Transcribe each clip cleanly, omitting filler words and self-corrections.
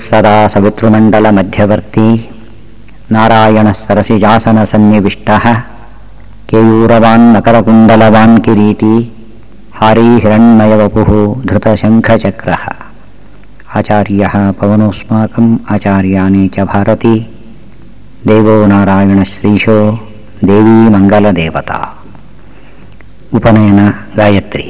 ಸದಾ ಸವಿತೃಮಂಡಲ ಮಧ್ಯವರ್ತಿ ನಾರಾಯಣ ಸರಸಿಜಾಸನ ಸನ್ನಿವಿಷ್ಟಃ ಕೇಯೂರವಾನ್ ಮಕರಕುಂಡಲವಾನ್ ಕಿರೀಟಿ ಹಾರೀ ಹಿರಣ್ಮಯವಪುಃ ಧೃತಶಂಖಚಕ್ರಃ ಆಚಾರ್ಯಃ ಪವನೋಸ್ಮಾಕಂ ಆಚಾರ್ಯಾಣಿ ಚ ಭಾರತಿ ದೇವೋ ನಾರಾಯಣ ಶ್ರೀಶೋ ದೇವೀ ಮಂಗಲದೇವತಾ. ಉಪನಯನ ಗಾಯತ್ರಿ.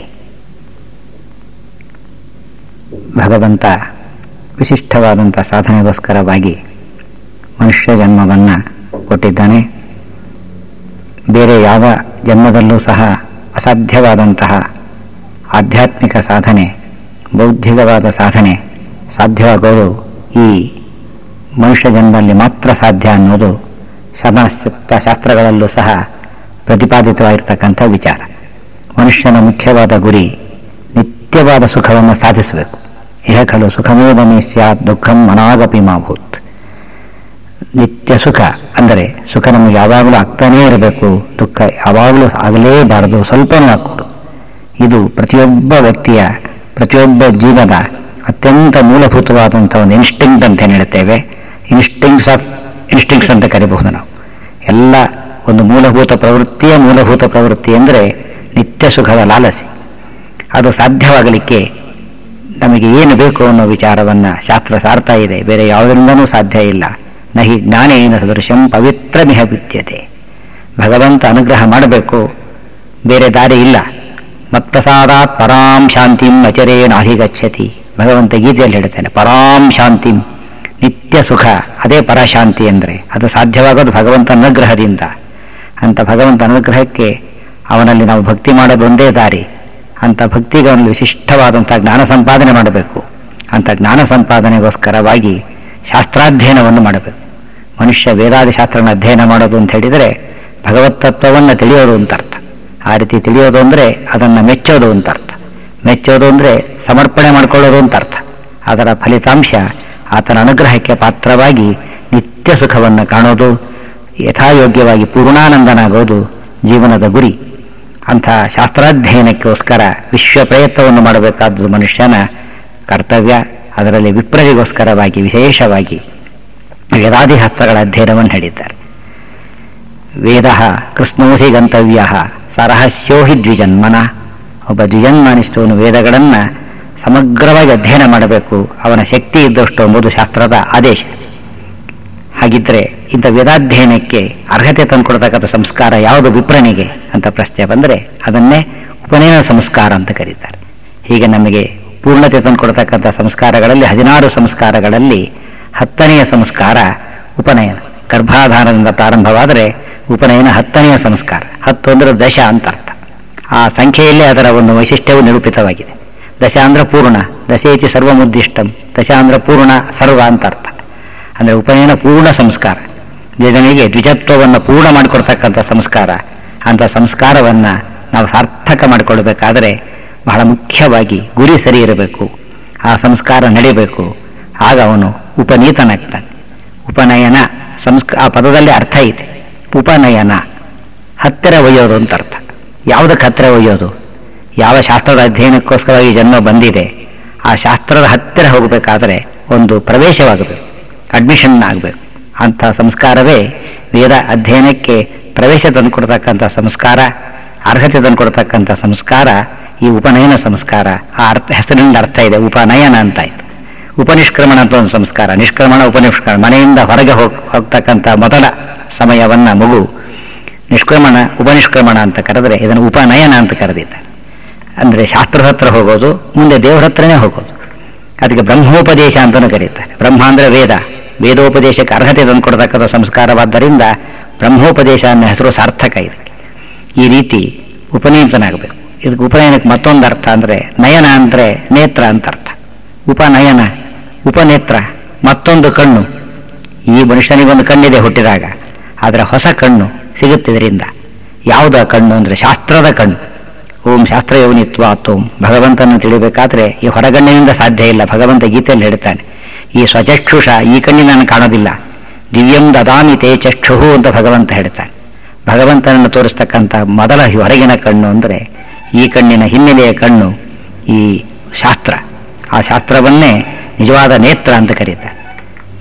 ಭಗವಂತ ವಿಶಿಷ್ಟವಾದಂಥ ಸಾಧನೆಗೋಸ್ಕರವಾಗಿ ಮನುಷ್ಯ ಜನ್ಮವನ್ನು ಕೊಟ್ಟಿದ್ದಾನೆ. ಬೇರೆ ಯಾವ ಜನ್ಮದಲ್ಲೂ ಸಹ ಅಸಾಧ್ಯವಾದಂತಹ ಆಧ್ಯಾತ್ಮಿಕ ಸಾಧನೆ, ಬೌದ್ಧಿಕವಾದ ಸಾಧನೆ ಸಾಧ್ಯವಾಗೋದು ಈ ಮನುಷ್ಯ ಜನ್ಮದಲ್ಲಿ ಮಾತ್ರ ಸಾಧ್ಯ ಅನ್ನೋದು ಸಮಸ್ತ ಶಾಸ್ತ್ರಗಳಲ್ಲೂ ಸಹ ಪ್ರತಿಪಾದಿತವಾಗಿರ್ತಕ್ಕಂಥ ವಿಚಾರ. ಮನುಷ್ಯನ ಮುಖ್ಯವಾದ ಗುರಿ ನಿತ್ಯವಾದ ಸುಖವನ್ನು ಸಾಧಿಸಬೇಕು. ಇಹ ಖಲು ಸುಖಮೇವ ಮೇ ಸ್ಯಾತ್ ದುಃಖಂ ಅನಾಗಪಿ ಮಾಭೂತ್. ನಿತ್ಯ ಸುಖ ಅಂದರೆ ಸುಖ ನಮಗೆ ಯಾವಾಗಲೂ ಆಗ್ತಾನೇ ಇರಬೇಕು, ದುಃಖ ಯಾವಾಗಲೂ ಆಗಲೇಬಾರದು, ಸ್ವಲ್ಪನೂ ಆಗ್ಬೋದು. ಇದು ಪ್ರತಿಯೊಬ್ಬ ವ್ಯಕ್ತಿಯ, ಪ್ರತಿಯೊಬ್ಬ ಜೀವದ ಅತ್ಯಂತ ಮೂಲಭೂತವಾದಂಥ ಒಂದು ಇನ್ಸ್ಟಿಂಕ್ಟ್ ಅಂತ ಏನು ಹೇಳ್ತೇವೆ, ಇನ್ಸ್ಟಿಂಕ್ಟ್ಸ್ ಅಂತ ಕರಿಬಹುದು ನಾವು. ಎಲ್ಲ ಒಂದು ಮೂಲಭೂತ ಪ್ರವೃತ್ತಿ ಅಂದರೆ ನಿತ್ಯ ಸುಖದ ಲಾಲಸೆ. ಅದು ಸಾಧ್ಯವಾಗಲಿಕ್ಕೆ ನಮಗೆ ಏನು ಬೇಕು ಅನ್ನೋ ವಿಚಾರವನ್ನು ಶಾಸ್ತ್ರ ಸಾರ್ತಾ ಇದೆ. ಬೇರೆ ಯಾವುದರಿಂದನೂ ಸಾಧ್ಯ ಇಲ್ಲ. ನಹಿ ಜ್ಞಾನೇನ ಸದೃಶಂ ಪವಿತ್ರಮಿಹ ವಿದ್ಯತೆ. ಭಗವಂತ ಅನುಗ್ರಹ ಮಾಡಬೇಕು, ಬೇರೆ ದಾರಿ ಇಲ್ಲ. ಮತ್ಪ್ರಸಾದಾತ್ ಪರಾಂ ಶಾಂತಿಂ ಅಚರೇನಾಧಿಗಚ್ಚತಿ. ಭಗವಂತ ಗೀತೆಯಲ್ಲಿ ಹೇಳ್ತಾನೆ, ಪರಾಂ ಶಾಂತಿಂ, ನಿತ್ಯ ಸುಖ, ಅದೇ ಪರಶಾಂತಿ ಅಂದರೆ ಅದು ಸಾಧ್ಯವಾಗೋದು ಭಗವಂತ ಅನುಗ್ರಹದಿಂದ. ಅಂಥ ಭಗವಂತ ಅನುಗ್ರಹಕ್ಕೆ ಅವನಲ್ಲಿ ನಾವು ಭಕ್ತಿ ಮಾಡೋದು ಒಂದೇ ದಾರಿ. ಅಂಥ ಭಕ್ತಿಗೆ ಅವನಲ್ಲಿ ವಿಶಿಷ್ಟವಾದಂಥ ಜ್ಞಾನ ಸಂಪಾದನೆ ಮಾಡಬೇಕು. ಅಂಥ ಜ್ಞಾನ ಸಂಪಾದನೆಗೋಸ್ಕರವಾಗಿ ಶಾಸ್ತ್ರಾಧ್ಯಯನವನ್ನು ಮಾಡಬೇಕು. ಮನುಷ್ಯ ವೇದಾದಿ ಶಾಸ್ತ್ರನ ಅಧ್ಯಯನ ಮಾಡೋದು ಅಂತ ಹೇಳಿದರೆ ಭಗವತ್ತತ್ವವನ್ನು ತಿಳಿಯೋದು ಅಂತ ಅರ್ಥ. ಆ ರೀತಿ ತಿಳಿಯೋದು ಅಂದರೆ ಅದನ್ನು ಮೆಚ್ಚೋದು ಅಂತ ಅರ್ಥ. ಮೆಚ್ಚೋದು ಅಂದರೆ ಸಮರ್ಪಣೆ ಮಾಡಿಕೊಳ್ಳೋದು ಅಂತ ಅರ್ಥ. ಅದರ ಫಲಿತಾಂಶ ಆತನ ಅನುಗ್ರಹಕ್ಕೆ ಪಾತ್ರವಾಗಿ ನಿತ್ಯ ಸುಖವನ್ನು ಕಾಣೋದು, ಯಥಾಯೋಗ್ಯವಾಗಿ ಪೂರ್ಣಾನಂದನಾಗೋದು ಜೀವನದ ಗುರಿ. ಅಂಥ ಶಾಸ್ತ್ರಾಧ್ಯಯನಕ್ಕೋಸ್ಕರ ವಿಶ್ವ ಪ್ರಯತ್ನವನ್ನು ಮಾಡಬೇಕಾದ್ದು ಮನುಷ್ಯನ ಕರ್ತವ್ಯ. ಅದರಲ್ಲಿ ವಿಪ್ರರಿಗೋಸ್ಕರವಾಗಿ ವಿಶೇಷವಾಗಿ ವೇದಾದಿ ಶಾಸ್ತ್ರಗಳ ಅಧ್ಯಯನವನ್ನು ಹೇಳಿದ್ದಾರೆ. ವೇದ ಕೃಷ್ಣೋಹಿ ಗಂತವ್ಯ ಸರಹಸ್ಯೋ ಹಿ ದ್ವಿಜನ್ಮನ. ಒಬ್ಬ ದ್ವಿಜನ್ಮನಿಷ್ಠವನು ವೇದಗಳನ್ನು ಸಮಗ್ರವಾಗಿ ಅಧ್ಯಯನ ಮಾಡಬೇಕು. ಅವನ ಶಕ್ತಿ ಇದ್ದಷ್ಟು ಎಂಬುದು ಶಾಸ್ತ್ರದ ಆದೇಶ. ಹಾಗಿದ್ದರೆ ಇಂಥ ವೇದಾಧ್ಯಯನಕ್ಕೆ ಅರ್ಹತೆ ತಂದುಕೊಡ್ತಕ್ಕಂಥ ಸಂಸ್ಕಾರ ಯಾವುದು ವಿಪ್ರನಿಗೆ ಅಂತ ಪ್ರಶ್ನೆ ಬಂದರೆ ಅದನ್ನೇ ಉಪನಯನ ಸಂಸ್ಕಾರ ಅಂತ ಕರೀತಾರೆ. ಹೀಗೆ ನಮಗೆ ಪೂರ್ಣತೆ ತಂದುಕೊಡ್ತಕ್ಕಂಥ ಸಂಸ್ಕಾರಗಳಲ್ಲಿ 16 ಸಂಸ್ಕಾರಗಳಲ್ಲಿ 10ನೆಯ ಸಂಸ್ಕಾರ ಉಪನಯನ. ಗರ್ಭಾಧಾನದಿಂದ ಪ್ರಾರಂಭವಾದರೆ ಉಪನಯನ 10ನೆಯ ಸಂಸ್ಕಾರ. 10 ಅಂದರೆ ದಶ ಅಂತ ಅರ್ಥ. ಆ ಸಂಖ್ಯೆಯಲ್ಲೇ ಅದರ ಒಂದು ವೈಶಿಷ್ಟ್ಯವು ನಿರೂಪಿತವಾಗಿದೆ. ದಶ ಅಂದರೆ ಪೂರ್ಣ, ದಶೇತಿ ಸರ್ವಮುದ್ದಿಷ್ಟಂ. ದಶ ಅಂದರೆ ಪೂರ್ಣ, ಸರ್ವ ಅಂತ ಅರ್ಥ. ಅಂದರೆ ಉಪನಯನ ಪೂರ್ಣ ಸಂಸ್ಕಾರ, ಜನನಿಗೆ ದ್ವಿಜತ್ವವನ್ನು ಪೂರ್ಣ ಮಾಡಿಕೊಡ್ತಕ್ಕಂಥ ಸಂಸ್ಕಾರ. ಅಂಥ ಸಂಸ್ಕಾರವನ್ನು ನಾವು ಸಾರ್ಥಕ ಮಾಡಿಕೊಳ್ಬೇಕಾದರೆ ಬಹಳ ಮುಖ್ಯವಾಗಿ ಗುರಿ ಸರಿ ಇರಬೇಕು. ಆ ಸಂಸ್ಕಾರ ನಡೀಬೇಕು. ಆಗ ಅವನು ಉಪನೀತನಾಗ್ತಾನೆ. ಉಪನಯನ ಆ ಪದದಲ್ಲಿ ಅರ್ಥ ಇದೆ. ಉಪನಯನ ಹತ್ತಿರ ಒಯ್ಯೋದು ಅಂತ ಅರ್ಥ. ಯಾವುದಕ್ಕೆ ಹತ್ತಿರ ಒಯ್ಯೋದು? ಯಾವ ಶಾಸ್ತ್ರದ ಅಧ್ಯಯನಕ್ಕೋಸ್ಕರವಾಗಿ ಜನ್ಮ ಬಂದಿದೆ ಆ ಶಾಸ್ತ್ರದ ಹತ್ತಿರ ಹೋಗಬೇಕಾದ್ರೆ ಒಂದು ಪ್ರವೇಶವಾಗಬೇಕು, ಅಡ್ಮಿಷನ್ ಆಗಬೇಕು. ಅಂಥ ಸಂಸ್ಕಾರವೇ ವೇದ ಅಧ್ಯಯನಕ್ಕೆ ಪ್ರವೇಶ ತಂದುಕೊಡ್ತಕ್ಕಂಥ ಸಂಸ್ಕಾರ, ಅರ್ಹತೆ ತಂದುಕೊಡ್ತಕ್ಕಂಥ ಸಂಸ್ಕಾರ ಈ ಉಪನಯನ ಸಂಸ್ಕಾರ. ಆ ಹೆಸರಿನಿಂದ ಅರ್ಥ ಇದೆ, ಉಪನಯನ ಅಂತಾಯಿತು. ಉಪನಿಷ್ಕ್ರಮಣ ಅಂತ ಒಂದು ಸಂಸ್ಕಾರ. ನಿಷ್ಕ್ರಮಣ, ಉಪನಿಷ್ಕ್ರಮಣ, ಮನೆಯಿಂದ ಹೊರಗೆ ಹೋಗ್ತಕ್ಕಂಥ ಮೊದಲ ಸಮಯವನ್ನು ಮಗು ನಿಷ್ಕ್ರಮಣ, ಉಪನಿಷ್ಕ್ರಮಣ ಅಂತ ಕರೆದರೆ ಇದನ್ನು ಉಪನಯನ ಅಂತ ಕರೆದಿದ್ದಾರೆ. ಅಂದರೆ ಶಾಸ್ತ್ರದ ಹತ್ರ ಹೋಗೋದು, ಮುಂದೆ ದೇವರ ಹತ್ರನೇ ಹೋಗೋದು. ಅದಕ್ಕೆ ಬ್ರಹ್ಮೋಪದೇಶ ಅಂತಲೂ ಕರೀತಾರೆ. ಬ್ರಹ್ಮ ಅಂದರೆ ವೇದ, ವೇದೋಪದೇಶಕ್ಕೆ ಅರ್ಹತೆ ತಂದುಕೊಡ್ತಕ್ಕಂಥ ಸಂಸ್ಕಾರವಾದ್ದರಿಂದ ಬ್ರಹ್ಮೋಪದೇಶ ಅನ್ನೋ ಹೆಸರು ಸಾರ್ಥಕ. ಇದಕ್ಕೆ ಈ ರೀತಿ ಉಪನೀತನಾಗಬೇಕು. ಇದಕ್ಕೆ ಉಪನಯನಕ್ಕೆ ಮತ್ತೊಂದು ಅರ್ಥ ಅಂದರೆ ನಯನ ಅಂದರೆ ನೇತ್ರ ಅಂತ ಅರ್ಥ. ಉಪನಯನ, ಉಪನೇತ್ರ, ಮತ್ತೊಂದು ಕಣ್ಣು. ಈ ಮನುಷ್ಯನಿಗೊಂದು ಕಣ್ಣಿದೆ ಹುಟ್ಟಿದಾಗ, ಆದರೆ ಹೊಸ ಕಣ್ಣು ಸಿಗುತ್ತಿದ್ದರಿಂದ. ಯಾವುದ ಕಣ್ಣು ಅಂದರೆ ಶಾಸ್ತ್ರದ ಕಣ್ಣು. ಓಂ ಶಾಸ್ತ್ರ ಯೋನಿತ್ವಾತ್ ಓಂ. ಭಗವಂತನ ತಿಳಿಬೇಕಾದ್ರೆ ಈ ಹೊರಗಣ್ಣಿನಿಂದ ಸಾಧ್ಯ ಇಲ್ಲ. ಭಗವಂತ ಗೀತೆಯಲ್ಲಿ ಹೇಳ್ತಾನೆ, ಈ ಸ್ವಚಕ್ಷುಷ, ಈ ಕಣ್ಣಿನ ನಾನು ಕಾಣೋದಿಲ್ಲ, ದಿವ್ಯಂ ದದಾಮಿ ತೇ ಚಕ್ಷುಹು ಅಂತ ಭಗವಂತ ಹೇಳ್ತಾನೆ. ಭಗವಂತನನ್ನು ತೋರಿಸ್ತಕ್ಕಂಥ ಮೊದಲ ಹೊರಗಿನ ಕಣ್ಣು ಅಂದರೆ ಈ ಕಣ್ಣಿನ ಹಿನ್ನೆಲೆಯ ಕಣ್ಣು ಈ ಶಾಸ್ತ್ರ. ಆ ಶಾಸ್ತ್ರವನ್ನೇ ನಿಜವಾದ ನೇತ್ರ ಅಂತ ಕರೀತಾರೆ.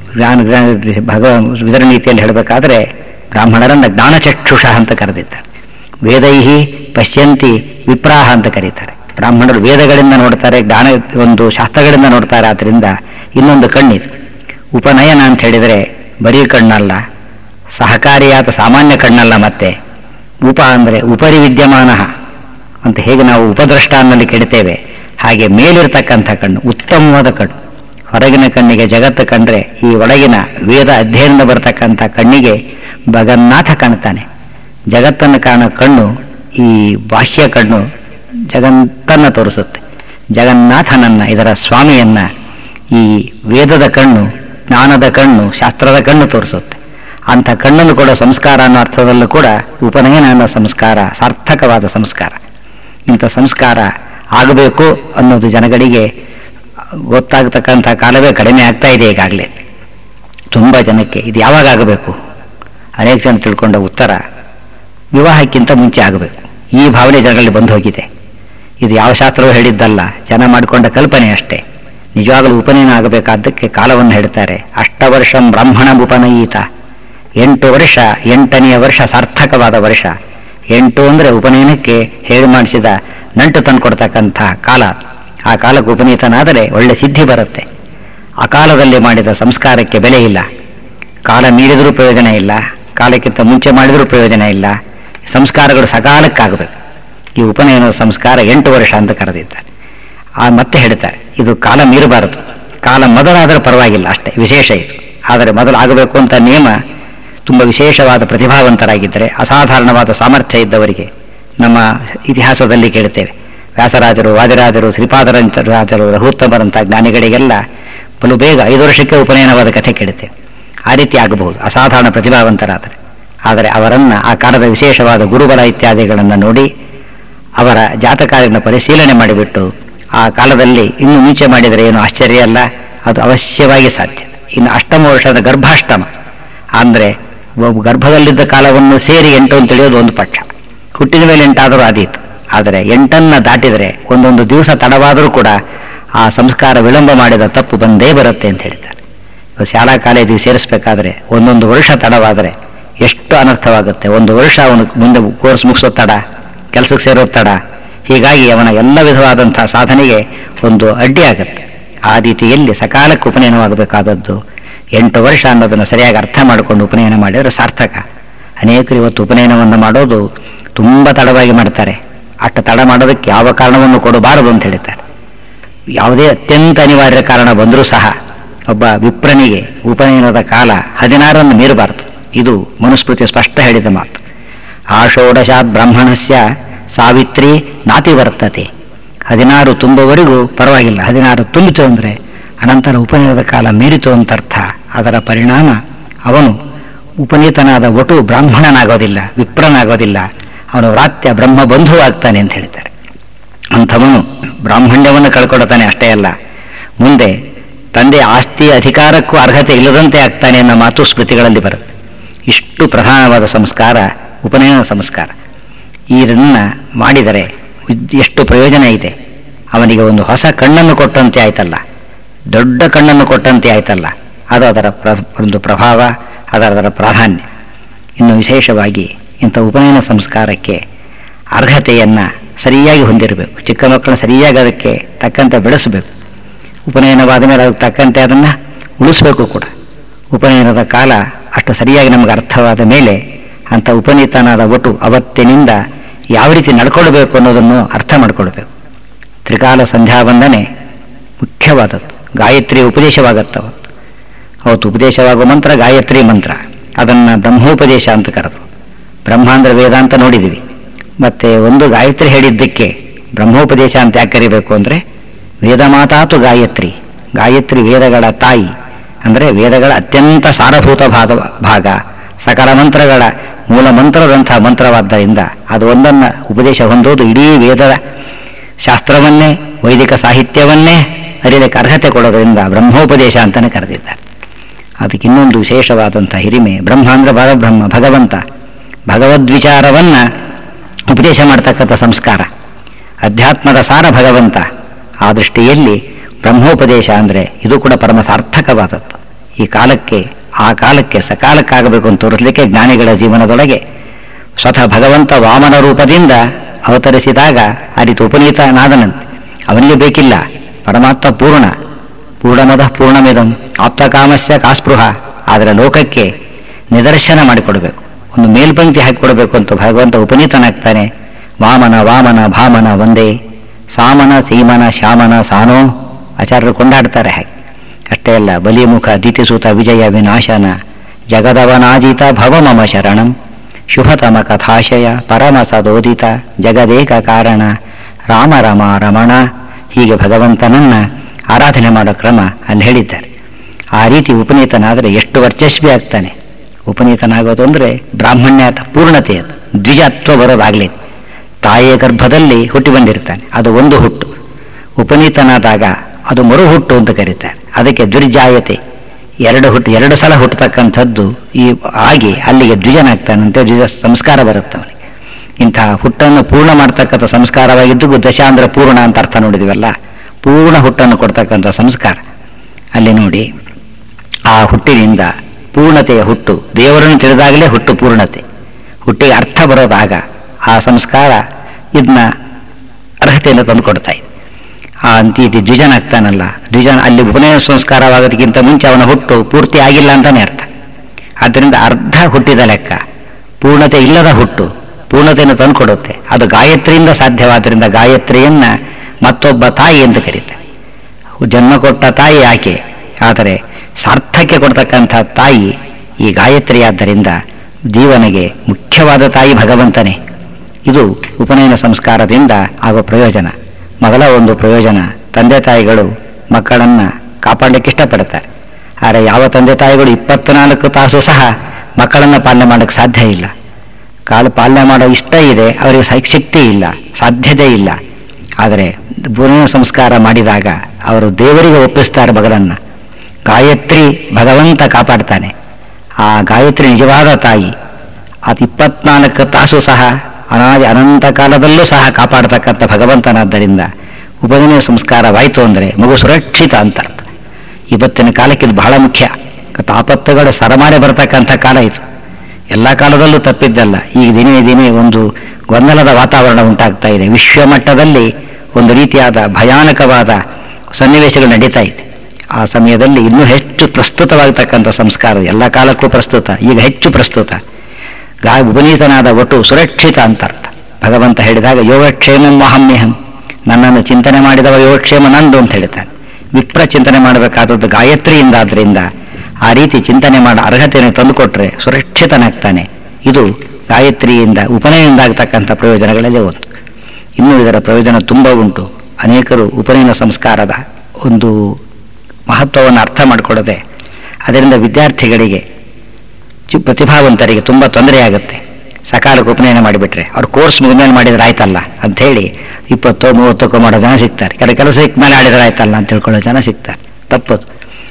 ಇದರ ನೀತಿಯಲ್ಲಿ ಹೇಳಬೇಕಾದ್ರೆ ಬ್ರಾಹ್ಮಣರನ್ನು ಜ್ಞಾನಚಕ್ಷುಷ ಅಂತ ಕರೆದಿದ್ದಾರೆ. ವೇದೈಹಿ ಪಶ್ಯಂತಿ ವಿಪ್ರಾಹ ಅಂತ ಕರೀತಾರೆ. ಬ್ರಾಹ್ಮಣರು ವೇದಗಳಿಂದ ನೋಡ್ತಾರೆ, ಒಂದು ಶಾಸ್ತ್ರಗಳಿಂದ ನೋಡ್ತಾರೆ. ಆದ್ದರಿಂದ ಇನ್ನೊಂದು ಕಣ್ಣಿದೆ. ಉಪನಯನ ಅಂತ ಹೇಳಿದರೆ ಬರೀ ಕಣ್ಣಲ್ಲ, ಸಹಕಾರಿಯಾದ ಸಾಮಾನ್ಯ ಕಣ್ಣಲ್ಲ. ಮತ್ತೆ ಉಪ ಅಂದರೆ ಉಪರಿ ವಿದ್ಯಮಾನ ಅಂತ ಹೇಗೆ ನಾವು ಉಪದ್ರಷ್ಟ ಅನ್ನಲ್ಲಿ ಕೆಡ್ತೇವೆ, ಹಾಗೆ ಮೇಲಿರ್ತಕ್ಕಂಥ ಕಣ್ಣು ಉತ್ತಮವಾದ ಕಣ್ಣು. ಹೊರಗಿನ ಕಣ್ಣಿಗೆ ಜಗತ್ತು ಕಂಡ್ರೆ ಈ ಒಳಗಿನ ವೇದ ಅಧ್ಯಯನದ ಬರತಕ್ಕಂಥ ಕಣ್ಣಿಗೆ ಭಗನ್ನಾಥ ಕಾಣ್ತಾನೆ. ಜಗತ್ತನ್ನು ಕಾಣೋ ಕಣ್ಣು, ಈ ಬಾಹ್ಯ ಕಣ್ಣು ಜಗತ್ತನ್ನು ತೋರಿಸುತ್ತೆ. ಜಗನ್ನಾಥನನ್ನು, ಇದರ ಸ್ವಾಮಿಯನ್ನ ಈ ವೇದದ ಕಣ್ಣು, ಜ್ಞಾನದ ಕಣ್ಣು, ಶಾಸ್ತ್ರದ ಕಣ್ಣು ತೋರಿಸುತ್ತೆ. ಅಂಥ ಕಣ್ಣನ್ನು ಕೂಡ ಸಂಸ್ಕಾರ ಅನ್ನೋ ಅರ್ಥದಲ್ಲೂ ಕೂಡ ಉಪನಯನ ಅನ್ನೋ ಸಂಸ್ಕಾರ ಸಾರ್ಥಕವಾದ ಸಂಸ್ಕಾರ. ಇಂಥ ಸಂಸ್ಕಾರ ಆಗಬೇಕು ಅನ್ನೋದು ಜನಗಳಿಗೆ ಗೊತ್ತಾಗತಕ್ಕಂಥ ಕಾಲವೇ ಕಡಿಮೆ ಆಗ್ತಾ ಇದೆ. ಈಗಾಗಲೇ ತುಂಬ ಜನಕ್ಕೆ ಇದು ಯಾವಾಗ ಆಗಬೇಕು, ಅನೇಕ ಜನ ತಿಳ್ಕೊಂಡ ಉತ್ತರ ವಿವಾಹಕ್ಕಿಂತ ಮುಂಚೆ ಆಗಬೇಕು. ಈ ಭಾವನೆ ಜನರಲ್ಲಿ ಬಂದು ಹೋಗಿದೆ. ಇದು ಯಾವ ಶಾಸ್ತ್ರವೂ ಹೇಳಿದ್ದಲ್ಲ, ಜನ ಮಾಡಿಕೊಂಡ ಕಲ್ಪನೆ ಅಷ್ಟೇ. ನಿಜವಾಗಲೂ ಉಪನಯನ ಆಗಬೇಕಾದ್ದಕ್ಕೆ ಕಾಲವನ್ನು ಹೇಳ್ತಾರೆ. ಅಷ್ಟವರ್ಷಂ ಬ್ರಾಹ್ಮಣ ಉಪನಯೀತ, 8 ವರ್ಷ, 8ನೆಯ ವರ್ಷ ಸಾರ್ಥಕವಾದ ವರ್ಷ. 8 ಅಂದರೆ ಉಪನಯನಕ್ಕೆ ಹೇಳಿ ಮಾಡಿಸಿದ ನಂಟು ತಂದು ಕೊಡ್ತಕ್ಕಂಥ ಕಾಲ. ಆ ಕಾಲಕ್ಕೆ ಉಪನೀತನಾದರೆ ಒಳ್ಳೆ ಸಿದ್ಧಿ ಬರುತ್ತೆ. ಆ ಕಾಲದಲ್ಲಿ ಮಾಡಿದ ಸಂಸ್ಕಾರಕ್ಕೆ ಬೆಲೆ ಇಲ್ಲ. ಕಾಲ ಮೀರಿದರೂ ಪ್ರಯೋಜನ ಇಲ್ಲ, ಕಾಲಕ್ಕಿಂತ ಮುಂಚೆ ಮಾಡಿದರೂ ಪ್ರಯೋಜನ ಇಲ್ಲ. ಸಂಸ್ಕಾರಗಳು ಸಕಾಲಕ್ಕಾಗಬೇಕು. ಈ ಉಪನಯನದ ಸಂಸ್ಕಾರ 8 ವರ್ಷ ಅಂತ ಕರೆದಿದ್ದಾರೆ. ಮತ್ತೆ ಹೇಳ್ತಾರೆ ಇದು ಕಾಲ ಮೀರಬಾರದು. ಕಾಲ ಮೊದಲಾದರೆ ಪರವಾಗಿಲ್ಲ, ಅಷ್ಟೇ ವಿಶೇಷ ಇದು. ಆದರೆ ಮೊದಲು ಆಗಬೇಕು ಅಂತ ನಿಯಮ. ತುಂಬ ವಿಶೇಷವಾದ ಪ್ರತಿಭಾವಂತರಾಗಿದ್ದರೆ, ಅಸಾಧಾರಣವಾದ ಸಾಮರ್ಥ್ಯ ಇದ್ದವರಿಗೆ ನಮ್ಮ ಇತಿಹಾಸದಲ್ಲಿ ಕೇಳ್ತೇವೆ. ವ್ಯಾಸರಾಜರು, ವಾದಿರಾಜರು, ಶ್ರೀಪಾದರಾಜರು, ರಘುತ್ತಮರಂಥ ಜ್ಞಾನಿಗಳಿಗೆಲ್ಲ ಬಲು ಬೇಗ 5 ವರ್ಷಕ್ಕೆ ಉಪನಯನವಾದ ಕಥೆ ಕೇಳುತ್ತೇವೆ. ಆ ರೀತಿ ಆಗಬಹುದು ಅಸಾಧಾರಣ ಪ್ರತಿಭಾವಂತರಾದರೆ. ಆದರೆ ಅವರನ್ನು ಆ ಕಾಲದ ವಿಶೇಷವಾದ ಗುರುಬಲ ಇತ್ಯಾದಿಗಳನ್ನು ನೋಡಿ ಅವರ ಜಾತಕಾರ್ಯಗಳನ್ನು ಪರಿಶೀಲನೆ ಮಾಡಿಬಿಟ್ಟು ಆ ಕಾಲದಲ್ಲಿ ಇನ್ನು ಮುಂಚೆ ಮಾಡಿದರೆ ಏನು ಆಶ್ಚರ್ಯ ಅಲ್ಲ, ಅದು ಅವಶ್ಯವಾಗಿ ಸಾಧ್ಯ. ಇನ್ನು ಅಷ್ಟಮ ವರ್ಷದ ಗರ್ಭಾಷ್ಟಮ ಅಂದರೆ ಗರ್ಭದಲ್ಲಿದ್ದ ಕಾಲವನ್ನು ಸೇರಿ 8 ಅಂತ ತಿಳಿಯೋದು ಒಂದು ಪಕ್ಷ. ಹುಟ್ಟಿದ ಮೇಲೆ 8 ಆದರೂ ಆದೀತು. ಆದರೆ 8 ದಾಟಿದರೆ ಒಂದೊಂದು ದಿವಸ ತಡವಾದರೂ ಕೂಡ ಆ ಸಂಸ್ಕಾರ ವಿಳಂಬ ಮಾಡಿದ ತಪ್ಪು ಬಂದೇ ಬರುತ್ತೆ ಅಂತ ಹೇಳ್ತಾರೆ. ಶಾಲಾ ಕಾಲೇಜಿಗೆ ಸೇರಿಸಬೇಕಾದ್ರೆ ಒಂದೊಂದು ವರ್ಷ ತಡವಾದರೆ ಎಷ್ಟು ಅನರ್ಥವಾಗುತ್ತೆ. 1 ವರ್ಷ ಅವನು ಮುಂದೆ ಕೋರ್ಸ್ ಮುಗಿಸೋ ತಡ, ಕೆಲಸಕ್ಕೆ ಸೇರೋ ತಡ, ಹೀಗಾಗಿ ಅವನ ಎಲ್ಲ ವಿಧವಾದಂಥ ಸಾಧನೆಗೆ ಒಂದು ಅಡ್ಡಿ ಆಗುತ್ತೆ. ಆ ರೀತಿಯಲ್ಲಿ ಸಕಾಲಕ್ಕೆ ಉಪನಯನವಾಗಬೇಕಾದದ್ದು 8 ವರ್ಷ ಅನ್ನೋದನ್ನು ಸರಿಯಾಗಿ ಅರ್ಥ ಮಾಡಿಕೊಂಡು ಉಪನಯನ ಮಾಡಿದರೆ ಸಾರ್ಥಕ. ಅನೇಕರು ಇವತ್ತು ಉಪನಯನವನ್ನು ಮಾಡೋದು ತುಂಬ ತಡವಾಗಿ ಮಾಡ್ತಾರೆ. ಅಷ್ಟು ತಡ ಮಾಡೋದಕ್ಕೆ ಯಾವ ಕಾರಣವನ್ನು ಕೊಡಬಾರದು ಅಂತ ಹೇಳ್ತಾರೆ. ಯಾವುದೇ ಅತ್ಯಂತ ಅನಿವಾರ್ಯ ಕಾರಣ ಬಂದರೂ ಸಹ ಒಬ್ಬ ವಿಪ್ರನಿಗೆ ಉಪನಯನದ ಕಾಲ 16 ಮೀರಬಾರದು. ಇದು ಮನುಸ್ಮೃತಿ ಸ್ಪಷ್ಟ ಹೇಳಿದ ಮಾತು. ಆಷೋಡಶಾತ್ ಬ್ರಾಹ್ಮಣಸ್ಯ ಸಾವಿತ್ರಿ ನಾತಿ ವರ್ತತೆ. 16 ತುಂಬುವವರೆಗೂ ಪರವಾಗಿಲ್ಲ, 16 ತುಂಬಿತು ಅಂದರೆ ಅನಂತರ ಉಪನಯನದ ಕಾಲ ಮೀರಿತು ಅಂತ ಅರ್ಥ. ಅದರ ಪರಿಣಾಮ ಅವನು ಉಪನೀತನಾದ ಒಟು ಬ್ರಾಹ್ಮಣನಾಗೋದಿಲ್ಲ, ವಿಪ್ರನಾಗೋದಿಲ್ಲ, ಅವನು ವ್ರಾತ್ಯ ಬ್ರಹ್ಮ ಬಂಧು ಆಗ್ತಾನೆ ಅಂತ ಹೇಳ್ತಾರೆ. ಅಂಥವನು ಬ್ರಾಹ್ಮಣ್ಯವನ್ನು ಕಳ್ಕೊಳ್ತಾನೆ. ಅಷ್ಟೇ ಅಲ್ಲ, ಮುಂದೆ ತಂದೆ ಆಸ್ತಿ ಅಧಿಕಾರಕ್ಕೂ ಅರ್ಹತೆ ಇಲ್ಲದಂತೆ ಆಗ್ತಾನೆ ಅನ್ನೋ ಮಾತು ಸ್ಮೃತಿಗಳಲ್ಲಿ ಬರುತ್ತೆ. ಇಷ್ಟು ಪ್ರಧಾನವಾದ ಸಂಸ್ಕಾರ ಉಪನಯನ ಸಂಸ್ಕಾರ. ಇದನ್ನು ಮಾಡಿದರೆ ಎಷ್ಟು ಪ್ರಯೋಜನ ಇದೆ. ಅವನಿಗೆ ಒಂದು ಹೊಸ ಕಣ್ಣನ್ನು ಕೊಟ್ಟಂತೆ ಆಯ್ತಲ್ಲ, ದೊಡ್ಡ ಕಣ್ಣನ್ನು ಕೊಟ್ಟಂತೆ ಆಯ್ತಲ್ಲ. ಅದು ಅದರ ಒಂದು ಪ್ರಭಾವ, ಅದರ ಪ್ರಾಧಾನ್ಯ. ಇನ್ನು ವಿಶೇಷವಾಗಿ ಇಂಥ ಉಪನಯನ ಸಂಸ್ಕಾರಕ್ಕೆ ಅರ್ಹತೆಯನ್ನು ಸರಿಯಾಗಿ ಹೊಂದಿರಬೇಕು. ಚಿಕ್ಕ ಮಕ್ಕಳನ್ನ ಸರಿಯಾಗಿ ಅದಕ್ಕೆ ತಕ್ಕಂತೆ ಬೆಳೆಸಬೇಕು. ಉಪನಯನವಾದ ಮೇಲೆ ಅದಕ್ಕೆ ತಕ್ಕಂತೆ ಅದನ್ನು ಉಳಿಸಬೇಕು ಕೂಡ. ಉಪನಯನದ ಕಾಲ ಅಷ್ಟು ಸರಿಯಾಗಿ ನಮಗೆ ಅರ್ಥವಾದ ಮೇಲೆ ಅಂಥ ಉಪನೀತನಾದ ಒಟ್ಟು ಅವತ್ತಿನಿಂದ ಯಾವ ರೀತಿ ನಡ್ಕೊಳ್ಬೇಕು ಅನ್ನೋದನ್ನು ಅರ್ಥ ಮಾಡಿಕೊಳ್ಬೇಕು. ತ್ರಿಕಾಲ ಸಂಧ್ಯಾ ವಂದನೆ ಮುಖ್ಯವಾದದ್ದು. ಗಾಯತ್ರಿ ಉಪದೇಶವಾಗತ್ತವ. ಅವತ್ತು ಉಪದೇಶವಾಗುವ ಮಂತ್ರ ಗಾಯತ್ರಿ ಮಂತ್ರ. ಅದನ್ನು ಬ್ರಹ್ಮೋಪದೇಶ ಅಂತ ಕರೆದು. ಬ್ರಹ್ಮ ಅಂದರೆ ವೇದ ಅಂತ ನೋಡಿದ್ದೀವಿ. ಮತ್ತು ಒಂದು ಗಾಯತ್ರಿ ಹೇಳಿದ್ದಕ್ಕೆ ಬ್ರಹ್ಮೋಪದೇಶ ಅಂತ ಯಾಕೆ ಕರಿಬೇಕು ಅಂದರೆ ವೇದ ಮಾತಾತು ಗಾಯತ್ರಿ. ಗಾಯತ್ರಿ ವೇದಗಳ ತಾಯಿ ಅಂದರೆ ವೇದಗಳ ಅತ್ಯಂತ ಸಾರಭೂತ ಭಾಗ, ಸಕಲ ಮಂತ್ರಗಳ ಮೂಲ ಮಂತ್ರದಂಥ ಮಂತ್ರವಾದ್ದರಿಂದ ಅದು ಒಂದನ್ನು ಉಪದೇಶ ಹೊಂದೋದು ಇಡೀ ವೇದದ ಶಾಸ್ತ್ರವನ್ನೇ, ವೈದಿಕ ಸಾಹಿತ್ಯವನ್ನೇ ಅರಿಯಲಿಕ್ಕೆ ಅರ್ಹತೆ ಕೊಡೋದ್ರಿಂದ ಬ್ರಹ್ಮೋಪದೇಶ ಅಂತಲೇ ಕರೆದಿದ್ದಾರೆ. ಅದಕ್ಕೆ ಇನ್ನೊಂದು ವಿಶೇಷವಾದಂಥ ಹಿರಿಮೆ. ಬ್ರಹ್ಮ ಅಂದರೆ ಪರಬ್ರಹ್ಮ, ಭಗವಂತ, ಭಗವದ್ವಿಚಾರವನ್ನು ಉಪದೇಶ ಮಾಡ್ತಕ್ಕಂಥ ಸಂಸ್ಕಾರ, ಅಧ್ಯಾತ್ಮದ ಸಾರ ಭಗವಂತ. ಆ ದೃಷ್ಟಿಯಲ್ಲಿ ಬ್ರಹ್ಮೋಪದೇಶ ಅಂದರೆ ಇದು ಕೂಡ ಪರಮ ಸಾರ್ಥಕವಾದದ್ದು. ಈ ಕಾಲಕ್ಕೆ ಆ ಕಾಲಕ್ಕೆ ಸಕಾಲಕ್ಕಾಗಬೇಕು ಅಂತ ತೋರಿಸಲಿಕ್ಕೆ ಜ್ಞಾನಿಗಳ ಜೀವನದೊಳಗೆ ಸ್ವತಃ ಭಗವಂತ ವಾಮನ ರೂಪದಿಂದ ಅವತರಿಸಿದಾಗ ಆ ರೀತಿ ಉಪನೀತನಾದನಂತೆ. ಅವನಿಗೆ ಬೇಕಿಲ್ಲ, ಪರಮಾತ್ಮ ಪೂರ್ಣಮದ ಪೂರ್ಣಮಿದಂ ಆಪ್ತಕಾಮಸ್ಯ ಕಾಸ್ಪೃಹ. ಆದರೆ ಲೋಕಕ್ಕೆ ನಿದರ್ಶನ ಮಾಡಿಕೊಡಬೇಕು, ಒಂದು ಮೇಲ್ಪಂಕ್ತಿ ಹಾಕಿಕೊಡಬೇಕು ಅಂತ ಭಗವಂತ ಉಪನೀತನಾಗ್ತಾನೆ. ವಾಮನ ವಾಮನ ಭಾಮನ ಒಂದೇ, ಸಾಮನ ಸೀಮನ ಶ್ಯಾಮನ ಸಾನೋ ಆಚಾರ್ಯರು ಕೊಂಡಾಡ್ತಾರೆ. ಹಾಗೆ ಅಷ್ಟೇ ಅಲ್ಲ, ಬಲಿಮುಖ ದಿತಿಸೂತ ವಿಜಯ ವಿನಾಶನ ಜಗದವನಾಜಿತ ಭವ ಮಮ ಶರಣಂ ಶುಭತಮ ಕಥಾಶಯ ಪರಮ ಸದೋದಿತ ಜಗದೇಕ ಕಾರಣ ರಾಮ ರಮ ರಮಣ. ಹೀಗೆ ಭಗವಂತನನ್ನ ಆರಾಧನೆ ಮಾಡೋ ಕ್ರಮ ಅಲ್ಲಿ ಹೇಳಿದ್ದಾರೆ. ಆ ರೀತಿ ಉಪನೀತನಾದರೆ ಎಷ್ಟು ವರ್ಚಸ್ವಿ ಆಗ್ತಾನೆ. ಉಪನೀತನಾಗೋದು ಅಂದರೆ ಬ್ರಾಹ್ಮಣ್ಯ ಪೂರ್ಣತೆ, ಅದು ದ್ವಿಜತ್ವ ಬರೋದಾಗಲಿ. ತಾಯಿಯ ಗರ್ಭದಲ್ಲಿ ಹುಟ್ಟಿ ಬಂದಿರ್ತಾನೆ, ಅದು ಒಂದು ಹುಟ್ಟು. ಉಪನೀತನಾದಾಗ ಅದು ಮರು ಹುಟ್ಟು ಅಂತ ಕರೀತಾರೆ. ಅದಕ್ಕೆ ದ್ವಿರ್ಜಾಯತೆ, ಎರಡು ಸಲ ಹುಟ್ಟತಕ್ಕಂಥದ್ದು ಈ ಆಗಿ ಅಲ್ಲಿಗೆ ದ್ವಿಜನಾಗ್ತಾನಂತೆ. ದ್ವಿಜ ಸಂಸ್ಕಾರ ಬರುತ್ತೆ ಅವನಿಗೆ. ಇಂತಹ ಹುಟ್ಟನ್ನು ಪೂರ್ಣ ಮಾಡ್ತಕ್ಕಂಥ ಸಂಸ್ಕಾರವಾಗಿದ್ದು ದಶಾಂಧ್ರ ಪೂರ್ಣ ಅಂತ ಅರ್ಥ ನೋಡಿದಿವಲ್ಲ, ಪೂರ್ಣ ಹುಟ್ಟನ್ನು ಕೊಡ್ತಕ್ಕಂಥ ಸಂಸ್ಕಾರ ಅಲ್ಲಿ ನೋಡಿ. ಆ ಹುಟ್ಟಿನಿಂದ ಪೂರ್ಣತೆಯ ಹುಟ್ಟು, ದೇವರನ್ನು ತಿಳಿದಾಗಲೇ ಹುಟ್ಟು ಪೂರ್ಣತೆ, ಹುಟ್ಟಿಗೆ ಅರ್ಥ ಬರೋದಾಗ ಆ ಸಂಸ್ಕಾರ ಇದನ್ನ ಅರ್ಹತೆಯನ್ನು ತಂದುಕೊಡ್ತಾ ಇದೆ. ಆ ಅಂತಿ ದ್ವಿಜನಾಗ್ತಾನಲ್ಲ, ದ್ವಿಜನ ಅಲ್ಲಿ ಉಪನಯನ ಸಂಸ್ಕಾರವಾಗೋದಕ್ಕಿಂತ ಮುಂಚೆ ಅವನ ಹುಟ್ಟು ಪೂರ್ತಿ ಆಗಿಲ್ಲ ಅಂತಾನೆ ಅರ್ಥ. ಆದ್ದರಿಂದ ಅರ್ಧ ಹುಟ್ಟಿದ ಲೆಕ್ಕ, ಪೂರ್ಣತೆ ಇಲ್ಲದ ಹುಟ್ಟು ಪೂರ್ಣತೆಯನ್ನು ತಂದುಕೊಡುತ್ತೆ. ಅದು ಗಾಯತ್ರಿಯಿಂದ ಸಾಧ್ಯವಾದ್ದರಿಂದ ಗಾಯತ್ರಿಯನ್ನ ಮತ್ತೊಬ್ಬ ತಾಯಿ ಎಂದು ಕರೀತಾರೆ. ಜನ್ಮ ಕೊಟ್ಟ ತಾಯಿ ಆಕೆ, ಆದರೆ ಸಾರ್ಥಕ್ಯ ಕೊಡ್ತಕ್ಕಂಥ ತಾಯಿ ಈ ಗಾಯತ್ರಿ. ಆದ್ದರಿಂದ ಜೀವನಿಗೆ ಮುಖ್ಯವಾದ ತಾಯಿ ಭಗವಂತನೇ. ಇದು ಉಪನಯನ ಸಂಸ್ಕಾರದಿಂದ ಆಗುವ ಪ್ರಯೋಜನ. ಮೊದಲ ಒಂದು ಪ್ರಯೋಜನ, ತಂದೆ ತಾಯಿಗಳು ಮಕ್ಕಳನ್ನು ಕಾಪಾಡಲಿಕ್ಕೆ ಇಷ್ಟಪಡ್ತಾರೆ. ಆದರೆ ಯಾವ ತಂದೆ ತಾಯಿಗಳು 24 ತಾಸು ಸಹ ಮಕ್ಕಳನ್ನು ಪಾಲನೆ ಮಾಡೋಕ್ಕೆ ಸಾಧ್ಯ ಇಲ್ಲ. ಪಾಲನೆ ಮಾಡೋ ಇಷ್ಟ ಇದೆ, ಅವರಿಗೆ ಶಕ್ತಿ ಇಲ್ಲ, ಸಾಧ್ಯತೆ ಇಲ್ಲ. ಆದರೆ ಪೂರ್ಣ ಸಂಸ್ಕಾರ ಮಾಡಿದಾಗ ಅವರು ದೇವರಿಗೆ ಒಪ್ಪಿಸ್ತಾರೆ ಮಗಳನ್ನು. ಗಾಯತ್ರಿ ಭಗವಂತ ಕಾಪಾಡ್ತಾನೆ. ಆ ಗಾಯತ್ರಿ ನಿಜವಾದ ತಾಯಿ. ಅದು 24 ತಾಸು ಸಹ ಅನಂತ ಕಾಲದಲ್ಲೂ ಸಹ ಕಾಪಾಡತಕ್ಕಂಥ ಭಗವಂತನಾದ್ದರಿಂದ ಉಪನಯನ ಸಂಸ್ಕಾರವಾಯಿತು ಅಂದರೆ ಮಗು ಸುರಕ್ಷಿತ ಅಂತ ಅರ್ಥ. ಇವತ್ತಿನ ಕಾಲಕ್ಕೆ ಇದು ಬಹಳ ಮುಖ್ಯ. ಆಪತ್ತುಗಳು ಸರಮಾರೆ ಬರತಕ್ಕಂಥ ಕಾಲ ಇದು. ಎಲ್ಲ ಕಾಲದಲ್ಲೂ ತಪ್ಪಿದ್ದಲ್ಲ. ಈಗ ದಿನೇ ದಿನೇ ಒಂದು ಗೊಂದಲದ ವಾತಾವರಣ ಉಂಟಾಗ್ತಾ ಇದೆ. ವಿಶ್ವಮಟ್ಟದಲ್ಲಿ ಒಂದು ರೀತಿಯಾದ ಭಯಾನಕವಾದ ಸನ್ನಿವೇಶಗಳು ನಡೀತಾ ಇದೆ. ಆ ಸಮಯದಲ್ಲಿ ಇನ್ನೂ ಹೆಚ್ಚು ಪ್ರಸ್ತುತವಾಗತಕ್ಕಂಥ ಸಂಸ್ಕಾರ ಎಲ್ಲ ಕಾಲಕ್ಕೂ ಪ್ರಸ್ತುತ, ಈಗ ಹೆಚ್ಚು ಪ್ರಸ್ತುತ. ಉಪನೀತನಾದ ಒಟ್ಟು ಸುರಕ್ಷಿತ ಅಂತ ಅರ್ಥ. ಭಗವಂತ ಹೇಳಿದಾಗ ಯೋಗಕ್ಷೇಮಂ ಮಹಮ್ಯಹಂ, ನನ್ನನ್ನು ಚಿಂತನೆ ಮಾಡಿದವ ಯೋಗಕ್ಷೇಮ ನಂದು ಅಂತ ಹೇಳ್ತಾನೆ. ವಿಪ್ರ ಚಿಂತನೆ ಮಾಡಬೇಕಾದದ್ದು ಗಾಯತ್ರಿಯಿಂದಾದ್ರಿಂದ ಆ ರೀತಿ ಚಿಂತನೆ ಮಾಡೋ ಅರ್ಹತೆಯನ್ನು ತಂದುಕೊಟ್ರೆ ಸುರಕ್ಷಿತನಾಗ್ತಾನೆ. ಇದು ಗಾಯತ್ರಿಯಿಂದ ಉಪನಯನದಿಂದ ಆಗ್ತಕ್ಕಂಥ ಪ್ರಯೋಜನಗಳಲ್ಲಿ ಒಂದು. ಇನ್ನೂ ಇದರ ಪ್ರಯೋಜನ ತುಂಬ ಉಂಟು. ಅನೇಕರು ಉಪನಯನ ಸಂಸ್ಕಾರದ ಒಂದು ಮಹತ್ವವನ್ನು ಅರ್ಥ ಮಾಡಿಕೊಡದೆ ಅದರಿಂದ ವಿದ್ಯಾರ್ಥಿಗಳಿಗೆ ಪ್ರತಿಭಾವಂತರಿಗೆ ತುಂಬ ತೊಂದರೆಯಾಗುತ್ತೆ. ಸಕಾಲಕ್ಕೆ ಉಪನಯನ ಮಾಡಿಬಿಟ್ರೆ ಅವ್ರು ಕೋರ್ಸ್ ಮುಗಿದ್ಮೇಲೆ ಮಾಡಿದ್ರೆ ಆಯ್ತಲ್ಲ ಅಂಥೇಳಿ 20-30 ಮಾಡೋ ಜನ ಸಿಗ್ತಾರೆ. ಕೆಲಸ ಸಿಕ್ಕ ಮೇಲೆ ಆಡಿದ್ರೆ ಆಯ್ತಲ್ಲ ಅಂತ ತಿಳ್ಕೊಳ್ಳೋ ಜನ ಸಿಗ್ತಾರೆ. ತಪ್ಪದು.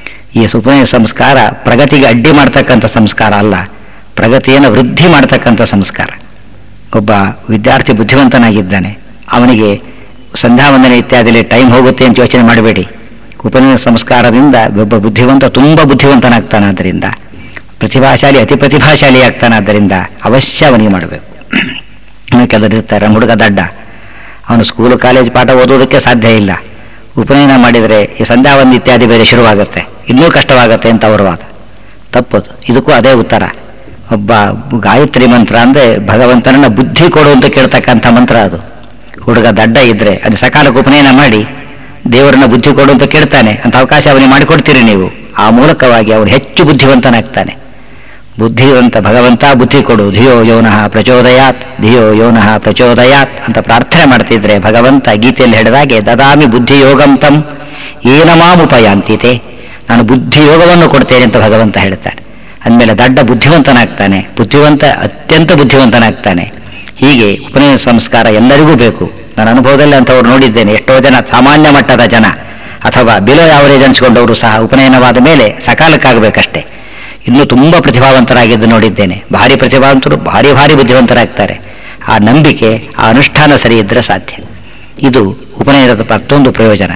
ಈ ಉಪನಯನ ಸಂಸ್ಕಾರ ಪ್ರಗತಿಗೆ ಅಡ್ಡಿ ಮಾಡ್ತಕ್ಕಂಥ ಸಂಸ್ಕಾರ ಅಲ್ಲ, ಪ್ರಗತಿಯನ್ನು ವೃದ್ಧಿ ಮಾಡ್ತಕ್ಕಂಥ ಸಂಸ್ಕಾರ. ಒಬ್ಬ ವಿದ್ಯಾರ್ಥಿ ಬುದ್ಧಿವಂತನಾಗಿದ್ದಾನೆ, ಅವನಿಗೆ ಸಂಧ್ಯಾವಂದನೆ ಇತ್ಯಾದಿಯಲ್ಲಿ ಟೈಮ್ ಹೋಗುತ್ತೆ ಅಂತ ಯೋಚನೆ ಮಾಡಬೇಡಿ. ಉಪನಯನ ಸಂಸ್ಕಾರದಿಂದ ಒಬ್ಬ ಬುದ್ಧಿವಂತ ತುಂಬ ಬುದ್ಧಿವಂತನಾಗ್ತಾನಾದ್ದರಿಂದ, ಪ್ರತಿಭಾಶಾಲಿ ಅತಿ ಪ್ರತಿಭಾಶಾಲಿ ಆಗ್ತಾನಾದ್ದರಿಂದ ಅವಶ್ಯ ಅವನಿಗೆ ಮಾಡಬೇಕು. ಕೆಲವರಿರ್ತಾರೆ, ನಮ್ಮ ಹುಡುಗ ದಡ್ಡ, ಅವನು ಸ್ಕೂಲು ಕಾಲೇಜ್ ಪಾಠ ಓದೋದಕ್ಕೆ ಸಾಧ್ಯ ಇಲ್ಲ, ಉಪನಯನ ಮಾಡಿದರೆ ಈ ಸಂಧ್ಯಾವಂದ ಇತ್ಯಾದಿ ಬೇರೆ ಶುರುವಾಗುತ್ತೆ, ಇನ್ನೂ ಕಷ್ಟವಾಗುತ್ತೆ ಅಂತ ಅವರ ವಾದ. ತಪ್ಪದು. ಇದಕ್ಕೂ ಅದೇ ಉತ್ತರ. ಒಬ್ಬ ಗಾಯತ್ರಿ ಮಂತ್ರ ಅಂದರೆ ಭಗವಂತನನ್ನ ಬುದ್ಧಿ ಕೊಡು ಅಂತ ಕೇಳ್ತಕ್ಕಂಥ ಮಂತ್ರ ಅದು. ಹುಡುಗ ದಡ್ಡ ಇದ್ದರೆ ಅದು ಸಕಾಲಕ್ಕೆ ಉಪನಯನ ಮಾಡಿ ದೇವರನ್ನ ಬುದ್ಧಿ ಕೊಡು ಅಂತ ಕೇಳ್ತಾನೆ ಅಂತ ಅವಕಾಶ ಅವನಿಗೆ ಮಾಡಿಕೊಡ್ತೀರಿ ನೀವು. ಆ ಮೂಲಕವಾಗಿ ಅವನು ಹೆಚ್ಚು ಬುದ್ಧಿವಂತನಾಗ್ತಾನೆ. ಬುದ್ಧಿವಂತ ಭಗವಂತ ಬುದ್ಧಿ ಕೊಡು, ಧಿಯೋ ಯೋನಃ ಪ್ರಚೋದಯಾತ್, ಧಿಯೋ ಯೋನಃ ಪ್ರಚೋದಯಾತ್ ಅಂತ ಪ್ರಾರ್ಥನೆ ಮಾಡ್ತಿದ್ರೆ ಭಗವಂತ ಗೀತೆಯಲ್ಲಿ ಹೇಳಿದಾಗೆ ದದಾಮಿ ಬುದ್ಧಿ ಯೋಗಂ ತಂ ಏನ ಮಾಮುಪಯಾಂತಿತೆ, ನಾನು ಬುದ್ಧಿ ಯೋಗವನ್ನು ಕೊಡ್ತೇನೆ ಅಂತ ಭಗವಂತ ಹೇಳ್ತಾನೆ. ಅಂದಮೇಲೆ ದಡ್ಡ ಬುದ್ಧಿವಂತನಾಗ್ತಾನೆ, ಬುದ್ಧಿವಂತ ಅತ್ಯಂತ ಬುದ್ಧಿವಂತನಾಗ್ತಾನೆ. ಹೀಗೆ ಉಪನಯನ ಸಂಸ್ಕಾರ ಎಲ್ಲರಿಗೂ ಬೇಕು. ನನ್ನ ಅನುಭವದಲ್ಲಿ ಅಂತವ್ರು ನೋಡಿದ್ದೇನೆ. ಎಷ್ಟೋ ಜನ ಸಾಮಾನ್ಯ ಮಟ್ಟದ ಜನ ಅಥವಾ ಬಿಲೋ ಯಾವರೇಜ್ ಅನ್ಸ್ಕೊಂಡವರು ಸಹ ಉಪನಯನವಾದ ಮೇಲೆ ಸಕಾಲಕ್ಕಾಗಬೇಕಷ್ಟೇ. ಇನ್ನೂ ತುಂಬ ಪ್ರತಿಭಾವಂತರಾಗಿದ್ದು ನೋಡಿದ್ದೇನೆ. ಭಾರಿ ಪ್ರತಿಭಾವಂತರು ಭಾರಿ ಭಾರಿ ಬುದ್ಧಿವಂತರಾಗ್ತಾರೆ. ಆ ನಂಬಿಕೆ, ಆ ಅನುಷ್ಠಾನ ಸರಿ ಇದ್ದರೆ ಸಾಧ್ಯ. ಇದು ಉಪನಯನದ ಮತ್ತೊಂದು ಪ್ರಯೋಜನ.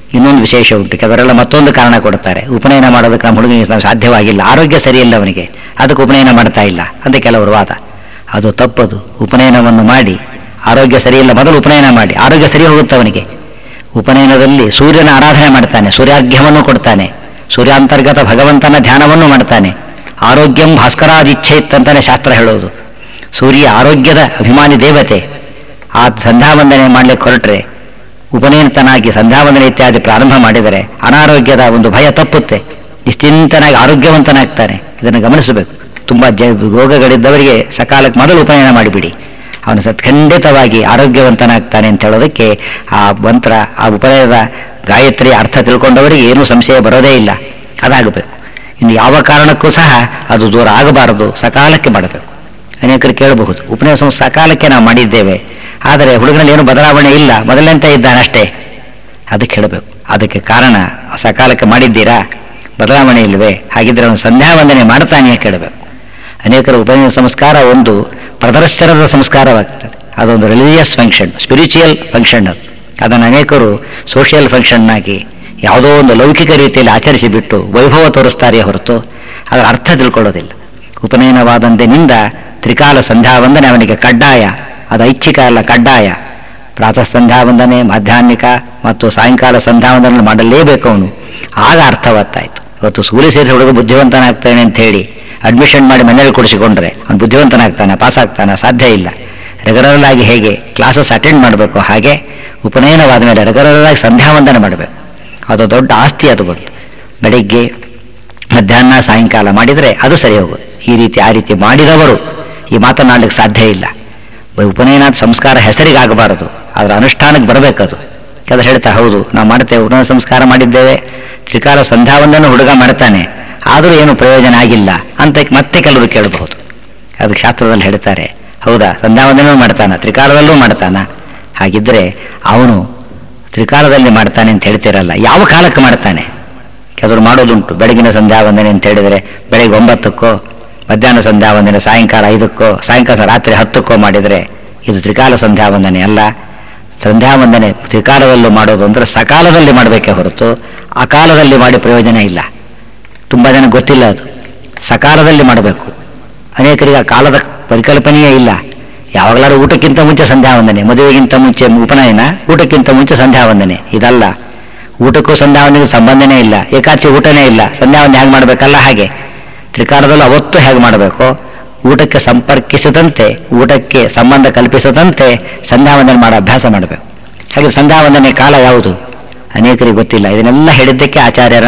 ಇನ್ನೊಂದು ವಿಶೇಷ ಉಂಟು, ಕೆಲವರೆಲ್ಲ ಮತ್ತೊಂದು ಕಾರಣ ಕೊಡ್ತಾರೆ. ಉಪನಯನ ಮಾಡೋದಕ್ಕೆ ನಮ್ಮ ಹುಡುಗನಿಗೆ ಸಾಧ್ಯವಾಗಿಲ್ಲ, ಆರೋಗ್ಯ ಸರಿಯಿಲ್ಲ ಅವನಿಗೆ, ಅದಕ್ಕೆ ಉಪನಯನ ಮಾಡ್ತಾ ಇಲ್ಲ ಅಂತ ಕೆಲವರು ವಾದ. ಅದು ತಪ್ಪದು. ಉಪನಯನವನ್ನು ಮಾಡಿ ಆರೋಗ್ಯ ಸರಿಯಿಲ್ಲ, ಮೊದಲು ಉಪನಯನ ಮಾಡಿ ಆರೋಗ್ಯ ಸರಿ ಹೋಗುತ್ತೆ ಅವನಿಗೆ. ಉಪನಯನದಲ್ಲಿ ಸೂರ್ಯನ ಆರಾಧನೆ ಮಾಡ್ತಾನೆ, ಸೂರ್ಯಾರ್ಘ್ಯವನ್ನು ಕೊಡ್ತಾನೆ, ಸೂರ್ಯಾಂತರ್ಗತ ಭಗವಂತನ ಧ್ಯಾನವನ್ನು ಮಾಡ್ತಾನೆ. ಆರೋಗ್ಯಂ ಭಾಸ್ಕರಾದಿಚ್ಛೇತ್ ಅಂತಾನೆ ಶಾಸ್ತ್ರ ಹೇಳೋದು. ಸೂರ್ಯ ಆರೋಗ್ಯದ ಅಭಿಮಾನಿ ದೇವತೆ. ಆ ಸಂಧ್ಯಾವಂದನೆ ಮಾಡಲಿಕ್ಕೆ ಹೊರಟ್ರೆ, ಉಪನಯನತನಾಗಿ ಸಂಧ್ಯಾವಂದನೆ ಇತ್ಯಾದಿ ಪ್ರಾರಂಭ ಮಾಡಿದರೆ ಅನಾರೋಗ್ಯದ ಒಂದು ಭಯ ತಪ್ಪುತ್ತೆ, ನಿಶ್ಚಿಂತನಾಗಿ ಆರೋಗ್ಯವಂತನಾಗ್ತಾನೆ. ಇದನ್ನು ಗಮನಿಸಬೇಕು. ತುಂಬ ರೋಗಗಳಿದ್ದವರಿಗೆ ಸಕಾಲಕ್ಕೆ ಮೊದಲು ಉಪನಯನ ಮಾಡಿಬಿಡಿ, ಅವನು ಖಂಡಿತವಾಗಿ ಆರೋಗ್ಯವಂತನಾಗ್ತಾನೆ ಅಂತ ಹೇಳೋದಕ್ಕೆ ಆ ಮಂತ್ರ, ಆ ಉಪನಯನದ ಗಾಯತ್ರಿ ಅರ್ಥ ತಿಳ್ಕೊಂಡವರಿಗೆ ಏನೂ ಸಂಶಯ ಬರೋದೇ ಇಲ್ಲ. ಅದಾಗಬೇಕು. ಇನ್ನು ಯಾವ ಕಾರಣಕ್ಕೂ ಸಹ ಅದು ದೂರ ಆಗಬಾರದು, ಸಕಾಲಕ್ಕೆ ಮಾಡಬೇಕು. ಅನೇಕರು ಕೇಳಬಹುದು, ಉಪನಯನ ಸಕಾಲಕ್ಕೆ ನಾವು ಮಾಡಿದ್ದೇವೆ, ಆದರೆ ಹುಡುಗನಲ್ಲಿ ಏನು ಬದಲಾವಣೆ ಇಲ್ಲ, ಮೊದಲಂತೆ ಇದ್ದಾನಷ್ಟೇ. ಅದಕ್ಕೆ ಹೇಳಬೇಕು. ಅದಕ್ಕೆ ಕಾರಣ ಸಕಾಲಕ್ಕೆ ಮಾಡಿದ್ದೀರಾ, ಬದಲಾವಣೆ ಇಲ್ಲವೇ, ಹಾಗಿದ್ರೆ ಅವನು ಸಂಧ್ಯಾವಂದನೆ ಮಾಡ್ತಾನೆ ಕೇಳಬೇಕು. ಅನೇಕರ ಉಪನಯನ ಸಂಸ್ಕಾರ ಒಂದು ಪ್ರದರ್ಶನದ ಸಂಸ್ಕಾರವಾಗ್ತದೆ. ಅದೊಂದು ರಿಲಿಜಿಯಸ್ ಫಂಕ್ಷನ್, ಸ್ಪಿರಿಚುವಲ್ ಫಂಕ್ಷನ್. ಅದನ್ನು ಅನೇಕರು ಸೋಷಿಯಲ್ ಫಂಕ್ಷನ್ನಾಗಿ ಯಾವುದೋ ಒಂದು ಲೌಕಿಕ ರೀತಿಯಲ್ಲಿ ಆಚರಿಸಿಬಿಟ್ಟು ವೈಭವ ತೋರಿಸ್ತಾರೆ ಹೊರತು ಅದರ ಅರ್ಥ ತಿಳ್ಕೊಳ್ಳೋದಿಲ್ಲ. ಉಪನಯನವಾದಂದಿನಿಂದ ತ್ರಿಕಾಲ ಸಂಧ್ಯಾವಂದನೆ ಅವನಿಗೆ ಕಡ್ಡಾಯ. ಅದು ಐಚ್ಛಿಕ ಅಲ್ಲ, ಕಡ್ಡಾಯ. ಪ್ರಾತಃ ಸಂಧ್ಯಾವಂದನೆ, ಮಾಧ್ಯಾಹ್ನಿಕ ಮತ್ತು ಸಾಯಂಕಾಲ ಸಂಧ್ಯಾವಂದನೆ ಮಾಡಲೇಬೇಕು ಅವನು. ಆಗ ಅರ್ಥವತ್ತಾಯಿತು. ಇವತ್ತು ಸ್ಕೂಲಿಗೆ ಸೇರಿಸಿ ಹುಡುಗ ಬುದ್ಧಿವಂತನಾಗ್ತಾನೆ ಅಂತ ಹೇಳಿ ಅಡ್ಮಿಷನ್ ಮಾಡಿ ಮನೇಲಿ ಕೊಡಿಸಿಕೊಂಡ್ರೆ ಅವನು ಬುದ್ಧಿವಂತನಾಗ್ತಾನೆ, ಪಾಸ್ ಆಗ್ತಾನೆ? ಸಾಧ್ಯ ಇಲ್ಲ. ರೆಗ್ಯುಲರ್ ಆಗಿ ಹೇಗೆ ಕ್ಲಾಸಸ್ ಅಟೆಂಡ್ ಮಾಡಬೇಕು, ಹಾಗೆ ಉಪನಯನವಾದ ಮೇಲೆ ರೆಗ್ಯುಲರ್ ಆಗಿ ಸಂಧ್ಯಾವಂದನೆ ಮಾಡಬೇಕು. ಅದು ದೊಡ್ಡ ಆಸ್ತಿ. ಅದು ಬಂತು ಬೆಳಿಗ್ಗೆ ಮಧ್ಯಾಹ್ನ ಸಾಯಂಕಾಲ ಮಾಡಿದರೆ ಅದು ಸರಿ ಹೋಗುತ್ತೆ. ಈ ರೀತಿ ಆ ರೀತಿ ಮಾಡಿದವರು ಈ ಮಾತನಾಡಲಿಕ್ಕೆ ಸಾಧ್ಯ ಇಲ್ಲ. ಉಪನಯನ ಸಂಸ್ಕಾರ ಹೆಸರಿಗಾಗಬಾರದು, ಅದರ ಅನುಷ್ಠಾನಕ್ಕೆ ಬರಬೇಕದು. ಕೆಲವರು ಹೇಳ್ತಾ, ಹೌದು ನಾವು ಮಾಡ್ತೇವೆ, ಉಪನಯನ ಸಂಸ್ಕಾರ ಮಾಡಿದ್ದೇವೆ, ತ್ರಿಕಾಲ ಸಂಧ್ಯಾವಂದನೆ ಹುಡುಗ ಮಾಡ್ತಾನೆ, ಆದರೂ ಏನು ಪ್ರಯೋಜನ ಆಗಿಲ್ಲ ಅಂತ ಮತ್ತೆ ಕೆಲವರು ಕೇಳಬಹುದು. ಅದಕ್ಕೆ ಶಾಸ್ತ್ರದಲ್ಲಿ ಹೇಳ್ತಾರೆ, ಹೌದಾ ಸಂಧ್ಯಾವಂದನೂ ಮಾಡ್ತಾನ, ತ್ರಿಕಾಲದಲ್ಲೂ ಮಾಡ್ತಾನ? ಹಾಗಿದ್ರೆ ಅವನು ತ್ರಿಕಾಲದಲ್ಲಿ ಮಾಡ್ತಾನೆ ಅಂತ ಹೇಳ್ತಿರಲ್ಲ, ಯಾವ ಕಾಲಕ್ಕೆ ಮಾಡ್ತಾನೆ? ಕೆಲವರು ಮಾಡೋದುಂಟು. ಬೆಳಗಿನ ಸಂಧ್ಯಾವಂದನೆ ಅಂತ ಹೇಳಿದರೆ ಬೆಳಗ್ಗೆ 9ಕ್ಕೋ, ಮಧ್ಯಾಹ್ನ ಸಂಧ್ಯಾವಂದನೆ ಸಾಯಂಕಾಲ 5ಕ್ಕೋ, ಸಾಯಂಕಾಲ ರಾತ್ರಿ 10ಕ್ಕೋ ಮಾಡಿದರೆ ಇದು ತ್ರಿಕಾಲ ಸಂಧ್ಯಾವಂದನೆ ಅಲ್ಲ. ಸಂಧ್ಯಾವಂದನೆ ತ್ರಿಕಾಲದಲ್ಲೂ ಮಾಡೋದು ಅಂದರೆ ಸಕಾಲದಲ್ಲಿ ಮಾಡಬೇಕೇ ಹೊರತು ಅಕಾಲದಲ್ಲಿ ಮಾಡಿ ಪ್ರಯೋಜನ ಇಲ್ಲ. ತುಂಬ ಜನ ಗೊತ್ತಿಲ್ಲ ಅದು. ಸಕಾಲದಲ್ಲಿ ಮಾಡಬೇಕು. ಅನೇಕರಿಗೆ ಆ ಕಾಲದ ಪರಿಕಲ್ಪನೆಯೇ ಇಲ್ಲ. ಯಾವಾಗಲಾರು ಊಟಕ್ಕಿಂತ ಮುಂಚೆ ಸಂಧ್ಯಾವಂದನೆ, ಮದುವೆಗಿಂತ ಮುಂಚೆ ಉಪನಯನ, ಊಟಕ್ಕಿಂತ ಮುಂಚೆ ಸಂಧ್ಯಾವಂದನೆ. ಇದಲ್ಲ. ಊಟಕ್ಕೂ ಸಂಧ್ಯಾವಂದನೆಗೂ ಸಂಬಂಧನೇ ಇಲ್ಲ. ಏಕಾಚಿ ಊಟನೇ ಇಲ್ಲ, ಸಂಧ್ಯಾವಂದನೆ ಹೇಗೆ ಮಾಡಬೇಕಲ್ಲ ಹಾಗೆ ತ್ರಿಕಾಲದಲ್ಲೂ ಅವತ್ತು ಹೇಗೆ ಮಾಡಬೇಕು, ಊಟಕ್ಕೆ ಸಂಪರ್ಕಿಸದಂತೆ, ಊಟಕ್ಕೆ ಸಂಬಂಧ ಕಲ್ಪಿಸದಂತೆ ಸಂಧ್ಯಾವಂದನೆ ಮಾಡೋ ಅಭ್ಯಾಸ ಮಾಡಬೇಕು. ಹಾಗೆ ಸಂಧ್ಯಾವಂದನೆ ಕಾಲ ಯಾವುದು ಅನೇಕರಿಗೆ ಗೊತ್ತಿಲ್ಲ. ಇದನ್ನೆಲ್ಲ ಹೇಳಿದ್ದಕ್ಕೆ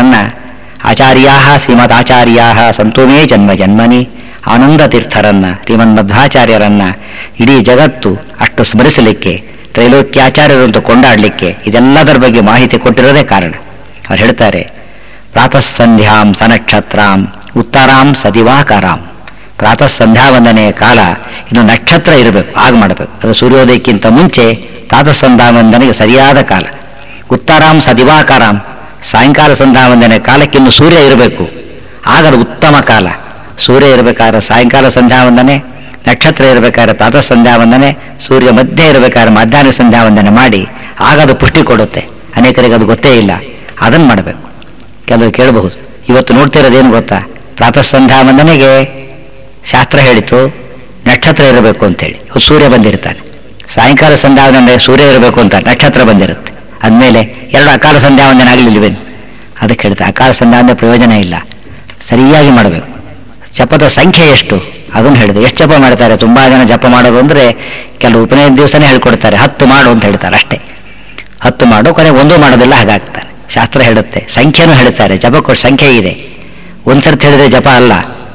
ಆಚಾರ್ಯಾ ಶ್ರೀಮದ್ ಆಚಾರ್ಯಾ ಸಂತೋಮೇ ಜನ್ಮ ಜನ್ಮನಿ ಆನಂದ ತೀರ್ಥರನ್ನ, ಶ್ರೀಮನ್ಮಧ್ವಾಚಾರ್ಯರನ್ನ ಇಡೀ ಜಗತ್ತು ಅಷ್ಟು ಸ್ಮರಿಸಲಿಕ್ಕೆ, ತ್ರೈಲೋಕ್ಯಾಚಾರ್ಯರಂತೂ ಕೊಂಡಾಡಲಿಕ್ಕೆ ಇದೆಲ್ಲದರ ಬಗ್ಗೆ ಮಾಹಿತಿ ಕೊಟ್ಟಿರೋದೇ ಕಾರಣ. ಅವ್ರು ಹೇಳ್ತಾರೆ, ಪ್ರಾತಃ ಸಂಧ್ಯಾಂ ಸನಕ್ಷತ್ರಾಂ ಉತ್ತರಾಂ ಸದಿವಾಕರಾಂ. ಪ್ರಾತಃ ಸಂಧ್ಯಾವಂದನೆಯ ಕಾಲ ಇನ್ನು ನಕ್ಷತ್ರ ಇರಬೇಕು, ಆಗ ಮಾಡಬೇಕು. ಅದು ಸೂರ್ಯೋದಯಕ್ಕಿಂತ ಮುಂಚೆ ಪ್ರಾತಃ ಸಂಧ್ಯಾವಂದನೆಗೆ ಸರಿಯಾದ ಕಾಲ. ಉತ್ತರಾಂ ಸದಿವಾಕರಾಂ, ಸಾಯಂಕಾಲ ಸಂಧ್ಯಾವಂದನೆ ಕಾಲಕ್ಕಿನ್ನು ಸೂರ್ಯ ಇರಬೇಕು, ಆಗ ಅದು ಉತ್ತಮ ಕಾಲ. ಸೂರ್ಯ ಇರಬೇಕಾದ್ರೆ ಸಾಯಂಕಾಲ ಸಂಧ್ಯಾವಂದನೆ, ನಕ್ಷತ್ರ ಇರಬೇಕಾದ್ರೆ ಪ್ರಾತಃ ಸಂಧ್ಯಾವಂದನೆ, ಸೂರ್ಯ ಮಧ್ಯೆ ಇರಬೇಕಾದ್ರೆ ಮಧ್ಯಾಹ್ನ ಸಂಧ್ಯಾವಂದನೆ ಮಾಡಿ ಆಗ ಅದು ಪುಷ್ಟಿ ಕೊಡುತ್ತೆ. ಅನೇಕರಿಗೆ ಅದು ಗೊತ್ತೇ ಇಲ್ಲ, ಅದನ್ನು ಮಾಡಬೇಕು. ಕೆಲವರು ಕೇಳಬಹುದು, ಇವತ್ತು ನೋಡ್ತಿರೋದೇನು ಗೊತ್ತಾ, ಪ್ರಾತಃ ಸಂಧ್ಯಾವಂದನೆಗೆ ಶಾಸ್ತ್ರ ಹೇಳಿತು ನಕ್ಷತ್ರ ಇರಬೇಕು ಅಂತೇಳಿ, ಸೂರ್ಯ ಬಂದಿರ್ತಾನೆ. ಸಾಯಂಕಾಲ ಸಂಧ್ಯಾವಂದನೆ ಸೂರ್ಯ ಇರಬೇಕು ಅಂತ ನಕ್ಷತ್ರ ಬಂದಿರುತ್ತೆ. ಅಂದಮೇಲೆ ಎರಡು ಅಕಾಲ ಸಂಧ್ಯಾವಂದನೆ ಆಗಲಿಲ್ವೇನು? ಅದಕ್ಕೆ ಹೇಳ್ತಾರೆ ಅಕಾಲ ಸಂಧ್ಯಾವಂದನೆ ಪ್ರಯೋಜನ ಇಲ್ಲ, ಸರಿಯಾಗಿ ಮಾಡಬೇಕು. ಜಪದ ಸಂಖ್ಯೆ ಎಷ್ಟು ಅದನ್ನು ಹೇಳಿದೆ. ಎಷ್ಟು ಜಪ ಮಾಡ್ತಾರೆ? ತುಂಬ ಜನ ಜಪ ಮಾಡೋದು ಅಂದರೆ ಕೆಲವು ಉಪನಯನ ದಿವಸನೇ ಹೇಳ್ಕೊಡ್ತಾರೆ, 10 ಮಾಡು ಅಂತ ಹೇಳ್ತಾರೆ ಅಷ್ಟೇ. 10 ಮಾಡು, ಕೊನೆ 1 ಮಾಡೋದಿಲ್ಲ, ಹಾಗಾಗ್ತಾನೆ. ಶಾಸ್ತ್ರ ಹೇಳುತ್ತೆ, ಸಂಖ್ಯೆನೂ ಹೇಳ್ತಾರೆ. ಜಪ ಕೊಟ್ಟು ಸಂಖ್ಯೆ ಇದೆ. 1 ಸರ್ತಿ ಹೇಳಿದ್ರೆ ಜಪ ಅಲ್ಲ,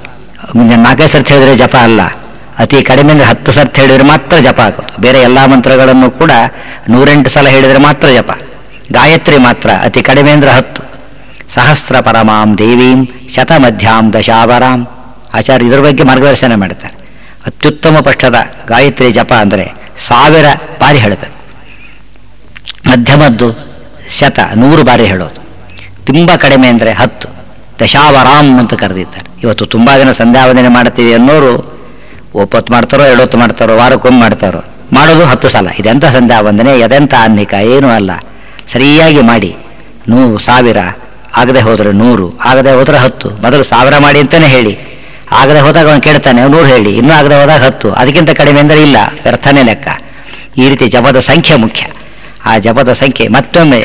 4 ಸರ್ತಿ ಹೇಳಿದ್ರೆ ಜಪ ಅಲ್ಲ, ಅತಿ ಕಡಿಮೆ ಅಂದರೆ 10 ಸರ್ತಿ ಹೇಳಿದರೆ ಮಾತ್ರ ಜಪ ಆಗೋದು. ಬೇರೆ ಎಲ್ಲ ಮಂತ್ರಗಳನ್ನು ಕೂಡ 108 ಸಲ ಹೇಳಿದರೆ ಮಾತ್ರ ಜಪ. ಗಾಯತ್ರಿ ಮಾತ್ರ ಅತಿ ಕಡಿಮೆ ಅಂದರೆ 10. ಸಹಸ್ರ ಪರಮಾಂ ದೇವೀಂ ಶತಮಧ್ಯಾಂ ದಶಾವರಾಂ. ಆಚಾರ್ಯ ಇದರ ಬಗ್ಗೆ ಮಾರ್ಗದರ್ಶನ ಮಾಡ್ತಾರೆ. ಅತ್ಯುತ್ತಮ ಪಕ್ಷದ ಗಾಯತ್ರಿ ಜಪ ಅಂದರೆ 1000 ಬಾರಿ ಹೇಳಬೇಕು. ಮಧ್ಯಮದ್ದು 100 ಬಾರಿ ಹೇಳೋದು. ತುಂಬ ಕಡಿಮೆ ಅಂದರೆ 10. ದಶಾವರಾಮ್ ಅಂತ ಕರೆದಿದ್ದಾರೆ. ಇವತ್ತು ತುಂಬ ಜನ ಸಂಧ್ಯಾವಂದನೆ ಮಾಡ್ತೀವಿ ಅನ್ನೋರು 9 ಮಾಡ್ತಾರೋ 2 ಮಾಡ್ತಾರೋ, ವಾರಕ್ಕೊಮ್ಮೆ ಮಾಡ್ತಾರೋ, ಮಾಡೋದು 10 ಸಲ. ಇದೆಂಥ ಸಂಧ್ಯಾವಂದನೆ, ಅದೆಂಥ ಆನ್ನಿಕ, ಏನೂ ಅಲ್ಲ. ಸರಿಯಾಗಿ ಮಾಡಿ 1000, ಆಗದೆ ಹೋದರೆ 100, ಆಗದೆ ಹೋದರೆ 10. ಮೊದಲು 1000 ಮಾಡಿ ಅಂತಲೇ ಹೇಳಿ, ಆಗದೆ ಹೋದಾಗ ಅವನು ಕೇಳ್ತಾನೆ 100 ಹೇಳಿ, ಇನ್ನೂ ಆಗದೆ ಹೋದಾಗ 10, ಅದಕ್ಕಿಂತ ಕಡಿಮೆ ಅಂದರೆ ಇಲ್ಲ, ವ್ಯರ್ಥನೇ ಲೆಕ್ಕ. ಈ ರೀತಿ ಜಪದ ಸಂಖ್ಯೆ ಮುಖ್ಯ. ಆ ಜಪದ ಸಂಖ್ಯೆ ಮತ್ತೊಮ್ಮೆ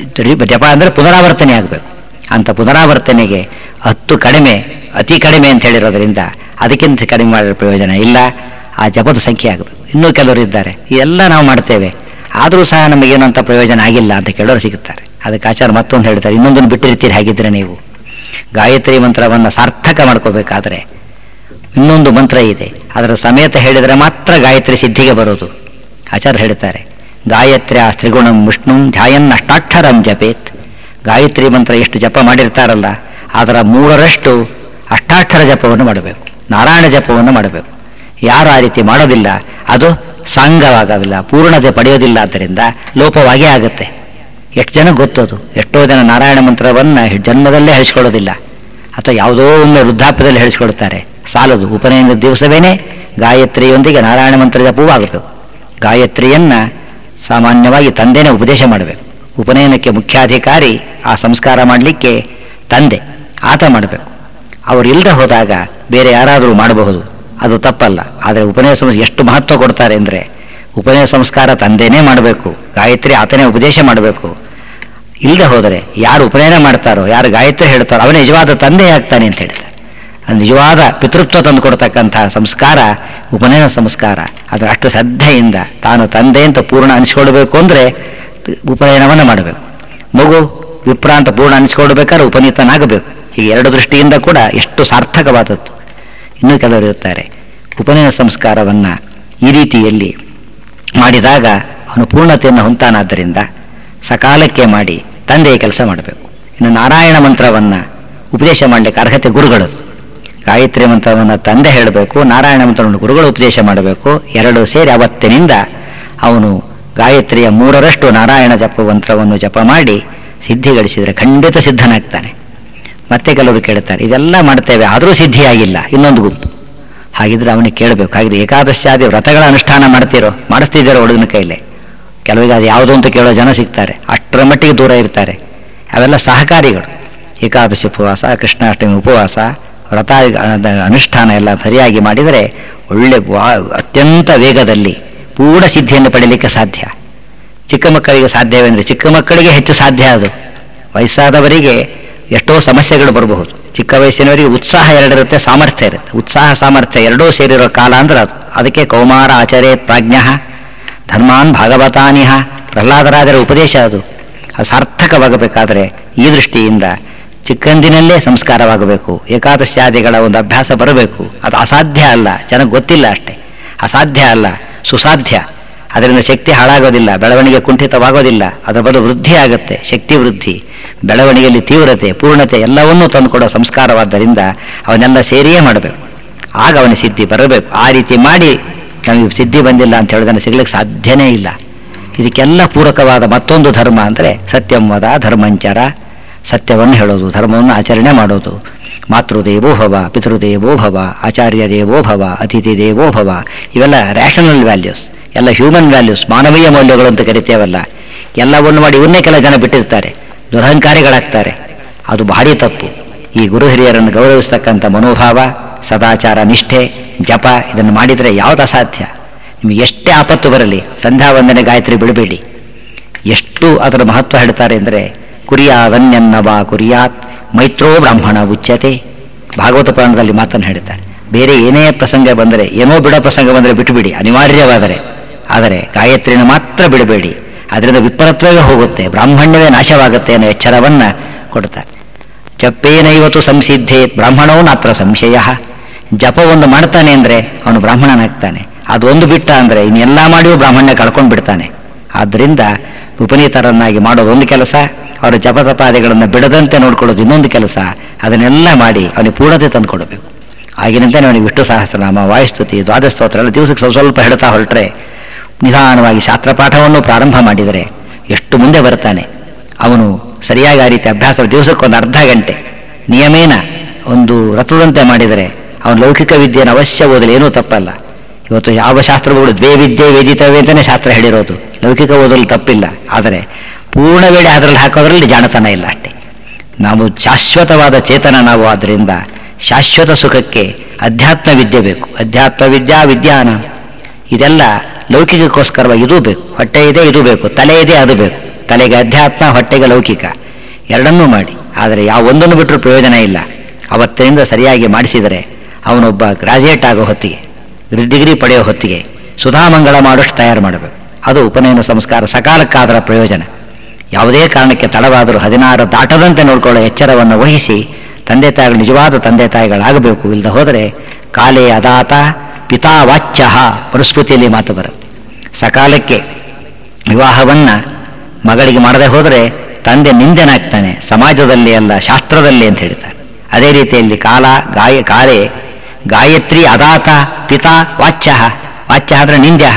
ಜಪ ಅಂದರೆ ಪುನರಾವರ್ತನೆ ಆಗಬೇಕು. ಅಂಥ ಪುನರಾವರ್ತನೆಗೆ 10 ಕಡಿಮೆ, ಅತಿ ಕಡಿಮೆ ಅಂತ ಹೇಳಿರೋದ್ರಿಂದ ಅದಕ್ಕಿಂತ ಕಡಿಮೆ ಮಾಡಿರೋ ಪ್ರಯೋಜನ ಇಲ್ಲ. ಆ ಜಪದ ಸಂಖ್ಯೆ ಆಗಬೇಕು. ಇನ್ನೂ ಕೆಲವರು ಇದ್ದಾರೆ, ಎಲ್ಲ ನಾವು ಮಾಡ್ತೇವೆ, ಆದರೂ ಸಹ ನಮಗೇನು ಅಂತ ಪ್ರಯೋಜನ ಆಗಿಲ್ಲ ಅಂತ ಕೇಳೋರು ಸಿಗುತ್ತಾರೆ. ಅದಕ್ಕೆ ಆಚಾರ್ಯ ಮತ್ತೊಂದು ಹೇಳ್ತಾರೆ, ಇನ್ನೊಂದನ್ನು ಬಿಟ್ಟಿರ್ತೀರಿ. ಹಾಗಿದ್ರೆ ನೀವು ಗಾಯತ್ರಿ ಮಂತ್ರವನ್ನು ಸಾರ್ಥಕ ಮಾಡ್ಕೋಬೇಕಾದ್ರೆ ಇನ್ನೊಂದು ಮಂತ್ರ ಇದೆ, ಅದರ ಸಮೇತ ಹೇಳಿದರೆ ಮಾತ್ರ ಗಾಯತ್ರಿ ಸಿದ್ಧಿಗೆ ಬರೋದು. ಆಚಾರ್ಯ ಹೇಳ್ತಾರೆ, ಗಾಯತ್ರ್ಯ ತ್ರಿಗುಣಂ ವಿಷ್ಣುಂ ಧ್ಯಾಯನ್ ಅಷ್ಟಾಕ್ಷರಂ ಜಪೇತ್. ಗಾಯತ್ರಿ ಮಂತ್ರ ಎಷ್ಟು ಜಪ ಮಾಡಿರ್ತಾರಲ್ಲ, ಅದರ 3ರಷ್ಟು ಅಷ್ಟಾಕ್ಷರ ಜಪವನ್ನು ಮಾಡಬೇಕು, ನಾರಾಯಣ ಜಪವನ್ನು ಮಾಡಬೇಕು. ಯಾರು ಆ ರೀತಿ ಮಾಡೋದಿಲ್ಲ ಅದು ಸಾಂಗವಾಗೋದಿಲ್ಲ, ಪೂರ್ಣತೆ ಪಡೆಯೋದಿಲ್ಲ. ಆದ್ದರಿಂದ ಲೋಪವಾಗೇ ಆಗುತ್ತೆ. ಎಷ್ಟು ಜನ ಗೊತ್ತದು? ಎಷ್ಟೋ ಜನ ನಾರಾಯಣ ಮಂತ್ರವನ್ನು ಜನ್ಮದಲ್ಲೇ ಹೇಳಿಸ್ಕೊಳ್ಳೋದಿಲ್ಲ, ಅಥವಾ ಯಾವುದೋ ಒಂದು ವೃದ್ಧಾಪ್ಯದಲ್ಲಿ ಹೇಳಿಸ್ಕೊಳ್ತಾರೆ. ಸಾಲದು. ಉಪನಯನದ ದಿವಸವೇನೆ ಗಾಯತ್ರಿಯೊಂದಿಗೆ ನಾರಾಯಣ ಮಂತ್ರ ಜಪವೂ ಆಗುತ್ತೆ. ಗಾಯತ್ರಿಯನ್ನು ಸಾಮಾನ್ಯವಾಗಿ ತಂದೆನೇ ಉಪದೇಶ ಮಾಡಬೇಕು. ಉಪನಯನಕ್ಕೆ ಮುಖ್ಯಾಧಿಕಾರಿ, ಆ ಸಂಸ್ಕಾರ ಮಾಡಲಿಕ್ಕೆ ತಂದೆ, ಆತ ಮಾಡಬೇಕು. ಅವರು ಇಲ್ಲದೆ ಹೋದಾಗ ಬೇರೆ ಯಾರಾದರೂ ಮಾಡಬಹುದು, ಅದು ತಪ್ಪಲ್ಲ. ಆದರೆ ಉಪನಯನ ಸಂಸ್ಕಾರ ಎಷ್ಟು ಮಹತ್ವ ಕೊಡ್ತಾರೆ ಅಂದರೆ, ಉಪನಯನ ಸಂಸ್ಕಾರ ತಂದೆನೇ ಮಾಡಬೇಕು, ಗಾಯತ್ರಿ ಆತನೇ ಉಪದೇಶ ಮಾಡಬೇಕು. ಇಲ್ಲದೆ ಹೋದರೆ ಯಾರು ಉಪನಯನ ಮಾಡ್ತಾರೋ, ಯಾರು ಗಾಯತ್ರಿ ಹೇಳ್ತಾರೋ ಅವನೇ ನಿಜವಾದ ತಂದೆ ಆಗ್ತಾನೆ ಅಂತ ಹೇಳ್ತಾರೆ. ಅದು ನಿಜವಾದ ಪಿತೃತ್ವ ತಂದು ಕೊಡ್ತಕ್ಕಂತಹ ಸಂಸ್ಕಾರ ಉಪನಯನ ಸಂಸ್ಕಾರ. ಅದರ ಅಷ್ಟು ಶ್ರದ್ಧೆಯಿಂದ ತಾನು ತಂದೆ ಅಂತ ಪೂರ್ಣ ಅನಿಸ್ಕೊಳ್ಬೇಕು ಅಂದರೆ ಉಪನಯನವನ್ನು ಮಾಡಬೇಕು. ಮಗು ವಿಪ್ರಾಂತ ಪೂರ್ಣ ಅನಿಸ್ಕೊಳ್ಬೇಕಾದ್ರೆ ಉಪನೀತನಾಗಬೇಕು. ಹೀಗೆ 2 ದೃಷ್ಟಿಯಿಂದ ಕೂಡ ಎಷ್ಟು ಸಾರ್ಥಕವಾದದ್ದು. ಇನ್ನೂ ಕೆಲವರು ಇರ್ತಾರೆ, ಉಪನಯನ ಸಂಸ್ಕಾರವನ್ನು ಈ ರೀತಿಯಲ್ಲಿ ಮಾಡಿದಾಗ ಅವನು ಪೂರ್ಣತೆಯನ್ನು ಹೊಂತಾನಾದ್ದರಿಂದ ಸಕಾಲಕ್ಕೆ ಮಾಡಿ ತಂದೆಯ ಕೆಲಸ ಮಾಡಬೇಕು. ಇನ್ನು ನಾರಾಯಣ ಮಂತ್ರವನ್ನು ಉಪದೇಶ ಮಾಡಲಿಕ್ಕೆ ಅರ್ಹತೆ ಗುರುಗಳದು. ಗಾಯತ್ರಿ ಮಂತ್ರವನ್ನು ತಂದೆ ಹೇಳಬೇಕು, ನಾರಾಯಣ ಮಂತ್ರವನ್ನು ಗುರುಗಳು ಉಪದೇಶ ಮಾಡಬೇಕು. 2 ಸೇರಿ ಅವತ್ತಿನಿಂದ ಅವನು ಗಾಯತ್ರಿಯ 3ರಷ್ಟು ನಾರಾಯಣ ಜಪ ಮಂತ್ರವನ್ನು ಜಪ ಮಾಡಿ ಸಿದ್ಧಿ ಗಳಿಸಿದರೆ ಖಂಡಿತ ಸಿದ್ಧನಾಗ್ತಾನೆ. ಮತ್ತೆ ಕೆಲವರು ಕೇಳ್ತಾರೆ, ಇದೆಲ್ಲ ಮಾಡ್ತೇವೆ ಆದರೂ ಸಿದ್ಧಿಯಾಗಿಲ್ಲ. ಇನ್ನೊಂದು ಗುಂಪು ಹಾಗಿದ್ರೆ ಅವನಿಗೆ ಕೇಳಬೇಕು, ಹಾಗಿದ್ರೆ ಏಕಾದಶಾದಿ ವ್ರತಗಳ ಅನುಷ್ಠಾನ ಮಾಡಿಸ್ತಿದ್ದಾರೆ ಹುಡುಗನ ಕೈಲೇ. ಕೆಲವರಿಗೆ ಅದು ಯಾವುದೋ ಅಂತ ಕೇಳೋ ಜನ ಸಿಗ್ತಾರೆ, ಅಷ್ಟರ ಮಟ್ಟಿಗೆ ದೂರ ಇರ್ತಾರೆ. ಅವೆಲ್ಲ ಸಹಕಾರಿಗಳು. ಏಕಾದಶಿ ಉಪವಾಸ, ಕೃಷ್ಣಾಷ್ಟಮಿ ಉಪವಾಸ, ವ್ರತ ಅನುಷ್ಠಾನ ಎಲ್ಲ ಸರಿಯಾಗಿ ಮಾಡಿದರೆ ಒಳ್ಳೆ ಅತ್ಯಂತ ವೇಗದಲ್ಲಿ ಪೂರ್ಣ ಸಿದ್ಧಿಯನ್ನು ಪಡೀಲಿಕ್ಕೆ ಸಾಧ್ಯ. ಚಿಕ್ಕ ಮಕ್ಕಳಿಗೆ ಸಾಧ್ಯವೆಂದರೆ ಚಿಕ್ಕ ಮಕ್ಕಳಿಗೆ ಹೆಚ್ಚು ಸಾಧ್ಯ. ಅದು ವಯಸ್ಸಾದವರಿಗೆ ಎಷ್ಟೋ ಸಮಸ್ಯೆಗಳು ಬರಬಹುದು. ಚಿಕ್ಕ ವಯಸ್ಸಿನವರಿಗೆ ಉತ್ಸಾಹ 2 ಇರುತ್ತೆ, ಸಾಮರ್ಥ್ಯ ಇರುತ್ತೆ. ಉತ್ಸಾಹ ಸಾಮರ್ಥ್ಯ ಎರಡೂ ಸೇರಿರೋ ಕಾಲ ಅಂದ್ರೆ ಅದು. ಅದಕ್ಕೆ ಕೌಮಾರ ಆಚರೇ ಪ್ರಾಜ್ಞ ಧರ್ಮಾನ್ ಭಾಗವತಾನಿಹ ಪ್ರಹ್ಲಾದರಾಜರ ಉಪದೇಶ ಅದು. ಸಾರ್ಥಕವಾಗಬೇಕಾದ್ರೆ ಈ ದೃಷ್ಟಿಯಿಂದ ಚಿಕ್ಕಂದಿನಲ್ಲೇ ಸಂಸ್ಕಾರವಾಗಬೇಕು. ಏಕಾದಶಾದಿಗಳ ಒಂದು ಅಭ್ಯಾಸ ಬರಬೇಕು. ಅದು ಅಸಾಧ್ಯ ಅಲ್ಲ, ಜನಕ್ಕೆ ಗೊತ್ತಿಲ್ಲ ಅಷ್ಟೇ. ಅಸಾಧ್ಯ ಅಲ್ಲ, ಸುಸಾಧ್ಯ. ಅದರಿಂದ ಶಕ್ತಿ ಹಾಳಾಗೋದಿಲ್ಲ, ಬೆಳವಣಿಗೆ ಕುಂಠಿತವಾಗೋದಿಲ್ಲ, ಅದರ ಬದಲು ವೃದ್ಧಿ ಆಗುತ್ತೆ. ಶಕ್ತಿ ವೃದ್ಧಿ, ಬೆಳವಣಿಗೆಯಲ್ಲಿ ತೀವ್ರತೆ, ಪೂರ್ಣತೆ ಎಲ್ಲವನ್ನೂ ತಂದುಕೊಡೋ ಸಂಸ್ಕಾರವಾದ್ದರಿಂದ ಅವನ್ನೆಲ್ಲ ಸೇರಿಯೇ ಮಾಡಬೇಕು. ಆಗ ಅವನ ಸಿದ್ಧಿ ಬರಬೇಕು. ಆ ರೀತಿ ಮಾಡಿ ನಮಗೆ ಸಿದ್ಧಿ ಬಂದಿಲ್ಲ ಅಂತ ಹೇಳಿದ್ರೆ ಸಿಗ್ಲಿಕ್ಕೆ ಸಾಧ್ಯನೇ ಇಲ್ಲ. ಇದಕ್ಕೆಲ್ಲ ಪೂರಕವಾದ ಮತ್ತೊಂದು ಧರ್ಮ ಅಂದರೆ ಸತ್ಯಂವದ ಧರ್ಮಂಚರ, ಸತ್ಯವನ್ನು ಹೇಳೋದು, ಧರ್ಮವನ್ನು ಆಚರಣೆ ಮಾಡೋದು. ಮಾತೃದೇವೋ ಭವ, ಪಿತೃದೇವೋ ಭವ, ಆಚಾರ್ಯ ದೇವೋ ಭವ, ಅತಿಥಿ ದೇವೋ ಭವ. ಇವೆಲ್ಲ ರ್ಯಾಷನಲ್ ವ್ಯಾಲ್ಯೂಸ್, ಎಲ್ಲ ಹ್ಯೂಮನ್ ವ್ಯಾಲ್ಯೂಸ್, ಮಾನವೀಯ ಮೌಲ್ಯಗಳು ಅಂತ ಕರಿತೇವಲ್ಲ. ಎಲ್ಲವನ್ನು ಮಾಡಿ ಇವನ್ನೇ ಕೆಲ ಜನ ಬಿಟ್ಟಿರ್ತಾರೆ, ದುರಹಂಕಾರಿಗಳಾಗ್ತಾರೆ. ಅದು ಭಾರಿ ತಪ್ಪು. ಈ ಗುರು ಹಿರಿಯರನ್ನು ಗೌರವಿಸ್ತಕ್ಕಂಥ ಮನೋಭಾವ, ಸದಾಚಾರ, ನಿಷ್ಠೆ, ಜಪ ಇದನ್ನು ಮಾಡಿದರೆ ಯಾವುದು ಅಸಾಧ್ಯ. ನಿಮಗೆ ಎಷ್ಟೇ ಆಪತ್ತು ಬರಲಿ ಸಂಧ್ಯಾ ವಂದನೆ ಗಾಯತ್ರಿ ಬಿಡಬೇಡಿ. ಎಷ್ಟು ಅದರ ಮಹತ್ವ ಹೇಳ್ತಾರೆ ಅಂದರೆ, ಕುರಿಯಾದನ್ಯನ್ನವ ಕುರಿಯಾತ್ ಮೈತ್ರೋ ಬ್ರಾಹ್ಮಣ ಉಚ್ಯತೆ. ಭಾಗವತ ಪುರಾಣದಲ್ಲಿ ಮಾತನ್ನು ಹೇಳ್ತಾರೆ. ಬೇರೆ ಏನೇ ಪ್ರಸಂಗ ಬಂದರೆ, ಏನೋ ಬಿಡೋ ಪ್ರಸಂಗ ಬಂದರೆ ಬಿಟ್ಟುಬಿಡಿ ಅನಿವಾರ್ಯವಾದರೆ, ಆದರೆ ಗಾಯತ್ರಿನ ಮಾತ್ರ ಬಿಡಬೇಡಿ. ಅದರಿಂದ ವಿಪರೀತವೇ ಹೋಗುತ್ತೆ, ಬ್ರಾಹ್ಮಣ್ಯವೇ ನಾಶವಾಗುತ್ತೆ ಅನ್ನೋ ಎಚ್ಚರವನ್ನು ಕೊಡ್ತಾರೆ. ಜಪೇನೈವತ್ತು ಸಂಸಿದ್ಧೇ ಬ್ರಾಹ್ಮಣವೂ ನಾತ್ರ ಸಂಶಯ. ಜಪವೊಂದು ಮಾಡ್ತಾನೆ ಅಂದರೆ ಅವನು ಬ್ರಾಹ್ಮಣನಾಗ್ತಾನೆ. ಅದೊಂದು ಬಿಟ್ಟ ಅಂದರೆ ಇನ್ನೆಲ್ಲ ಮಾಡಿಯೂ ಬ್ರಾಹ್ಮಣ್ಯ ಕಳ್ಕೊಂಡು ಬಿಡ್ತಾನೆ. ಆದ್ದರಿಂದ ಉಪನೀತರನ್ನಾಗಿ ಮಾಡೋದೊಂದು ಕೆಲಸ, ಅವರ ಜಪತಪಾದಿಗಳನ್ನು ಬಿಡದಂತೆ ನೋಡ್ಕೊಳ್ಳೋದು ಇನ್ನೊಂದು ಕೆಲಸ. ಅದನ್ನೆಲ್ಲ ಮಾಡಿ ಅವನಿಗೆ ಪೂರ್ಣತೆ ತಂದು ಕೊಡಬೇಕು. ಆಗಿನಂತೆ ಅವನಿಗೆ ವಿಷ್ಣು ಸಹಸ್ರನಾಮ, ವಾಯುಸ್ತುತಿ, ದ್ವಾದಶ ಸ್ತೋತ್ರ ಎಲ್ಲ ದಿವಸಕ್ಕೆ ಸ್ವಲ್ಪ ಹೇಳ್ತಾ ಹೊರಟ್ರೆ, ನಿಧಾನವಾಗಿ ಶಾಸ್ತ್ರಪಾಠವನ್ನು ಪ್ರಾರಂಭ ಮಾಡಿದರೆ ಎಷ್ಟು ಮುಂದೆ ಬರ್ತಾನೆ. ಅವನು ಸರಿಯಾಗಿ ಆ ರೀತಿ ಅಭ್ಯಾಸ ದಿವಸಕ್ಕೊಂದು ಅರ್ಧ ಗಂಟೆ ನಿಯಮೇನ ಒಂದು ರಥದಂತೆ ಮಾಡಿದರೆ ಅವನು ಲೌಕಿಕ ವಿದ್ಯೆಯನ್ನು ಅವಶ್ಯ ಓದಲು ಏನೂ ತಪ್ಪಲ್ಲ. ಇವತ್ತು ಯಾವ ಶಾಸ್ತ್ರಗಳು 2 ವಿದ್ಯೆ ವೇದಿತವೆ ಅಂತಲೇ ಶಾಸ್ತ್ರ ಹೇಳಿರೋದು. ಲೌಕಿಕ ಓದಲು ತಪ್ಪಿಲ್ಲ, ಆದರೆ ಪೂರ್ಣ ವೇಳೆ ಅದರಲ್ಲಿ ಹಾಕೋದ್ರಲ್ಲಿ ಜಾಣತನ ಇಲ್ಲ ಅಷ್ಟೇ. ನಾವು ಶಾಶ್ವತವಾದ ಚೇತನ ನಾವು, ಆದ್ದರಿಂದ ಶಾಶ್ವತ ಸುಖಕ್ಕೆ ಅಧ್ಯಾತ್ಮ ವಿದ್ಯೆ ಬೇಕು. ಅಧ್ಯಾತ್ಮ ವಿದ್ಯಾ ವಿಜ್ಞಾನ ಇದೆಲ್ಲ ಲೌಕಿಕಕ್ಕೋಸ್ಕರವಾಗಿ ಇದೂ ಬೇಕು. ಹೊಟ್ಟೆ ಇದೆ ಇದು ಬೇಕು, ತಲೆ ಇದೆ ಅದು ಬೇಕು. ತಲೆಗೆ ಅಧ್ಯಾತ್ಮ, ಹೊಟ್ಟೆಗೆ ಲೌಕಿಕ, ಎರಡನ್ನೂ ಮಾಡಿ. ಆದರೆ ಯಾವ ಒಂದನ್ನು ಬಿಟ್ಟರೂ ಪ್ರಯೋಜನ ಇಲ್ಲ. ಅವತ್ತಿನಿಂದ ಸರಿಯಾಗಿ ಮಾಡಿಸಿದರೆ ಅವನೊಬ್ಬ ಗ್ರಾಜುಯೇಟ್ ಆಗೋ ಹೊತ್ತಿಗೆ, ಡಿಗ್ರಿ ಪಡೆಯೋ ಹೊತ್ತಿಗೆ ಸುಧಾಮಂಗಳ ಮಾಡೋಷ್ಟು ತಯಾರು ಮಾಡಬೇಕು. ಅದು ಉಪನಯನ ಸಂಸ್ಕಾರ ಸಕಾಲಕ್ಕಾದರ ಪ್ರಯೋಜನ. ಯಾವುದೇ ಕಾರಣಕ್ಕೆ ತಡವಾದರೂ 16 ದಾಟದಂತೆ ನೋಡಿಕೊಳ್ಳೋ ಎಚ್ಚರವನ್ನು ವಹಿಸಿ ತಂದೆ ತಾಯಿಗಳು ನಿಜವಾದ ತಂದೆ ತಾಯಿಗಳಾಗಬೇಕು. ಇಲ್ಲದೆ ಹೋದರೆ ಕಾಲೇ ಅದಾತ ಪಿತಾ ವಾಚ್ಯ ಮನುಸ್ಮೃತಿಯಲ್ಲಿ ಮಾತು ಬರುತ್ತೆ. ಸಕಾಲಕ್ಕೆ ವಿವಾಹವನ್ನು ಮಗಳಿಗೆ ಮಾಡದೆ ಹೋದರೆ ತಂದೆ ನಿಂದೆನಾಗ್ತಾನೆ, ಸಮಾಜದಲ್ಲಿ ಅಲ್ಲ ಶಾಸ್ತ್ರದಲ್ಲಿ ಅಂತ ಹೇಳ್ತಾರೆ. ಅದೇ ರೀತಿಯಲ್ಲಿ ಕಾಲೇ ಗಾಯತ್ರಿ ಅದಾತ ಪಿತಾ ವಾಚ್ಯ, ವಾಚ್ಯ ಅಂದರೆ ನಿಂದ್ಯ.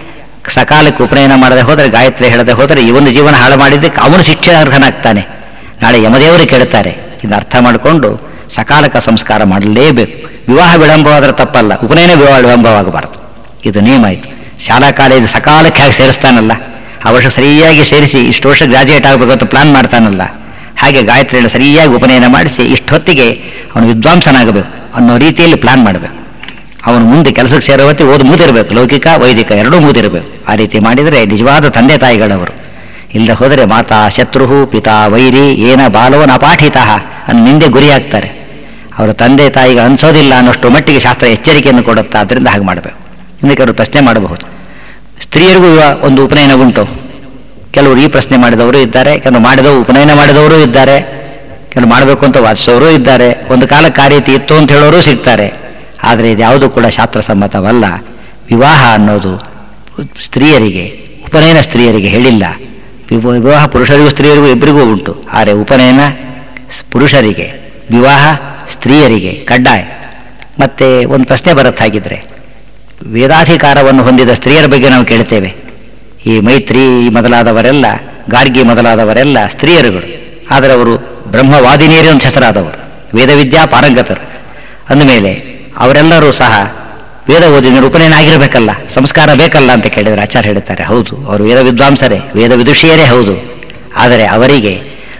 ಸಕಾಲಕ್ಕೆ ಉಪನಯನ ಮಾಡದೆ ಹೋದರೆ, ಗಾಯತ್ರಿ ಹೇಳದೆ ಹೋದರೆ ಇವನು ಜೀವನ ಹಾಳು ಮಾಡಿದ್ದಕ್ಕೆ ಅವನು ಶಿಕ್ಷೆ ಅರ್ಹನಾಗ್ತಾನೆ. ನಾಳೆ ಯಮದೇವರು ಕೇಳ್ತಾರೆ. ಇದು ಅರ್ಥ ಮಾಡಿಕೊಂಡು ಸಕಾಲಕ ಸಂಸ್ಕಾರ ಮಾಡಲೇಬೇಕು. ವಿವಾಹ ವಿಳಂಬವಾದರೆ ತಪ್ಪಲ್ಲ, ಉಪನಯನ ವಿವಾಹ ವಿಳಂಬವಾಗಬಾರದು. ಇದು ನಿಯಮ ಆಯಿತು. ಶಾಲಾ ಕಾಲೇಜು ಸಕಾಲಕ್ಕೆ ಹಾಗೆ ಸೇರಿಸ್ತಾನಲ್ಲ, ಆ ವರ್ಷ ಸರಿಯಾಗಿ ಸೇರಿಸಿ ಇಷ್ಟು ವರ್ಷ ಗ್ರಾಜುಯೇಟ್ ಆಗಬೇಕು ಅಂತ ಪ್ಲಾನ್ ಮಾಡ್ತಾನಲ್ಲ, ಹಾಗೆ ಗಾಯತ್ರಿಯನ್ನು ಸರಿಯಾಗಿ ಉಪನಯನ ಮಾಡಿಸಿ ಇಷ್ಟೊತ್ತಿಗೆ ಅವನು ವಿದ್ವಾಂಸನಾಗಬೇಕು ಅನ್ನೋ ರೀತಿಯಲ್ಲಿ ಪ್ಲಾನ್ ಮಾಡಬೇಕು. ಅವನು ಮುಂದೆ ಕೆಲಸಕ್ಕೆ ಸೇರೋ ಹೊತ್ತಿಗೆ ಓದು ಮುಗಿದಿರಬೇಕು, ಲೌಕಿಕ ವೈದಿಕ ಎರಡೂ ಮುಗಿದಿರಬೇಕು. ಆ ರೀತಿ ಮಾಡಿದರೆ ನಿಜವಾದ ತಂದೆ ತಾಯಿಗಳವರು. ಇಲ್ಲದೆ ಹೋದರೆ ಮಾತಾ ಶತ್ರು ಪಿತಾ ವೈರಿ ಏನ ಬಾಲವನ ಅಪಾಠಿತಃ ಅನ್ನು ನಿಂದೆ ಗುರಿಯಾಗ್ತಾರೆ. ಅವರ ತಂದೆ ತಾಯಿಗೆ ಅನಿಸೋದಿಲ್ಲ ಅನ್ನೋಷ್ಟು ಮಟ್ಟಿಗೆ ಶಾಸ್ತ್ರ ಎಚ್ಚರಿಕೆಯನ್ನು ಕೊಡುತ್ತೆ. ಆದ್ದರಿಂದ ಹಾಗೆ ಮಾಡಬೇಕು. ಇನ್ನು ಕೆಲವರು ಪ್ರಶ್ನೆ ಮಾಡಬಹುದು, ಸ್ತ್ರೀಯರಿಗೂ ಒಂದು ಉಪನಯನ ಉಂಟು. ಕೆಲವರು ಈ ಪ್ರಶ್ನೆ ಮಾಡಿದವರು ಇದ್ದಾರೆ, ಕೆಲವರು ಮಾಡಿದವರು ಉಪನಯನ ಮಾಡಿದವರು ಇದ್ದಾರೆ, ಕೆಲವರು ಮಾಡಬೇಕು ಅಂತ ವಾದಿಸೋರು ಇದ್ದಾರೆ, ಒಂದು ಕಾಲಕ್ಕೆ ಆ ರೀತಿ ಇತ್ತು ಅಂತ ಹೇಳೋರು ಸಿಗ್ತಾರೆ. ಆದರೆ ಇದ್ಯಾವುದು ಕೂಡ ಶಾಸ್ತ್ರಸಮ್ಮತವಲ್ಲ. ವಿವಾಹ ಅನ್ನೋದು ಸ್ತ್ರೀಯರಿಗೆ, ಉಪನಯನ ಸ್ತ್ರೀಯರಿಗೆ ಹೇಳಿಲ್ಲ. ವಿವಾಹ ಪುರುಷರಿಗೂ ಸ್ತ್ರೀಯರಿಗೂ ಇಬ್ಬರಿಗೂ ಉಂಟು. ಆದರೆ ಉಪನಯನ ಪುರುಷರಿಗೆ, ವಿವಾಹ ಸ್ತ್ರೀಯರಿಗೆ ಕಡ್ಡಾಯ. ಮತ್ತೆ ಒಂದು ಪ್ರಶ್ನೆ ಬರುತ್ತಾಗಿದ್ರೆ, ವೇದಾಧಿಕಾರವನ್ನು ಹೊಂದಿದ ಸ್ತ್ರೀಯರ ಬಗ್ಗೆ ನಾವು ಕೇಳ್ತೇವೆ. ಈ ಮೈತ್ರಿ ಮೊದಲಾದವರೆಲ್ಲ, ಗಾರ್ಗಿ ಮೊದಲಾದವರೆಲ್ಲ ಸ್ತ್ರೀಯರುಗಳು. ಆದರೆ ಅವರು ಬ್ರಹ್ಮವಾದಿನಿಯರೇ ಒಂದು ಹೆಸರಾದವರು, ವೇದವಿದ್ಯಾ ಪಾರಂಗತರು. ಅಂದಮೇಲೆ ಅವರೆಲ್ಲರೂ ಸಹ ವೇದ ಓದಿನರು, ಉಪನಯನ ಆಗಿರಬೇಕಲ್ಲ, ಸಂಸ್ಕಾರ ಬೇಕಲ್ಲ ಅಂತ ಕೇಳಿದರೆ ಆಚಾರ್ಯ ಹೇಳ್ತಾರೆ, ಹೌದು, ಅವರು ವೇದ ವಿದ್ವಾಂಸರೇ, ವೇದ ವಿದುಷಿಯರೇ ಹೌದು. ಆದರೆ ಅವರಿಗೆ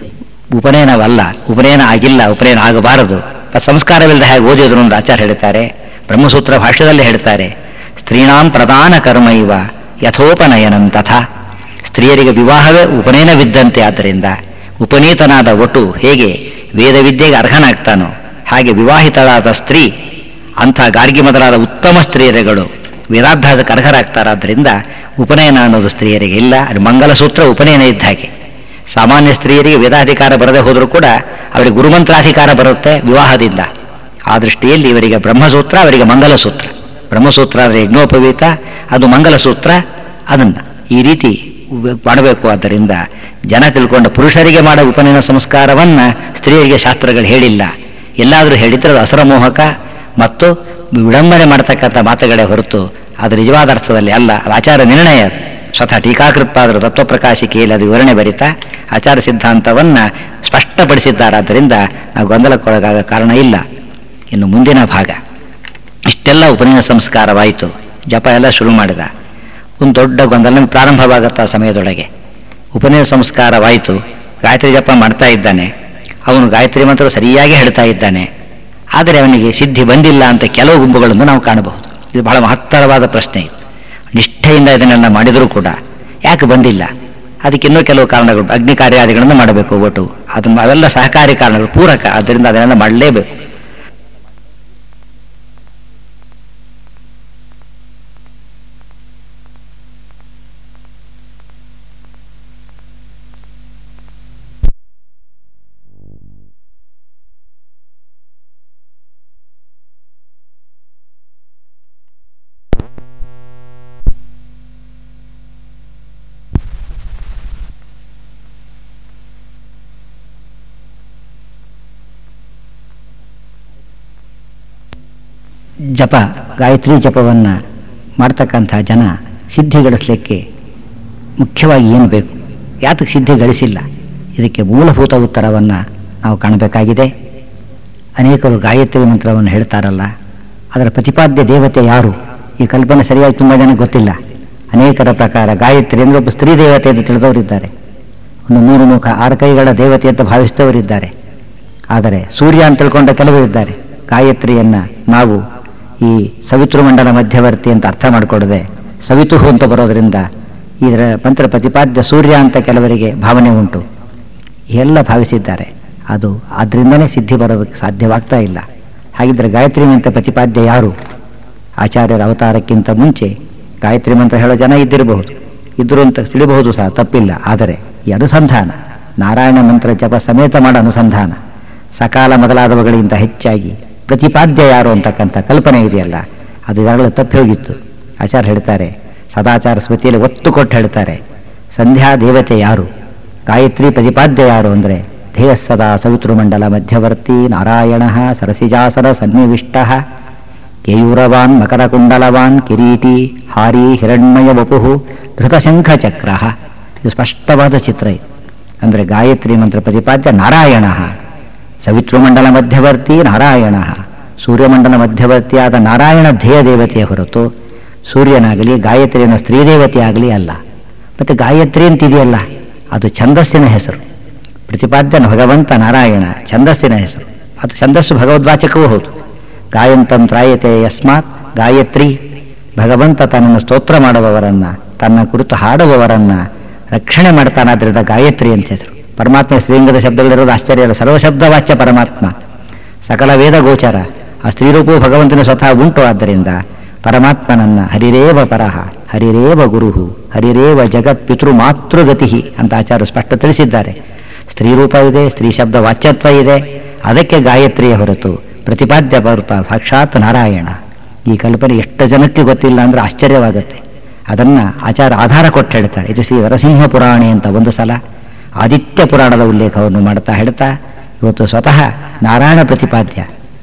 ಉಪನಯನವಲ್ಲ, ಉಪನಯನ ಆಗಿಲ್ಲ, ಉಪನಯನ ಆಗಬಾರದು. ಸಂಸ್ಕಾರವಿಲ್ಲದೆ ಹೇಗೆ ಓದಿದ್ರು ಅಂತ ಆಚಾರ್ಯ ಹೇಳ್ತಾರೆ. ಬ್ರಹ್ಮಸೂತ್ರ ಭಾಷ್ಯದಲ್ಲಿ ಹೇಳ್ತಾರೆ, ಸ್ತ್ರೀಣಾಂ ಪ್ರಧಾನ ಕರ್ಮ ಇವ ಯಥೋಪನಯನಂ ತಥಾ. ಸ್ತ್ರೀಯರಿಗೆ ವಿವಾಹವೇ ಉಪನಯನವಿದ್ದಂತೆ. ಆದ್ದರಿಂದ ಉಪನೀತನಾದ ಒಟು ಹೇಗೆ ವೇದವಿದ್ಯೆಗೆ ಅರ್ಹನಾಗ್ತಾನೋ ಹಾಗೆ ವಿವಾಹಿತಳಾದ ಸ್ತ್ರೀ, ಅಂಥ ಗಾರ್ಗಿ ಮೊದಲಾದ ಉತ್ತಮ ಸ್ತ್ರೀಯರುಗಳು ವೇದಾಭ್ಯಾಸಕ್ಕೆ ಅರ್ಹರಾಗ್ತಾರಾದ್ದರಿಂದ ಉಪನಯನ ಅನ್ನೋದು ಸ್ತ್ರೀಯರಿಗೆ ಇಲ್ಲ. ಅದು ಮಂಗಲಸೂತ್ರ ಉಪನಯನ ಇದ್ದ ಹಾಗೆ. ಸಾಮಾನ್ಯ ಸ್ತ್ರೀಯರಿಗೆ ವೇದಾಧಿಕಾರ ಬರದೇ ಹೋದರೂ ಕೂಡ ಅವರಿಗೆ ಗುರುಮಂತ್ರಾಧಿಕಾರ ಬರುತ್ತೆ ವಿವಾಹದಿಂದ. ಆ ದೃಷ್ಟಿಯಲ್ಲಿ ಇವರಿಗೆ ಬ್ರಹ್ಮಸೂತ್ರ, ಅವರಿಗೆ ಮಂಗಲಸೂತ್ರ. ಬ್ರಹ್ಮಸೂತ್ರ ಅಂದರೆ ಯಜ್ಞೋಪವೀತ, ಅದು ಮಂಗಲಸೂತ್ರ. ಅದನ್ನು ಈ ರೀತಿ ಮಾಡಬೇಕು. ಆದ್ದರಿಂದ ಜನ ತಿಳ್ಕೊಂಡ ಪುರುಷರಿಗೆ ಮಾಡೋ ಉಪನಯನ ಸಂಸ್ಕಾರವನ್ನು ಸ್ತ್ರೀಯರಿಗೆ ಶಾಸ್ತ್ರಗಳು ಹೇಳಿಲ್ಲ. ಎಲ್ಲಾದರೂ ಹೇಳಿದ್ರೆ ಅದು ಅಸರಮೋಹಕ ಮತ್ತು ವಿಡಂಬನೆ ಮಾಡತಕ್ಕಂಥ ಮಾತುಗಳೇ ಹೊರತು ಅದು ನಿಜವಾದ ಅರ್ಥದಲ್ಲಿ ಅಲ್ಲ. ಅದು ಆಚಾರ ನಿರ್ಣಯ. ಅದು ಸ್ವತಃ ಟೀಕಾಕೃತ್ಪಾದರು ತತ್ವಪ್ರಕಾಶಿಕೆಯಲ್ಲಿ ಅದು ವಿವರಣೆ ಬರಿತಾ ಆಚಾರ ಸಿದ್ಧಾಂತವನ್ನು ಸ್ಪಷ್ಟಪಡಿಸಿದ್ದಾರಾದ್ದರಿಂದ ನಾವು ಗೊಂದಲಕ್ಕೊಳಗಾಗ ಕಾರಣ ಇಲ್ಲ. ಇನ್ನು ಮುಂದಿನ ಭಾಗ, ಇಷ್ಟೆಲ್ಲ ಉಪನಯನ ಸಂಸ್ಕಾರವಾಯಿತು, ಜಪ ಎಲ್ಲ ಶುರು ಮಾಡಿದ. ಒಂದು ದೊಡ್ಡ ಗೊಂದಲ ಪ್ರಾರಂಭವಾಗುತ್ತಾ ಸಮಯದೊಳಗೆ. ಉಪನಯನ ಸಂಸ್ಕಾರವಾಯಿತು, ಗಾಯತ್ರಿ ಜಪ ಮಾಡ್ತಾ ಇದ್ದಾನೆ, ಅವನು ಗಾಯತ್ರಿ ಮಂತ್ರ ಸರಿಯಾಗಿ ಹೇಳ್ತಾ ಇದ್ದಾನೆ. ಆದರೆ ಅವನಿಗೆ ಸಿದ್ಧಿ ಬಂದಿಲ್ಲ ಅಂತ ಕೆಲವು ಗುಂಪುಗಳನ್ನು ನಾವು ಕಾಣಬಹುದು. ಇದು ಬಹಳ ಮಹತ್ತರವಾದ ಪ್ರಶ್ನೆ. ನಿಷ್ಠೆಯಿಂದ ಇದನ್ನೆಲ್ಲ ಮಾಡಿದರೂ ಕೂಡ ಯಾಕೆ ಬಂದಿಲ್ಲ? ಅದಕ್ಕೆ ಇನ್ನೂ ಕೆಲವು ಕಾರಣಗಳು, ಅಗ್ನಿ ಕಾರ್ಯಾದಿಗಳನ್ನು ಮಾಡಬೇಕು ಒಟ್ಟು, ಅದನ್ನು ಅವೆಲ್ಲ ಸಹಕಾರಿ ಕಾರಣಗಳು, ಪೂರಕ. ಆದ್ದರಿಂದ ಅದನ್ನೆಲ್ಲ ಮಾಡಲೇಬೇಕು. ಜಪ, ಗಾಯತ್ರಿ ಜಪವನ್ನು ಮಾಡ್ತಕ್ಕಂಥ ಜನ ಸಿದ್ಧಿ ಗಳಿಸಲಿಕ್ಕೆ ಮುಖ್ಯವಾಗಿ ಏನು ಬೇಕು, ಯಾತಕ್ಕೆ ಸಿದ್ಧಿ ಗಳಿಸಿಲ್ಲ, ಇದಕ್ಕೆ ಮೂಲಭೂತ ಉತ್ತರವನ್ನು ನಾವು ಕಾಣಬೇಕಾಗಿದೆ. ಅನೇಕರು ಗಾಯತ್ರಿ ಮಂತ್ರವನ್ನು ಹೇಳ್ತಾರಲ್ಲ, ಅದರ ಪ್ರತಿಪಾದ್ಯ ದೇವತೆ ಯಾರು, ಈ ಕಲ್ಪನೆ ಸರಿಯಾಗಿ ತುಂಬ ಜನ ಗೊತ್ತಿಲ್ಲ. ಅನೇಕರ ಪ್ರಕಾರ ಗಾಯತ್ರಿ ಅಂದರೆ ಒಬ್ಬ ಸ್ತ್ರೀ ದೇವತೆ ಅಂತ ತಿಳಿದವರಿದ್ದಾರೆ. ಒಂದು 3 ಮುಖ 6 ಕೈಗಳ ದೇವತೆ ಅಂತ ಭಾವಿಸಿದವರಿದ್ದಾರೆ. ಆದರೆ ಸೂರ್ಯ ಅಂತ ತಿಳ್ಕೊಂಡ ಕೆಲವರು ಇದ್ದಾರೆ. ಗಾಯತ್ರಿಯನ್ನು ನಾವು ಈ ಸವಿತೃಮಂಡಲ ಮಧ್ಯವರ್ತಿ ಅಂತ ಅರ್ಥ ಮಾಡಿಕೊಡದೆ ಸವಿತುಹು ಅಂತ ಬರೋದರಿಂದ ಇದರ ಮಂತ್ರ ಪ್ರತಿಪಾದ್ಯ ಸೂರ್ಯ ಅಂತ ಕೆಲವರಿಗೆ ಭಾವನೆ ಉಂಟು. ಎಲ್ಲ ಭಾವಿಸಿದ್ದಾರೆ. ಅದು ಆದ್ದರಿಂದನೇ ಸಿದ್ಧಿ ಬರೋದಕ್ಕೆ ಸಾಧ್ಯವಾಗ್ತಾ ಇಲ್ಲ. ಹಾಗಿದ್ದರೆ ಗಾಯತ್ರಿ ಮಂತ್ರ ಪ್ರತಿಪಾದ್ಯ ಯಾರು? ಆಚಾರ್ಯರ ಅವತಾರಕ್ಕಿಂತ ಮುಂಚೆ ಗಾಯತ್ರಿ ಮಂತ್ರ ಹೇಳೋ ಜನ ಇದ್ದಿರಬಹುದು, ಇದ್ದರು ಅಂತ ತಿಳಿಬಹುದು ಸಹ, ತಪ್ಪಿಲ್ಲ. ಆದರೆ ಈ ಅನುಸಂಧಾನ, ನಾರಾಯಣ ಮಂತ್ರ ಜಪ ಸಮೇತ ಮಾಡೋ ಅನುಸಂಧಾನ, ಸಕಾಲ ಮೊದಲಾದವುಗಳಿಗಿಂತ ಹೆಚ್ಚಾಗಿ ಪ್ರತಿಪಾದ್ಯ ಯಾರು ಅಂತಕ್ಕಂಥ ಕಲ್ಪನೆ ಇದೆಯಲ್ಲ, ಅದು ಇದರಲ್ಲಿ ತಪ್ಪಿ ಹೋಗಿತ್ತು. ಆಚಾರ್ಯ ಹೇಳ್ತಾರೆ, ಸದಾಚಾರ ಸ್ಮೃತಿಯಲ್ಲಿ ಒತ್ತು ಕೊಟ್ಟು ಹೇಳ್ತಾರೆ, ಸಂಧ್ಯಾ ದೇವತೆ ಯಾರು, ಗಾಯತ್ರಿ ಪ್ರತಿಪಾದ್ಯ ಯಾರು ಅಂದರೆ ಧ್ಯೇಯಸ್ಸದಾ ಸವಿತೃಮಂಡಲ ಮಧ್ಯವರ್ತಿ ನಾರಾಯಣ ಸರಸಿಜಾಸನ ಸನ್ನಿವಿಷ್ಟ ಕೇಯೂರವಾನ್ ಮಕರಕುಂಡಲವಾನ್ ಕಿರೀಟಿ ಹಾರಿ ಹಿರಣ್ಮಯ ವಪು ಧೃತಶಂಖಚಕ್ರ. ಇದು ಸ್ಪಷ್ಟವಾದ ಚಿತ್ರ. ಅಂದರೆ ಗಾಯತ್ರಿ ಮಂತ್ರ ಪ್ರತಿಪಾದ್ಯ ನಾರಾಯಣ, ಸವಿತೃಮಂಡಲ ಮಧ್ಯವರ್ತಿ ನಾರಾಯಣ, ಸೂರ್ಯಮಂಡಲ ಮಧ್ಯವರ್ತಿಯಾದ ನಾರಾಯಣ ಧ್ಯೇಯ ದೇವತೆಯ ಹೊರತು ಸೂರ್ಯನಾಗಲಿ ಗಾಯತ್ರಿಯನ್ನು ಸ್ತ್ರೀದೇವತೆ ಆಗಲಿ ಅಲ್ಲ. ಮತ್ತು ಗಾಯತ್ರಿ ಅಂತಿದೆಯಲ್ಲ, ಅದು ಛಂದಸ್ಸಿನ ಹೆಸರು. ಪ್ರತಿಪಾದ್ಯನ ಭಗವಂತ ನಾರಾಯಣ ಛಂದಸ್ಸಿನ ಹೆಸರು. ಅದು ಛಂದಸ್ಸು ಭಗವದ್ವಾಚಕವೂ ಹೌದು. ಗಾಯಂತಂ ತ್ರಾಯತೆ ಯಸ್ಮಾತ್ ಗಾಯತ್ರಿ. ಭಗವಂತ ತನ್ನನ್ನು ಸ್ತೋತ್ರ ಮಾಡುವವರನ್ನು, ತನ್ನ ಕುರಿತು ಹಾಡುವವರನ್ನು ರಕ್ಷಣೆ ಮಾಡ್ತಾನಾದ್ರಿಂದ ಗಾಯತ್ರಿ ಅಂತ ಹೆಸರು. ಪರಮಾತ್ಮ ಶ್ರೀಲಿಂಗದ ಶಬ್ದಗಳಿರೋದು ಆಶ್ಚರ್ಯ ಅಲ್ಲ. ಸರ್ವಶಬ್ದವಾಚ್ಯ ಪರಮಾತ್ಮ, ಸಕಲ ವೇದ ಗೋಚರ. ಆ ಸ್ತ್ರೀರೂಪವು ಭಗವಂತನ ಸ್ವತಃ ಉಂಟು. ಆದ್ದರಿಂದ ಪರಮಾತ್ಮನನ್ನ ಹರಿರೇವ ಪರಹ ಹರಿರೇವ ಗುರುಹು ಹರಿರೇವ ಜಗತ್ ಪಿತೃ ಮಾತೃಗತಿ ಅಂತ ಆಚಾರ್ಯ ಸ್ಪಷ್ಟ ತಿಳಿಸಿದ್ದಾರೆ. ಸ್ತ್ರೀರೂಪ ಇದೆ, ಸ್ತ್ರೀ ಶಬ್ದ ವಾಚ್ಯತ್ವ ಇದೆ. ಅದಕ್ಕೆ ಗಾಯತ್ರಿಯ ಹೊರತು ಪ್ರತಿಪಾದ್ಯ ಪರ್ಪ ಸಾಕ್ಷಾತ್ ನಾರಾಯಣ. ಈ ಕಲ್ಪನೆ ಎಷ್ಟು ಜನಕ್ಕೆ ಗೊತ್ತಿಲ್ಲ ಅಂದರೆ ಆಶ್ಚರ್ಯವಾಗುತ್ತೆ. ಅದನ್ನು ಆಚಾರ ಆಧಾರ ಕೊಟ್ಟು ಹೇಳ್ತಾರೆ. ಇದು ಶ್ರೀ ನರಸಿಂಹ ಪುರಾಣಿ ಅಂತ ಒಂದು ಸಲ ಆದಿತ್ಯ ಪುರಾಣದ ಉಲ್ಲೇಖವನ್ನು ಮಾಡ್ತಾ ಹೇಳ್ತಾ ಇವತ್ತು ಸ್ವತಃ ನಾರಾಯಣ ಪ್ರತಿಪಾದ್ಯ.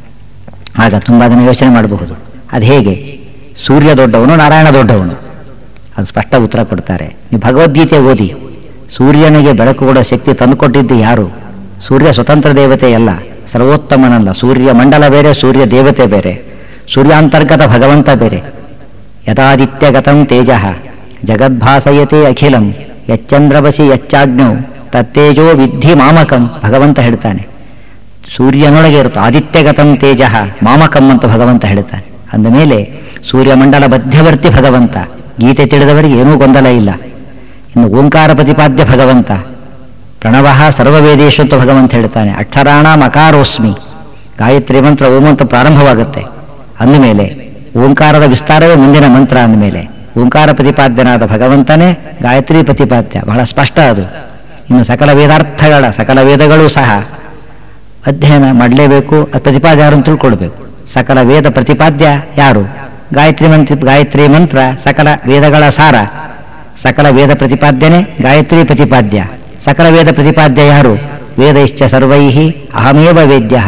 ಆಗ ತುಂಬ ಅದನ್ನು ಯೋಚನೆ ಮಾಡಬಹುದು. ಅದು ಹೇಗೆ? ಸೂರ್ಯ ದೊಡ್ಡವನು, ನಾರಾಯಣ ದೊಡ್ಡವನು, ಅದು ಸ್ಪಷ್ಟ ಉತ್ತರ ಕೊಡ್ತಾರೆ. ನೀವು ಭಗವದ್ಗೀತೆ ಓದಿ. ಸೂರ್ಯನಿಗೆ ಬೆಳಕು ಕೊಡೋ ಶಕ್ತಿ ತಂದುಕೊಟ್ಟಿದ್ದು ಯಾರು? ಸೂರ್ಯ ಸ್ವತಂತ್ರ ದೇವತೆ ಅಲ್ಲ, ಸರ್ವೋತ್ತಮನಲ್ಲ. ಸೂರ್ಯ ಮಂಡಲ ಬೇರೆ, ಸೂರ್ಯ ದೇವತೆ ಬೇರೆ, ಸೂರ್ಯಾಂತರ್ಗತ ಭಗವಂತ ಬೇರೆ. ಯಥಾದಿತ್ಯಗತಂ ತೇಜ ಜಗದ್ಭಾಸಯತೆ ಅಖಿಲಂ ಯಚ್ಚಂದ್ರವಸಿ ಯಚ್ಚಾಜ್ಞೌ ತತ್ತೇಜೋ ವಿದ್ಧಿ ಮಾಮಕಂ. ಭಗವಂತ ಹೇಳ್ತಾನೆ, ಸೂರ್ಯನೊಳಗೆ ಇರುತ್ತೆ ಆದಿತ್ಯಗತಂ ತೇಜ ಮಾಮಕಂ ಅಂತ ಭಗವಂತ ಹೇಳ್ತಾನೆ. ಅಂದಮೇಲೆ ಸೂರ್ಯಮಂಡಲ ಮಧ್ಯವರ್ತಿ ಭಗವಂತ. ಗೀತೆ ತಿಳಿದವರಿಗೆ ಏನೂ ಗೊಂದಲ ಇಲ್ಲ. ಇನ್ನು ಓಂಕಾರ ಪ್ರತಿಪಾದ್ಯ ಭಗವಂತ, ಪ್ರಣವ ಸರ್ವವೇದೇಶು ಅಂತ ಭಗವಂತ ಹೇಳ್ತಾನೆ. ಅಕ್ಷರಾಣ ಮಕಾರೋಸ್ಮಿ. ಗಾಯತ್ರಿ ಮಂತ್ರ ಓಂ ಅಂತ ಪ್ರಾರಂಭವಾಗುತ್ತೆ. ಅಂದಮೇಲೆ ಓಂಕಾರದ ವಿಸ್ತಾರವೇ ಮುಂದಿನ ಮಂತ್ರ. ಅಂದಮೇಲೆ ಓಂಕಾರ ಪ್ರತಿಪಾದ್ಯನಾದ ಭಗವಂತನೇ ಗಾಯತ್ರಿ ಪ್ರತಿಪಾದ್ಯ. ಬಹಳ ಸ್ಪಷ್ಟ ಅದು. ಇನ್ನು ಸಕಲ ವೇದಾರ್ಥಗಳ ಸಕಲ ವೇದಗಳೂ ಸಹ ಅಧ್ಯಯನ ಮಾಡಲೇಬೇಕು. ಪ್ರತಿಪಾದ್ಯ ಯಾರು ಅಂತ ತಿಳ್ಕೊಳ್ಬೇಕು. ಸಕಲ ವೇದ ಪ್ರತಿಪಾದ್ಯ ಯಾರು? ಗಾಯತ್ರಿ ಮಂತ್ರ ಸಕಲ ವೇದಗಳ ಸಾರ. ಸಕಲ ವೇದ ಪ್ರತಿಪಾದ್ಯನೇ ಗಾಯತ್ರಿ ಪ್ರತಿಪಾದ್ಯ. ಸಕಲ ವೇದ ಪ್ರತಿಪಾದ್ಯ ಯಾರು? ವೇದೈಶ್ಚ ಸರ್ವೈಃ ಅಹಮೇವ ವೇದ್ಯ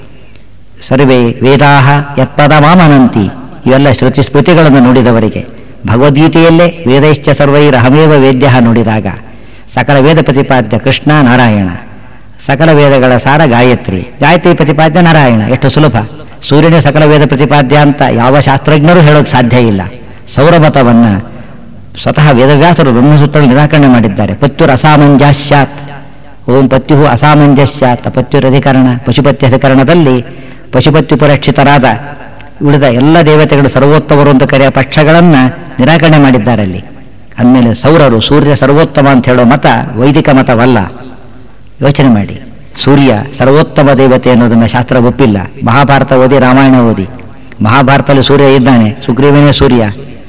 ಸರ್ವೇ ವೇದಾಹ ಯತ್ಪದ ಮಾಮನಂತಿ. ಇವೆಲ್ಲ ಶ್ರುತಿ ಸ್ಮೃತಿಗಳನ್ನು ನೋಡಿದವರಿಗೆ ಭಗವದ್ಗೀತೆಯಲ್ಲೇ ವೇದೈಶ್ಚ ಸರ್ವೈರಹಮೇವ ವೇದ್ಯ ನೋಡಿದಾಗ ಸಕಲ ವೇದ ಪ್ರತಿಪಾದ್ಯ ಕೃಷ್ಣ ನಾರಾಯಣ, ಸಕಲ ವೇದಗಳ ಸಾರ ಗಾಯತ್ರಿ, ಗಾಯತ್ರಿ ಪ್ರತಿಪಾದ್ಯ ನಾರಾಯಣ. ಎಷ್ಟು ಸುಲಭ! ಸೂರ್ಯನೇ ಸಕಲ ವೇದ ಪ್ರತಿಪಾದ್ಯ ಅಂತ ಯಾವ ಶಾಸ್ತ್ರಜ್ಞರು ಹೇಳೋಕೆ ಸಾಧ್ಯ ಇಲ್ಲ. ಸೌರಮತವನ್ನು ಸ್ವತಃ ವೇದವ್ಯಾಸರು ಬ್ರಹ್ಮಸೂತ್ರ ನಿರಾಕರಣೆ ಮಾಡಿದ್ದಾರೆ. ಪತ್ಯುರ್ ಅಸಾಮಂಜಸ್ಯಾತ್, ಓಂ ಪತ್ಯು ಅಸಾಮಂಜಸ್ಯಾತ್. ಪತ್ಯುರಧಿಕರಣ ಪಶುಪತ್ಯ ಅಧಿಕರಣದಲ್ಲಿ ಪಶುಪತ್ಯುಪರಕ್ಷಿತರಾದ ಉಳಿದ ಎಲ್ಲ ದೇವತೆಗಳು ಸರ್ವೋತ್ತಮರು ಅಂತ ಕರೆಯ ಪಕ್ಷಗಳನ್ನು ನಿರಾಕರಣೆ ಮಾಡಿದ್ದಾರೆ ಅಲ್ಲಿ. ಅಂದಮೇಲೆ ಸೌರರು ಸೂರ್ಯ ಸರ್ವೋತ್ತಮ ಅಂತ ಹೇಳೋ ಮತ ವೈದಿಕ ಮತವಲ್ಲ. ಯೋಚನೆ ಮಾಡಿ, ಸೂರ್ಯ ಸರ್ವೋತ್ತಮ ದೇವತೆ ಅನ್ನೋದನ್ನು ಶಾಸ್ತ್ರ ಒಪ್ಪಿಲ್ಲ. ಮಹಾಭಾರತ ಓದಿ, ರಾಮಾಯಣ ಓದಿ. ಮಹಾಭಾರತದಲ್ಲಿ ಸೂರ್ಯ ಇದ್ದಾನೆ, ಸುಗ್ರೀವನೇ ಸೂರ್ಯ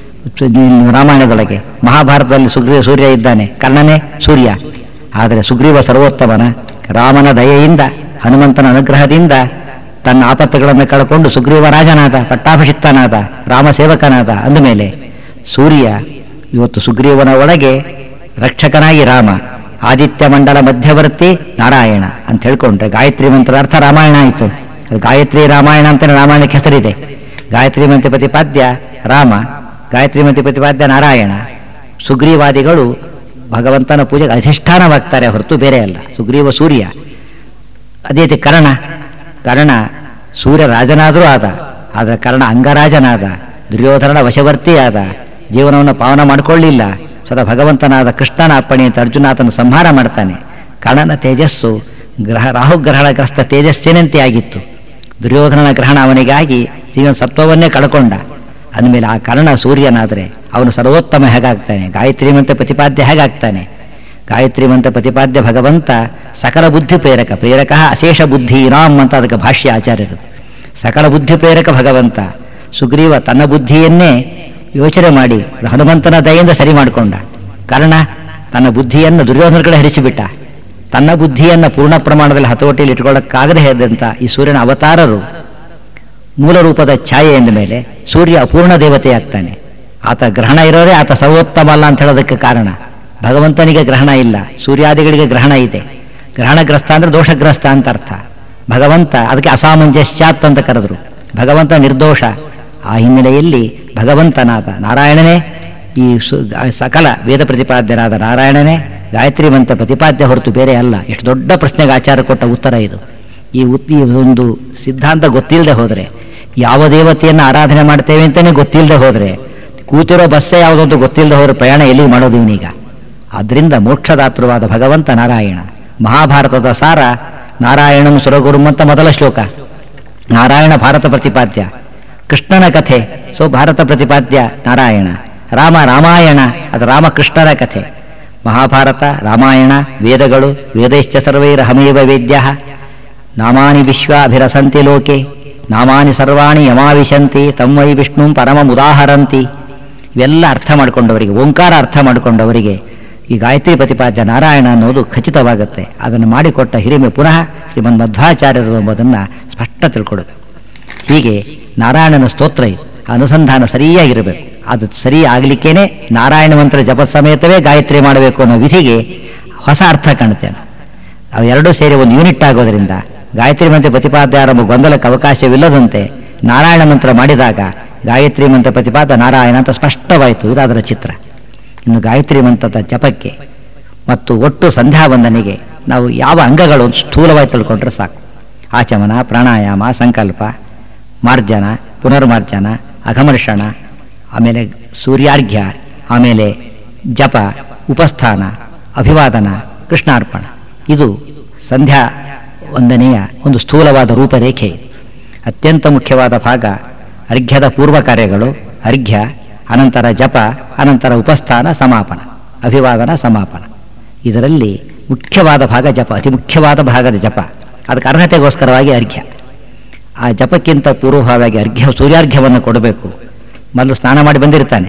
ರಾಮಾಯಣದೊಳಗೆ. ಮಹಾಭಾರತದಲ್ಲಿ ಸೂರ್ಯ ಇದ್ದಾನೆ, ಕರ್ಣನೇ ಸೂರ್ಯ. ಆದರೆ ಸುಗ್ರೀವ ಸರ್ವೋತ್ತಮನ ರಾಮನ ದಯೆಯಿಂದ, ಹನುಮಂತನ ಅನುಗ್ರಹದಿಂದ ತನ್ನ ಆಪತ್ತುಗಳನ್ನು ಕಳ್ಕೊಂಡು ಸುಗ್ರೀವ ರಾಜನಾದ, ಪಟ್ಟಾಭಿಷಿಕ್ತನಾದ, ರಾಮ ಸೇವಕನಾದ. ಅಂದಮೇಲೆ ಸೂರ್ಯ ಇವತ್ತು ಸುಗ್ರೀವನ ಒಳಗೆ ರಕ್ಷಕನಾಗಿ ರಾಮ, ಆದಿತ್ಯ ಮಂಡಲ ಮಧ್ಯವರ್ತಿ ನಾರಾಯಣ ಅಂತ ಹೇಳ್ಕೊಂಡ್ರೆ ಗಾಯತ್ರಿ ಮಂತ್ರ ಅರ್ಥ ರಾಮಾಯಣ ಆಯಿತು. ಗಾಯತ್ರಿ ರಾಮಾಯಣ ಅಂತಲೇ ರಾಮಾಯಣಕ್ಕೆ ಹೆಸರಿದೆ. ಗಾಯತ್ರಿ ಮಂತ್ರ ಪ್ರತಿಪಾದ್ಯ ರಾಮ, ಗಾಯತ್ರಿ ಮಂತ್ರ ಪ್ರತಿಪಾದ್ಯ ನಾರಾಯಣ. ಸುಗ್ರೀವಾದಿಗಳು ಭಗವಂತನ ಪೂಜೆಗೆ ಅಧಿಷ್ಠಾನವಾಗ್ತಾರೆ ಹೊರತು ಬೇರೆ ಅಲ್ಲ. ಸುಗ್ರೀವ ಸೂರ್ಯ. ಅದೇ ರೀತಿ ಕರ್ಣ ಸೂರ್ಯ ರಾಜನಾದರೂ ಆದ, ಆದರೆ ಕರ್ಣ ಅಂಗರಾಜನಾದ, ದುರ್ಯೋಧನನ ವಶವರ್ತಿಯಾದ, ಜೀವನವನ್ನು ಪಾವನ ಮಾಡಿಕೊಳ್ಳಿಲ್ಲ. ಸ್ವತಃ ಭಗವಂತನಾದ ಕೃಷ್ಣನ ಅಪ್ಪಣೆ ಅಂತ ಅರ್ಜುನ ಆತನ ಸಂಹಾರ ಮಾಡ್ತಾನೆ. ಕರ್ಣನ ತೇಜಸ್ಸು ರಾಹುಗ್ರಹಣಗ್ರಸ್ತ ತೇಜಸ್ಸಿನಂತೆ ಆಗಿತ್ತು. ದುರ್ಯೋಧನನ ಗ್ರಹಣ ಅವನಿಗಾಗಿ ಜೀವನ ಸತ್ವವನ್ನೇ ಕಳ್ಕೊಂಡ. ಅಂದಮೇಲೆ ಆ ಕರ್ಣ ಸೂರ್ಯನಾದರೆ ಅವನು ಸರ್ವೋತ್ತಮ ಹೇಗಾಗ್ತಾನೆ? ಗಾಯತ್ರಿ ಮಂತ್ರ ಪ್ರತಿಪಾದ್ಯ ಹೇಗಾಗ್ತಾನೆ? ಗಾಯತ್ರಿ ಮಂತ್ರ ಪ್ರತಿಪಾದ್ಯ ಭಗವಂತ ಸಕಲ ಬುದ್ಧಿ ಪ್ರೇರಕ ಅಶೇಷ ಬುದ್ಧಿ ರಾಮ್ ಅಂತ ಅದಕ್ಕೆ ಭಾಷ್ಯ ಆಚಾರ್ಯರು. ಸಕಲ ಬುದ್ಧಿ ಪ್ರೇರಕ ಭಗವಂತ. ಸುಗ್ರೀವ ತನ್ನ ಬುದ್ಧಿಯನ್ನೇ ಯೋಚನೆ ಮಾಡಿ ಹನುಮಂತನ ದಯೆಯಿಂದ ಸರಿ ಮಾಡಿಕೊಂಡ. ಕಾರಣ ತನ್ನ ಬುದ್ಧಿಯನ್ನು ದುರ್ಯೋಧನ ಕಡೆ ಹರಿಸಿಬಿಟ್ಟ. ತನ್ನ ಬುದ್ಧಿಯನ್ನು ಪೂರ್ಣ ಪ್ರಮಾಣದಲ್ಲಿ ಹತೋಟಿಯಲ್ಲಿ ಇಟ್ಕೊಳ್ಳೋಕ್ಕಾಗದೆ ಹೇಳಿದಂಥ ಈ ಸೂರ್ಯನ ಅವತಾರರು ಮೂಲ ರೂಪದ ಛಾಯೆ ಎಂದ ಮೇಲೆ ಸೂರ್ಯ ಅಪೂರ್ಣ ದೇವತೆಯಾಗ್ತಾನೆ. ಆತ ಗ್ರಹಣ ಇರೋದೇ ಆತ ಸರ್ವೋತ್ತಮ ಅಲ್ಲ ಅಂತ ಹೇಳೋದಕ್ಕೆ ಕಾರಣ. ಭಗವಂತನಿಗೆ ಗ್ರಹಣ ಇಲ್ಲ, ಸೂರ್ಯಾದಿಗಳಿಗೆ ಗ್ರಹಣ ಇದೆ. ಗ್ರಹಣಗ್ರಸ್ತ ಅಂದರೆ ದೋಷಗ್ರಸ್ತ ಅಂತ ಅರ್ಥ. ಭಗವಂತ ಅದಕ್ಕೆ ಅಸಾಮಂಜಸ್ಯಾತ್ ಅಂತ ಕರೆದ್ರು. ಭಗವಂತ ನಿರ್ದೋಷ. ಆ ಹಿನ್ನೆಲೆಯಲ್ಲಿ ಭಗವಂತನಾದ ನಾರಾಯಣನೇ ಈ ಸಕಲ ವೇದ ಪ್ರತಿಪಾದ್ಯರಾದ ನಾರಾಯಣನೇ ಗಾಯತ್ರಿ ಮಂತ್ರ ಪ್ರತಿಪಾದ್ಯ ಹೊರತು ಬೇರೆ ಅಲ್ಲ. ಎಷ್ಟು ದೊಡ್ಡ ಪ್ರಶ್ನೆಗೆ ಆಚಾರ ಕೊಟ್ಟ ಉತ್ತರ ಇದು. ಈ ಒಂದು ಸಿದ್ಧಾಂತ ಗೊತ್ತಿಲ್ಲದೆ ಹೋದರೆ, ಯಾವ ದೇವತೆಯನ್ನು ಆರಾಧನೆ ಮಾಡ್ತೇವೆ ಅಂತಲೇ ಗೊತ್ತಿಲ್ಲದೆ ಹೋದರೆ, ಕೂತಿರೋ ಬಸ್ಸೇ ಯಾವುದಂತೂ ಗೊತ್ತಿಲ್ಲದೆ ಹೋದರೆ ಪ್ರಯಾಣ ಎಲ್ಲಿ ಮಾಡೋದು ಇವನೀಗ? ಆದ್ದರಿಂದ ಮೋಕ್ಷದಾತೃವಾದ ಭಗವಂತ ನಾರಾಯಣ. ಮಹಾಭಾರತದ ಸಾರ ನಾರಾಯಣಂ ಸುರಗುರುಂ ಅಂತ ಮೊದಲ ಶ್ಲೋಕ. ನಾರಾಯಣ ಭಾರತ ಪ್ರತಿಪಾದ್ಯ. ಕೃಷ್ಣನ ಕಥೆ ಭಾರತ ಪ್ರತಿಪಾದ್ಯ ನಾರಾಯಣ. ರಾಮಾಯಣ ಅದು ರಾಮಕೃಷ್ಣರ ಕಥೆ. ಮಹಾಭಾರತ, ರಾಮಾಯಣ, ವೇದಗಳು, ವೇದೈಶ್ಚ ಸರ್ವೈರಹಮೇವ ವೇದ್ಯ, ನಾಮಾನಿ ವಿಶ್ವಾಭಿರಸಂತಿ ಲೋಕೆ, ನಾಮಾನಿ ಸರ್ವಾಣಿ ಯಮಾವಿಶಂತಿ ತಂ ವೈ ವಿಷ್ಣುಂ ಪರಮಮುದಾಹರಂತಿ. ಇವೆಲ್ಲ ಅರ್ಥ ಮಾಡಿಕೊಂಡವರಿಗೆ, ಓಂಕಾರ ಅರ್ಥ ಮಾಡಿಕೊಂಡವರಿಗೆ ಈ ಗಾಯತ್ರಿ ಪ್ರತಿಪಾದ್ಯ ನಾರಾಯಣ ಅನ್ನೋದು ಖಚಿತವಾಗುತ್ತೆ. ಅದನ್ನು ಮಾಡಿಕೊಟ್ಟ ಹಿರಿಮೆ ಪುನಃ ಶ್ರೀಮನ್ ಮಧ್ವಾಚಾರ್ಯರು ಎಂಬುದನ್ನು ಸ್ಪಷ್ಟ ತಿಳ್ಕೊಡಬೇಕು. ಹೀಗೆ ನಾರಾಯಣನ ಸ್ತೋತ್ರ ಇದು ಅನುಸಂಧಾನ ಸರಿಯಾಗಿರಬೇಕು. ಅದು ಸರಿ ಆಗಲಿಕ್ಕೇನೆ ನಾರಾಯಣ ಮಂತ್ರ ಜಪ ಸಮೇತವೇ ಗಾಯತ್ರಿ ಮಾಡಬೇಕು ಅನ್ನೋ ವಿಧಿಗೆ ಹೊಸ ಅರ್ಥ ಕಾಣುತ್ತೇನೆ. ಅವು ಎರಡೂ ಸೇರಿ ಒಂದು ಯೂನಿಟ್ ಆಗೋದ್ರಿಂದ ಗಾಯತ್ರಿ ಮಂತ್ರ ಪ್ರತಿಪಾದ್ಯ ಆರಂಭ ಗೊಂದಲಕ್ಕೆ ಅವಕಾಶವಿಲ್ಲದಂತೆ ನಾರಾಯಣ ಮಂತ್ರ ಮಾಡಿದಾಗ ಗಾಯತ್ರಿ ಮಂತ್ರ ಪ್ರತಿಪಾದ ನಾರಾಯಣ ಅಂತ ಸ್ಪಷ್ಟವಾಯಿತು. ಇದು ಅದರ ಚಿತ್ರ. ಇನ್ನು ಗಾಯತ್ರಿ ಮಂತ್ರದ ಜಪಕ್ಕೆ ಮತ್ತು ಒಟ್ಟು ಸಂಧ್ಯಾ ವಂದನೆಗೆ ನಾವು ಯಾವ ಅಂಗಗಳು ಸ್ಥೂಲವಾಗಿ ತಿಳ್ಕೊಂಡ್ರೆ ಸಾಕು. ಆಚಮನ, ಪ್ರಾಣಾಯಾಮ, ಸಂಕಲ್ಪ, ಮಾರ್ಜನ, ಪುನರ್ಮಾರ್ಜನ, ಅಘಮರ್ಷಣ, ಆಮೇಲೆ ಸೂರ್ಯಾರ್ಘ್ಯ, ಆಮೇಲೆ ಜಪ, ಉಪಸ್ಥಾನ, ಅಭಿವಾದನ, ಕೃಷ್ಣಾರ್ಪಣ. ಇದು ಸಂಧ್ಯಾ ವಂದನೆಯ ಒಂದು ಸ್ಥೂಲವಾದ ರೂಪರೇಖೆ. ಅತ್ಯಂತ ಮುಖ್ಯವಾದ ಭಾಗ ಅರ್ಘ್ಯದ ಪೂರ್ವ ಕಾರ್ಯಗಳು, ಅರ್ಘ್ಯ, ಅನಂತರ ಜಪ, ಅನಂತರ ಉಪಸ್ಥಾನ, ಸಮಾಪನ, ಅಭಿವಾದನ, ಸಮಾಪನ. ಇದರಲ್ಲಿ ಮುಖ್ಯವಾದ ಭಾಗ ಜಪ, ಅತಿ ಮುಖ್ಯವಾದ ಭಾಗದ ಜಪ. ಅದಕ್ಕೆ ಅರ್ಹತೆಗೋಸ್ಕರವಾಗಿ ಅರ್ಘ್ಯ. ಆ ಜಪಕ್ಕಿಂತ ಪೂರ್ವಭಾವವಾಗಿ ಸೂರ್ಯಾರ್ಘ್ಯವನ್ನು ಕೊಡಬೇಕು. ಮೊದಲು ಸ್ನಾನ ಮಾಡಿ ಬಂದಿರ್ತಾನೆ.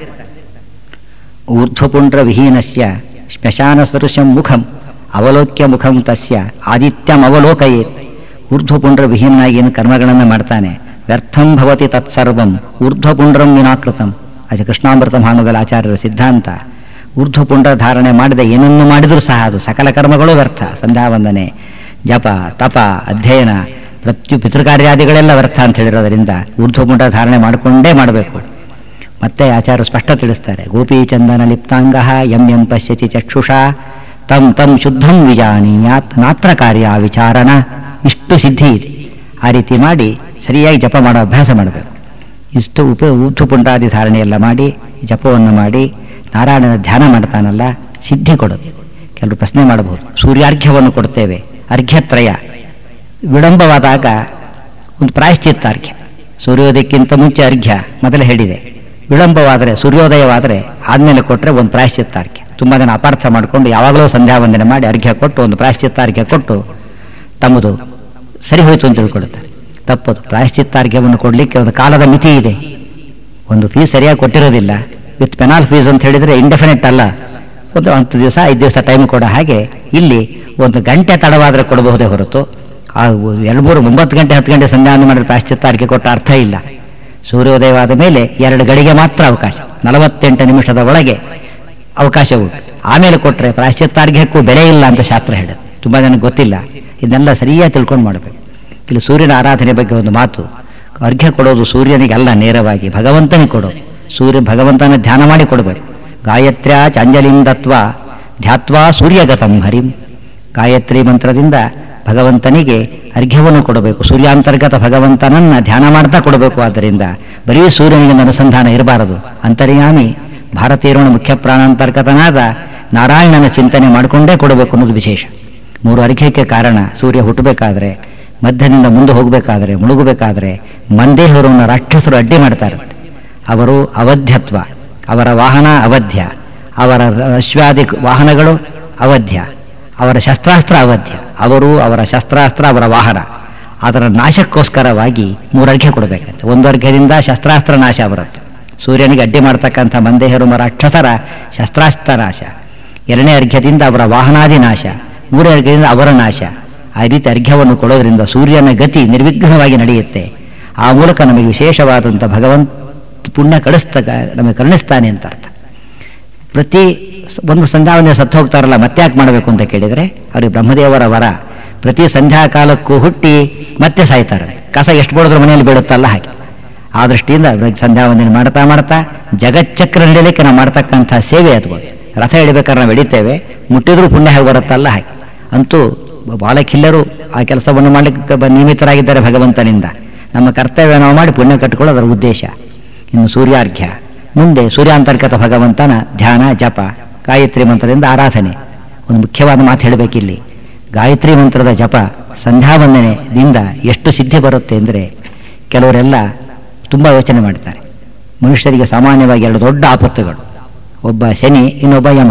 ಊರ್ಧ್ವಪುಂಡ್ರ ವಿಹೀನಸ್ಯ ಶ್ಮಶಾನ ಸದೃಶಂ ಮುಖಂ ಅವಲೋಕ್ಯ ಮುಖಂ ತಸ್ಯ ಆದಿತ್ಯಂ ಅವಲೋಕಯೇತ್. ಊರ್ಧ್ವಪುಂಡ್ರ ವಿಹೀನಾಗಿ ಏನು ಕರ್ಮಗಳನ್ನು ಮಾಡ್ತಾನೆ, ವ್ಯರ್ಥಂ ಭವತಿ ತತ್ಸರ್ವಂ ಊರ್ಧ್ವಪುಂಡ್ರಂ ವಿನಾಕೃತಂ. ಅದು ಕೃಷ್ಣಾಮೃತ ಮಹಾನದಲ್ಲಿ ಆಚಾರ್ಯರ ಸಿದ್ಧಾಂತ. ಊರ್ಧ್ವಪುಂಡ್ರ ಧಾರಣೆ ಮಾಡದೆ ಏನನ್ನು ಮಾಡಿದರೂ ಸಹ ಅದು ಸಕಲ ಕರ್ಮಗಳು ವ್ಯರ್ಥ. ಸಂಧ್ಯಾವಂದನೆ, ಜಪ, ತಪ, ಅಧ್ಯಯನ, ಪಿತೃಕಾರ್ಯಾದಿಗಳೆಲ್ಲ ವ್ಯರ್ಥ ಅಂತ ಹೇಳಿರೋದರಿಂದ ಊರ್ಧ್ವಪುಂಡ್ರ ಧಾರಣೆ ಮಾಡಿಕೊಂಡೇ ಮಾಡಬೇಕು. ಮತ್ತೆ ಆಚಾರ್ಯರು ಸ್ಪಷ್ಟ ತಿಳಿಸ್ತಾರೆ. ಗೋಪೀಚಂದನ ಲಿಪ್ತಾಂಗ ಯಂ ಪಶ್ಯತಿ ಚಕ್ಷುಷಾ ತಂ ತಂ ಶುದ್ಧಂ ವಿಜಾನೀಯಾತ್ ನಾತ್ರ ಕಾರ್ಯ ವಿಚಾರಣ. ಇಷ್ಟು ಸಿದ್ಧಿ ಇದೆ. ಆ ರೀತಿ ಮಾಡಿ ಸರಿಯಾಗಿ ಜಪ ಮಾಡೋ ಅಭ್ಯಾಸ ಮಾಡಬೇಕು. ಇಷ್ಟು ಊರ್ಧ್ವಪುಂಡ್ರಾದಿ ಧಾರಣೆಯೆಲ್ಲ ಮಾಡಿ ಜಪವನ್ನು ಮಾಡಿ ನಾರಾಯಣನ ಧ್ಯಾನ ಮಾಡ್ತಾನಲ್ಲ, ಸಿದ್ಧಿ ಕೊಡೋದು. ಕೆಲವು ಪ್ರಶ್ನೆ ಮಾಡಬಹುದು. ಸೂರ್ಯಾರ್ಘ್ಯವನ್ನು ಕೊಡ್ತೇವೆ, ಅರ್ಘ್ಯತ್ರಯ. ವಿಳಂಬವಾದಾಗ ಒಂದು ಪ್ರಾಯಶ್ಚಿತ್ತ ಅರ್ಘ್ಯ. ಸೂರ್ಯೋದಯಕ್ಕಿಂತ ಮುಂಚೆ ಅರ್ಘ್ಯ ಮೊದಲೇ ಹೇಳಿದೆ. ವಿಳಂಬವಾದರೆ, ಸೂರ್ಯೋದಯವಾದರೆ ಆದಮೇಲೆ ಕೊಟ್ಟರೆ ಒಂದು ಪ್ರಾಯಶ್ಚಿತ್ತ ಅರ್ಘ್ಯ. ತುಂಬ ಜನ ಅಪಾರ್ಥ ಮಾಡಿಕೊಂಡು ಯಾವಾಗಲೂ ಸಂಧ್ಯಾ ವಂದನೆ ಮಾಡಿ ಅರ್ಘ್ಯ ಕೊಟ್ಟು ಒಂದು ಪ್ರಾಯಶ್ಚಿತ್ತ ಅರ್ಘ್ಯ ಕೊಟ್ಟು ತಮ್ಮದು ಸರಿ ಹೋಯಿತು ಅಂತ ತಿಳ್ಕೊಡುತ್ತಾರೆ. ತಪ್ಪದು. ಪ್ರಾಯಶ್ಚಿತ್ತಾರ್ಘ್ಯವನ್ನು ಕೊಡಲಿಕ್ಕೆ ಒಂದು ಕಾಲದ ಮಿತಿ ಇದೆ. ಒಂದು ಫೀಸ್ ಸರಿಯಾಗಿ ಕೊಟ್ಟಿರೋದಿಲ್ಲ, ವಿತ್ ಪೆನಾಲ್ ಫೀಸ್ ಅಂತ ಹೇಳಿದರೆ ಇಂಡೆಫಿನೆಟ್ ಅಲ್ಲ. ಒಂದು 10 ದಿವಸ 5 ದಿವಸ ಟೈಮ್ ಕೊಡೋ ಹಾಗೆ ಇಲ್ಲಿ 1 ಗಂಟೆ ತಡವಾದರೆ ಕೊಡಬಹುದೇ ಹೊರತು 2, 3, 9 ಗಂಟೆ 10 ಗಂಟೆ ಸಂಧ್ಯಾವಂದನೆ ಮಾಡಿದ್ರೆ ಪ್ರಾಯಶ್ಚಿತ್ತಾರ್ಘ್ಯ ಕೊಟ್ಟ ಅರ್ಥ ಇಲ್ಲ. ಸೂರ್ಯೋದಯವಾದ ಮೇಲೆ 2 ಗಳಿಗೆ ಮಾತ್ರ ಅವಕಾಶ, 48 ನಿಮಿಷದ ಒಳಗೆ ಅವಕಾಶ ಉಂಟು. ಆಮೇಲೆ ಕೊಟ್ಟರೆ ಪ್ರಾಯಶ್ಚಿತ್ತಾರ್ಘ್ಯಕ್ಕೂ ಬೆಲೆ ಇಲ್ಲ ಅಂತ ಶಾಸ್ತ್ರ ಹೇಳುತ್ತೆ. ತುಂಬ ಜನಕ್ಕೆ ಗೊತ್ತಿಲ್ಲ. ಇದನ್ನೆಲ್ಲ ಸರಿಯಾಗಿ ತಿಳ್ಕೊಂಡು ಮಾಡಬೇಕು. ಇಲ್ಲಿ ಸೂರ್ಯನ ಆರಾಧನೆ ಬಗ್ಗೆ ಒಂದು ಮಾತು. ಅರ್ಘ್ಯ ಕೊಡೋದು ಸೂರ್ಯನಿಗೆ ಅಲ್ಲ, ನೇರವಾಗಿ ಭಗವಂತನಿಗೆ ಕೊಡೋದು. ಭಗವಂತನ ಧ್ಯಾನ ಮಾಡಿ ಕೊಡಬೇಕು. ಗಾಯತ್ರ್ಯಾ ಚಾಂಜಲಿಂ ದತ್ವಾ ಧ್ಯಾತ್ವಾ ಸೂರ್ಯಗತಂ ಹರಿಂ. ಗಾಯತ್ರಿ ಮಂತ್ರದಿಂದ ಭಗವಂತನಿಗೆ ಅರ್ಘ್ಯವನ್ನು ಕೊಡಬೇಕು. ಸೂರ್ಯಾಂತರ್ಗತ ಭಗವಂತನನ್ನ ಧ್ಯಾನ ಮಾಡ್ತಾ ಕೊಡಬೇಕು. ಆದ್ದರಿಂದ ಬರೀ ಸೂರ್ಯನಿಗೆ ಅನುಸಂಧಾನ ಇರಬಾರದು. ಅಂತರ್ಯಾಮಿ ಭಾರತೀಯರ ಮುಖ್ಯ ಪ್ರಾಣಾಂತರ್ಗತನಾದ ನಾರಾಯಣನ ಚಿಂತನೆ ಮಾಡಿಕೊಂಡೇ ಕೊಡಬೇಕು ಅನ್ನೋದು ವಿಶೇಷ. 3 ಅರ್ಘ್ಯಕ್ಕೆ ಕಾರಣ ಸೂರ್ಯ ಹುಟ್ಟಬೇಕಾದ್ರೆ, ಮಧ್ಯದಿಂದ ಮುಂದೆ ಹೋಗಬೇಕಾದ್ರೆ, ಮುಳುಗಬೇಕಾದ್ರೆ ಮಂದೇಹರನ್ನು ರಾಕ್ಷಸರು ಅಡ್ಡಿ ಮಾಡ್ತಾರೆ. ಅವರು ಅವಧ್ಯತ್ವ, ಅವರ ವಾಹನ ಅವಧ್ಯ, ಅವರ ಅಶ್ವಾದಿ ವಾಹನಗಳು ಅವಧ್ಯ, ಅವರ ಶಸ್ತ್ರಾಸ್ತ್ರ ಅವಧ್ಯ, ಅವರು ಅವರ ಶಸ್ತ್ರಾಸ್ತ್ರ ಅವರ ವಾಹನ. ಅದರ ನಾಶಕ್ಕೋಸ್ಕರವಾಗಿ 3 ಅರ್ಘ್ಯ ಕೊಡಬೇಕಂತೆ. 1 ಅರ್ಘ್ಯದಿಂದ ಶಸ್ತ್ರಾಸ್ತ್ರ ನಾಶ ಬರುತ್ತೆ, ಸೂರ್ಯನಿಗೆ ಅಡ್ಡಿ ಮಾಡ್ತಕ್ಕಂಥ ಮಂದೇಹರು ರಾಕ್ಷಸರ ಶಸ್ತ್ರಾಸ್ತ್ರ ನಾಶ. 2ನೇ ಅರ್ಘ್ಯದಿಂದ ಅವರ ವಾಹನಾದಿ ನಾಶ, 3ನೇ ಅರ್ಘ್ಯದಿಂದ ಅವರ ನಾಶ. ಆ ರೀತಿ ಅರ್ಘ್ಯವನ್ನು ಕೊಡೋದ್ರಿಂದ ಸೂರ್ಯನ ಗತಿ ನಿರ್ವಿಘ್ನವಾಗಿ ನಡೆಯುತ್ತೆ. ಆ ಮೂಲಕ ನಮಗೆ ವಿಶೇಷವಾದಂಥ ಭಗವಂತ ಪುಣ್ಯ ನಮಗೆ ಕರುಣಿಸ್ತಾನೆ ಅಂತ ಅರ್ಥ. ಪ್ರತಿ ಒಂದು ಸಂಧ್ಯಾವಂದನೆ ಸತ್ತು ಹೋಗ್ತಾರಲ್ಲ, ಮತ್ತೆ ಯಾಕೆ ಮಾಡಬೇಕು ಅಂತ ಕೇಳಿದರೆ ಅವ್ರಿಗೆ ಬ್ರಹ್ಮದೇವರ ವರ. ಪ್ರತಿ ಸಂಧ್ಯಾಕಾಲಕ್ಕೂ ಹುಟ್ಟಿ ಮತ್ತೆ ಸಾಯ್ತಾರೆ. ಕಸ ಎಷ್ಟು ಬಡಿದ್ರೂ ಮನೆಯಲ್ಲಿ ಬೀಳುತ್ತಲ್ಲ ಹಾಗೆ. ಆ ದೃಷ್ಟಿಯಿಂದ ಸಂಧ್ಯಾವಂದನೆ ಮಾಡ್ತಾ ಮಾಡ್ತಾ ಜಗಚ್ಚಕ್ರ ನಡೆಯಲಿಕ್ಕೆ ನಾವು ಮಾಡ್ತಕ್ಕಂಥ ಸೇವೆ ಅದು. ರಥ ಎಳಿಬೇಕಾದ್ರೆ ನಾವು ಎಳಿತೇವೆ, ಮುಟ್ಟಿದ್ರೂ ಪುಣ್ಯ ಹೇಗೆ ಬರುತ್ತಲ್ಲ ಹಾಗೆ. ಅಂತೂ ಬಾಲಕಿಲ್ಲರು ಆ ಕೆಲಸವನ್ನು ಮಾಡಲಿಕ್ಕೆ ನಿಯಮಿತರಾಗಿದ್ದಾರೆ ಭಗವಂತನಿಂದ. ನಮ್ಮ ಕರ್ತವ್ಯ ನಾವು ಮಾಡಿ ಪುಣ್ಯ ಕಟ್ಟಿಕೊಳ್ಳೋದು ಅದರ ಉದ್ದೇಶ. ಇನ್ನು ಸೂರ್ಯಾರ್ಘ್ಯ, ಮುಂದೆ ಸೂರ್ಯಾಂತರ್ಗತ ಭಗವಂತನ ಧ್ಯಾನ, ಜಪ, ಗಾಯತ್ರಿ ಮಂತ್ರದಿಂದ ಆರಾಧನೆ. ಒಂದು ಮುಖ್ಯವಾದ ಮಾತು ಹೇಳಬೇಕಿಲ್ಲಿ. ಗಾಯತ್ರಿ ಮಂತ್ರದ ಜಪ ಸಂಧ್ಯಾವಂದನೆಯಿಂದ ಎಷ್ಟು ಸಿದ್ಧಿ ಬರುತ್ತೆ ಅಂದರೆ, ಕೆಲವರೆಲ್ಲ ತುಂಬ ಯೋಚನೆ ಮಾಡ್ತಾರೆ. ಮನುಷ್ಯರಿಗೆ ಸಾಮಾನ್ಯವಾಗಿ 2 ದೊಡ್ಡ ಆಪತ್ತುಗಳು, ಒಬ್ಬ ಶನಿ, ಇನ್ನೊಬ್ಬ ಯಮ.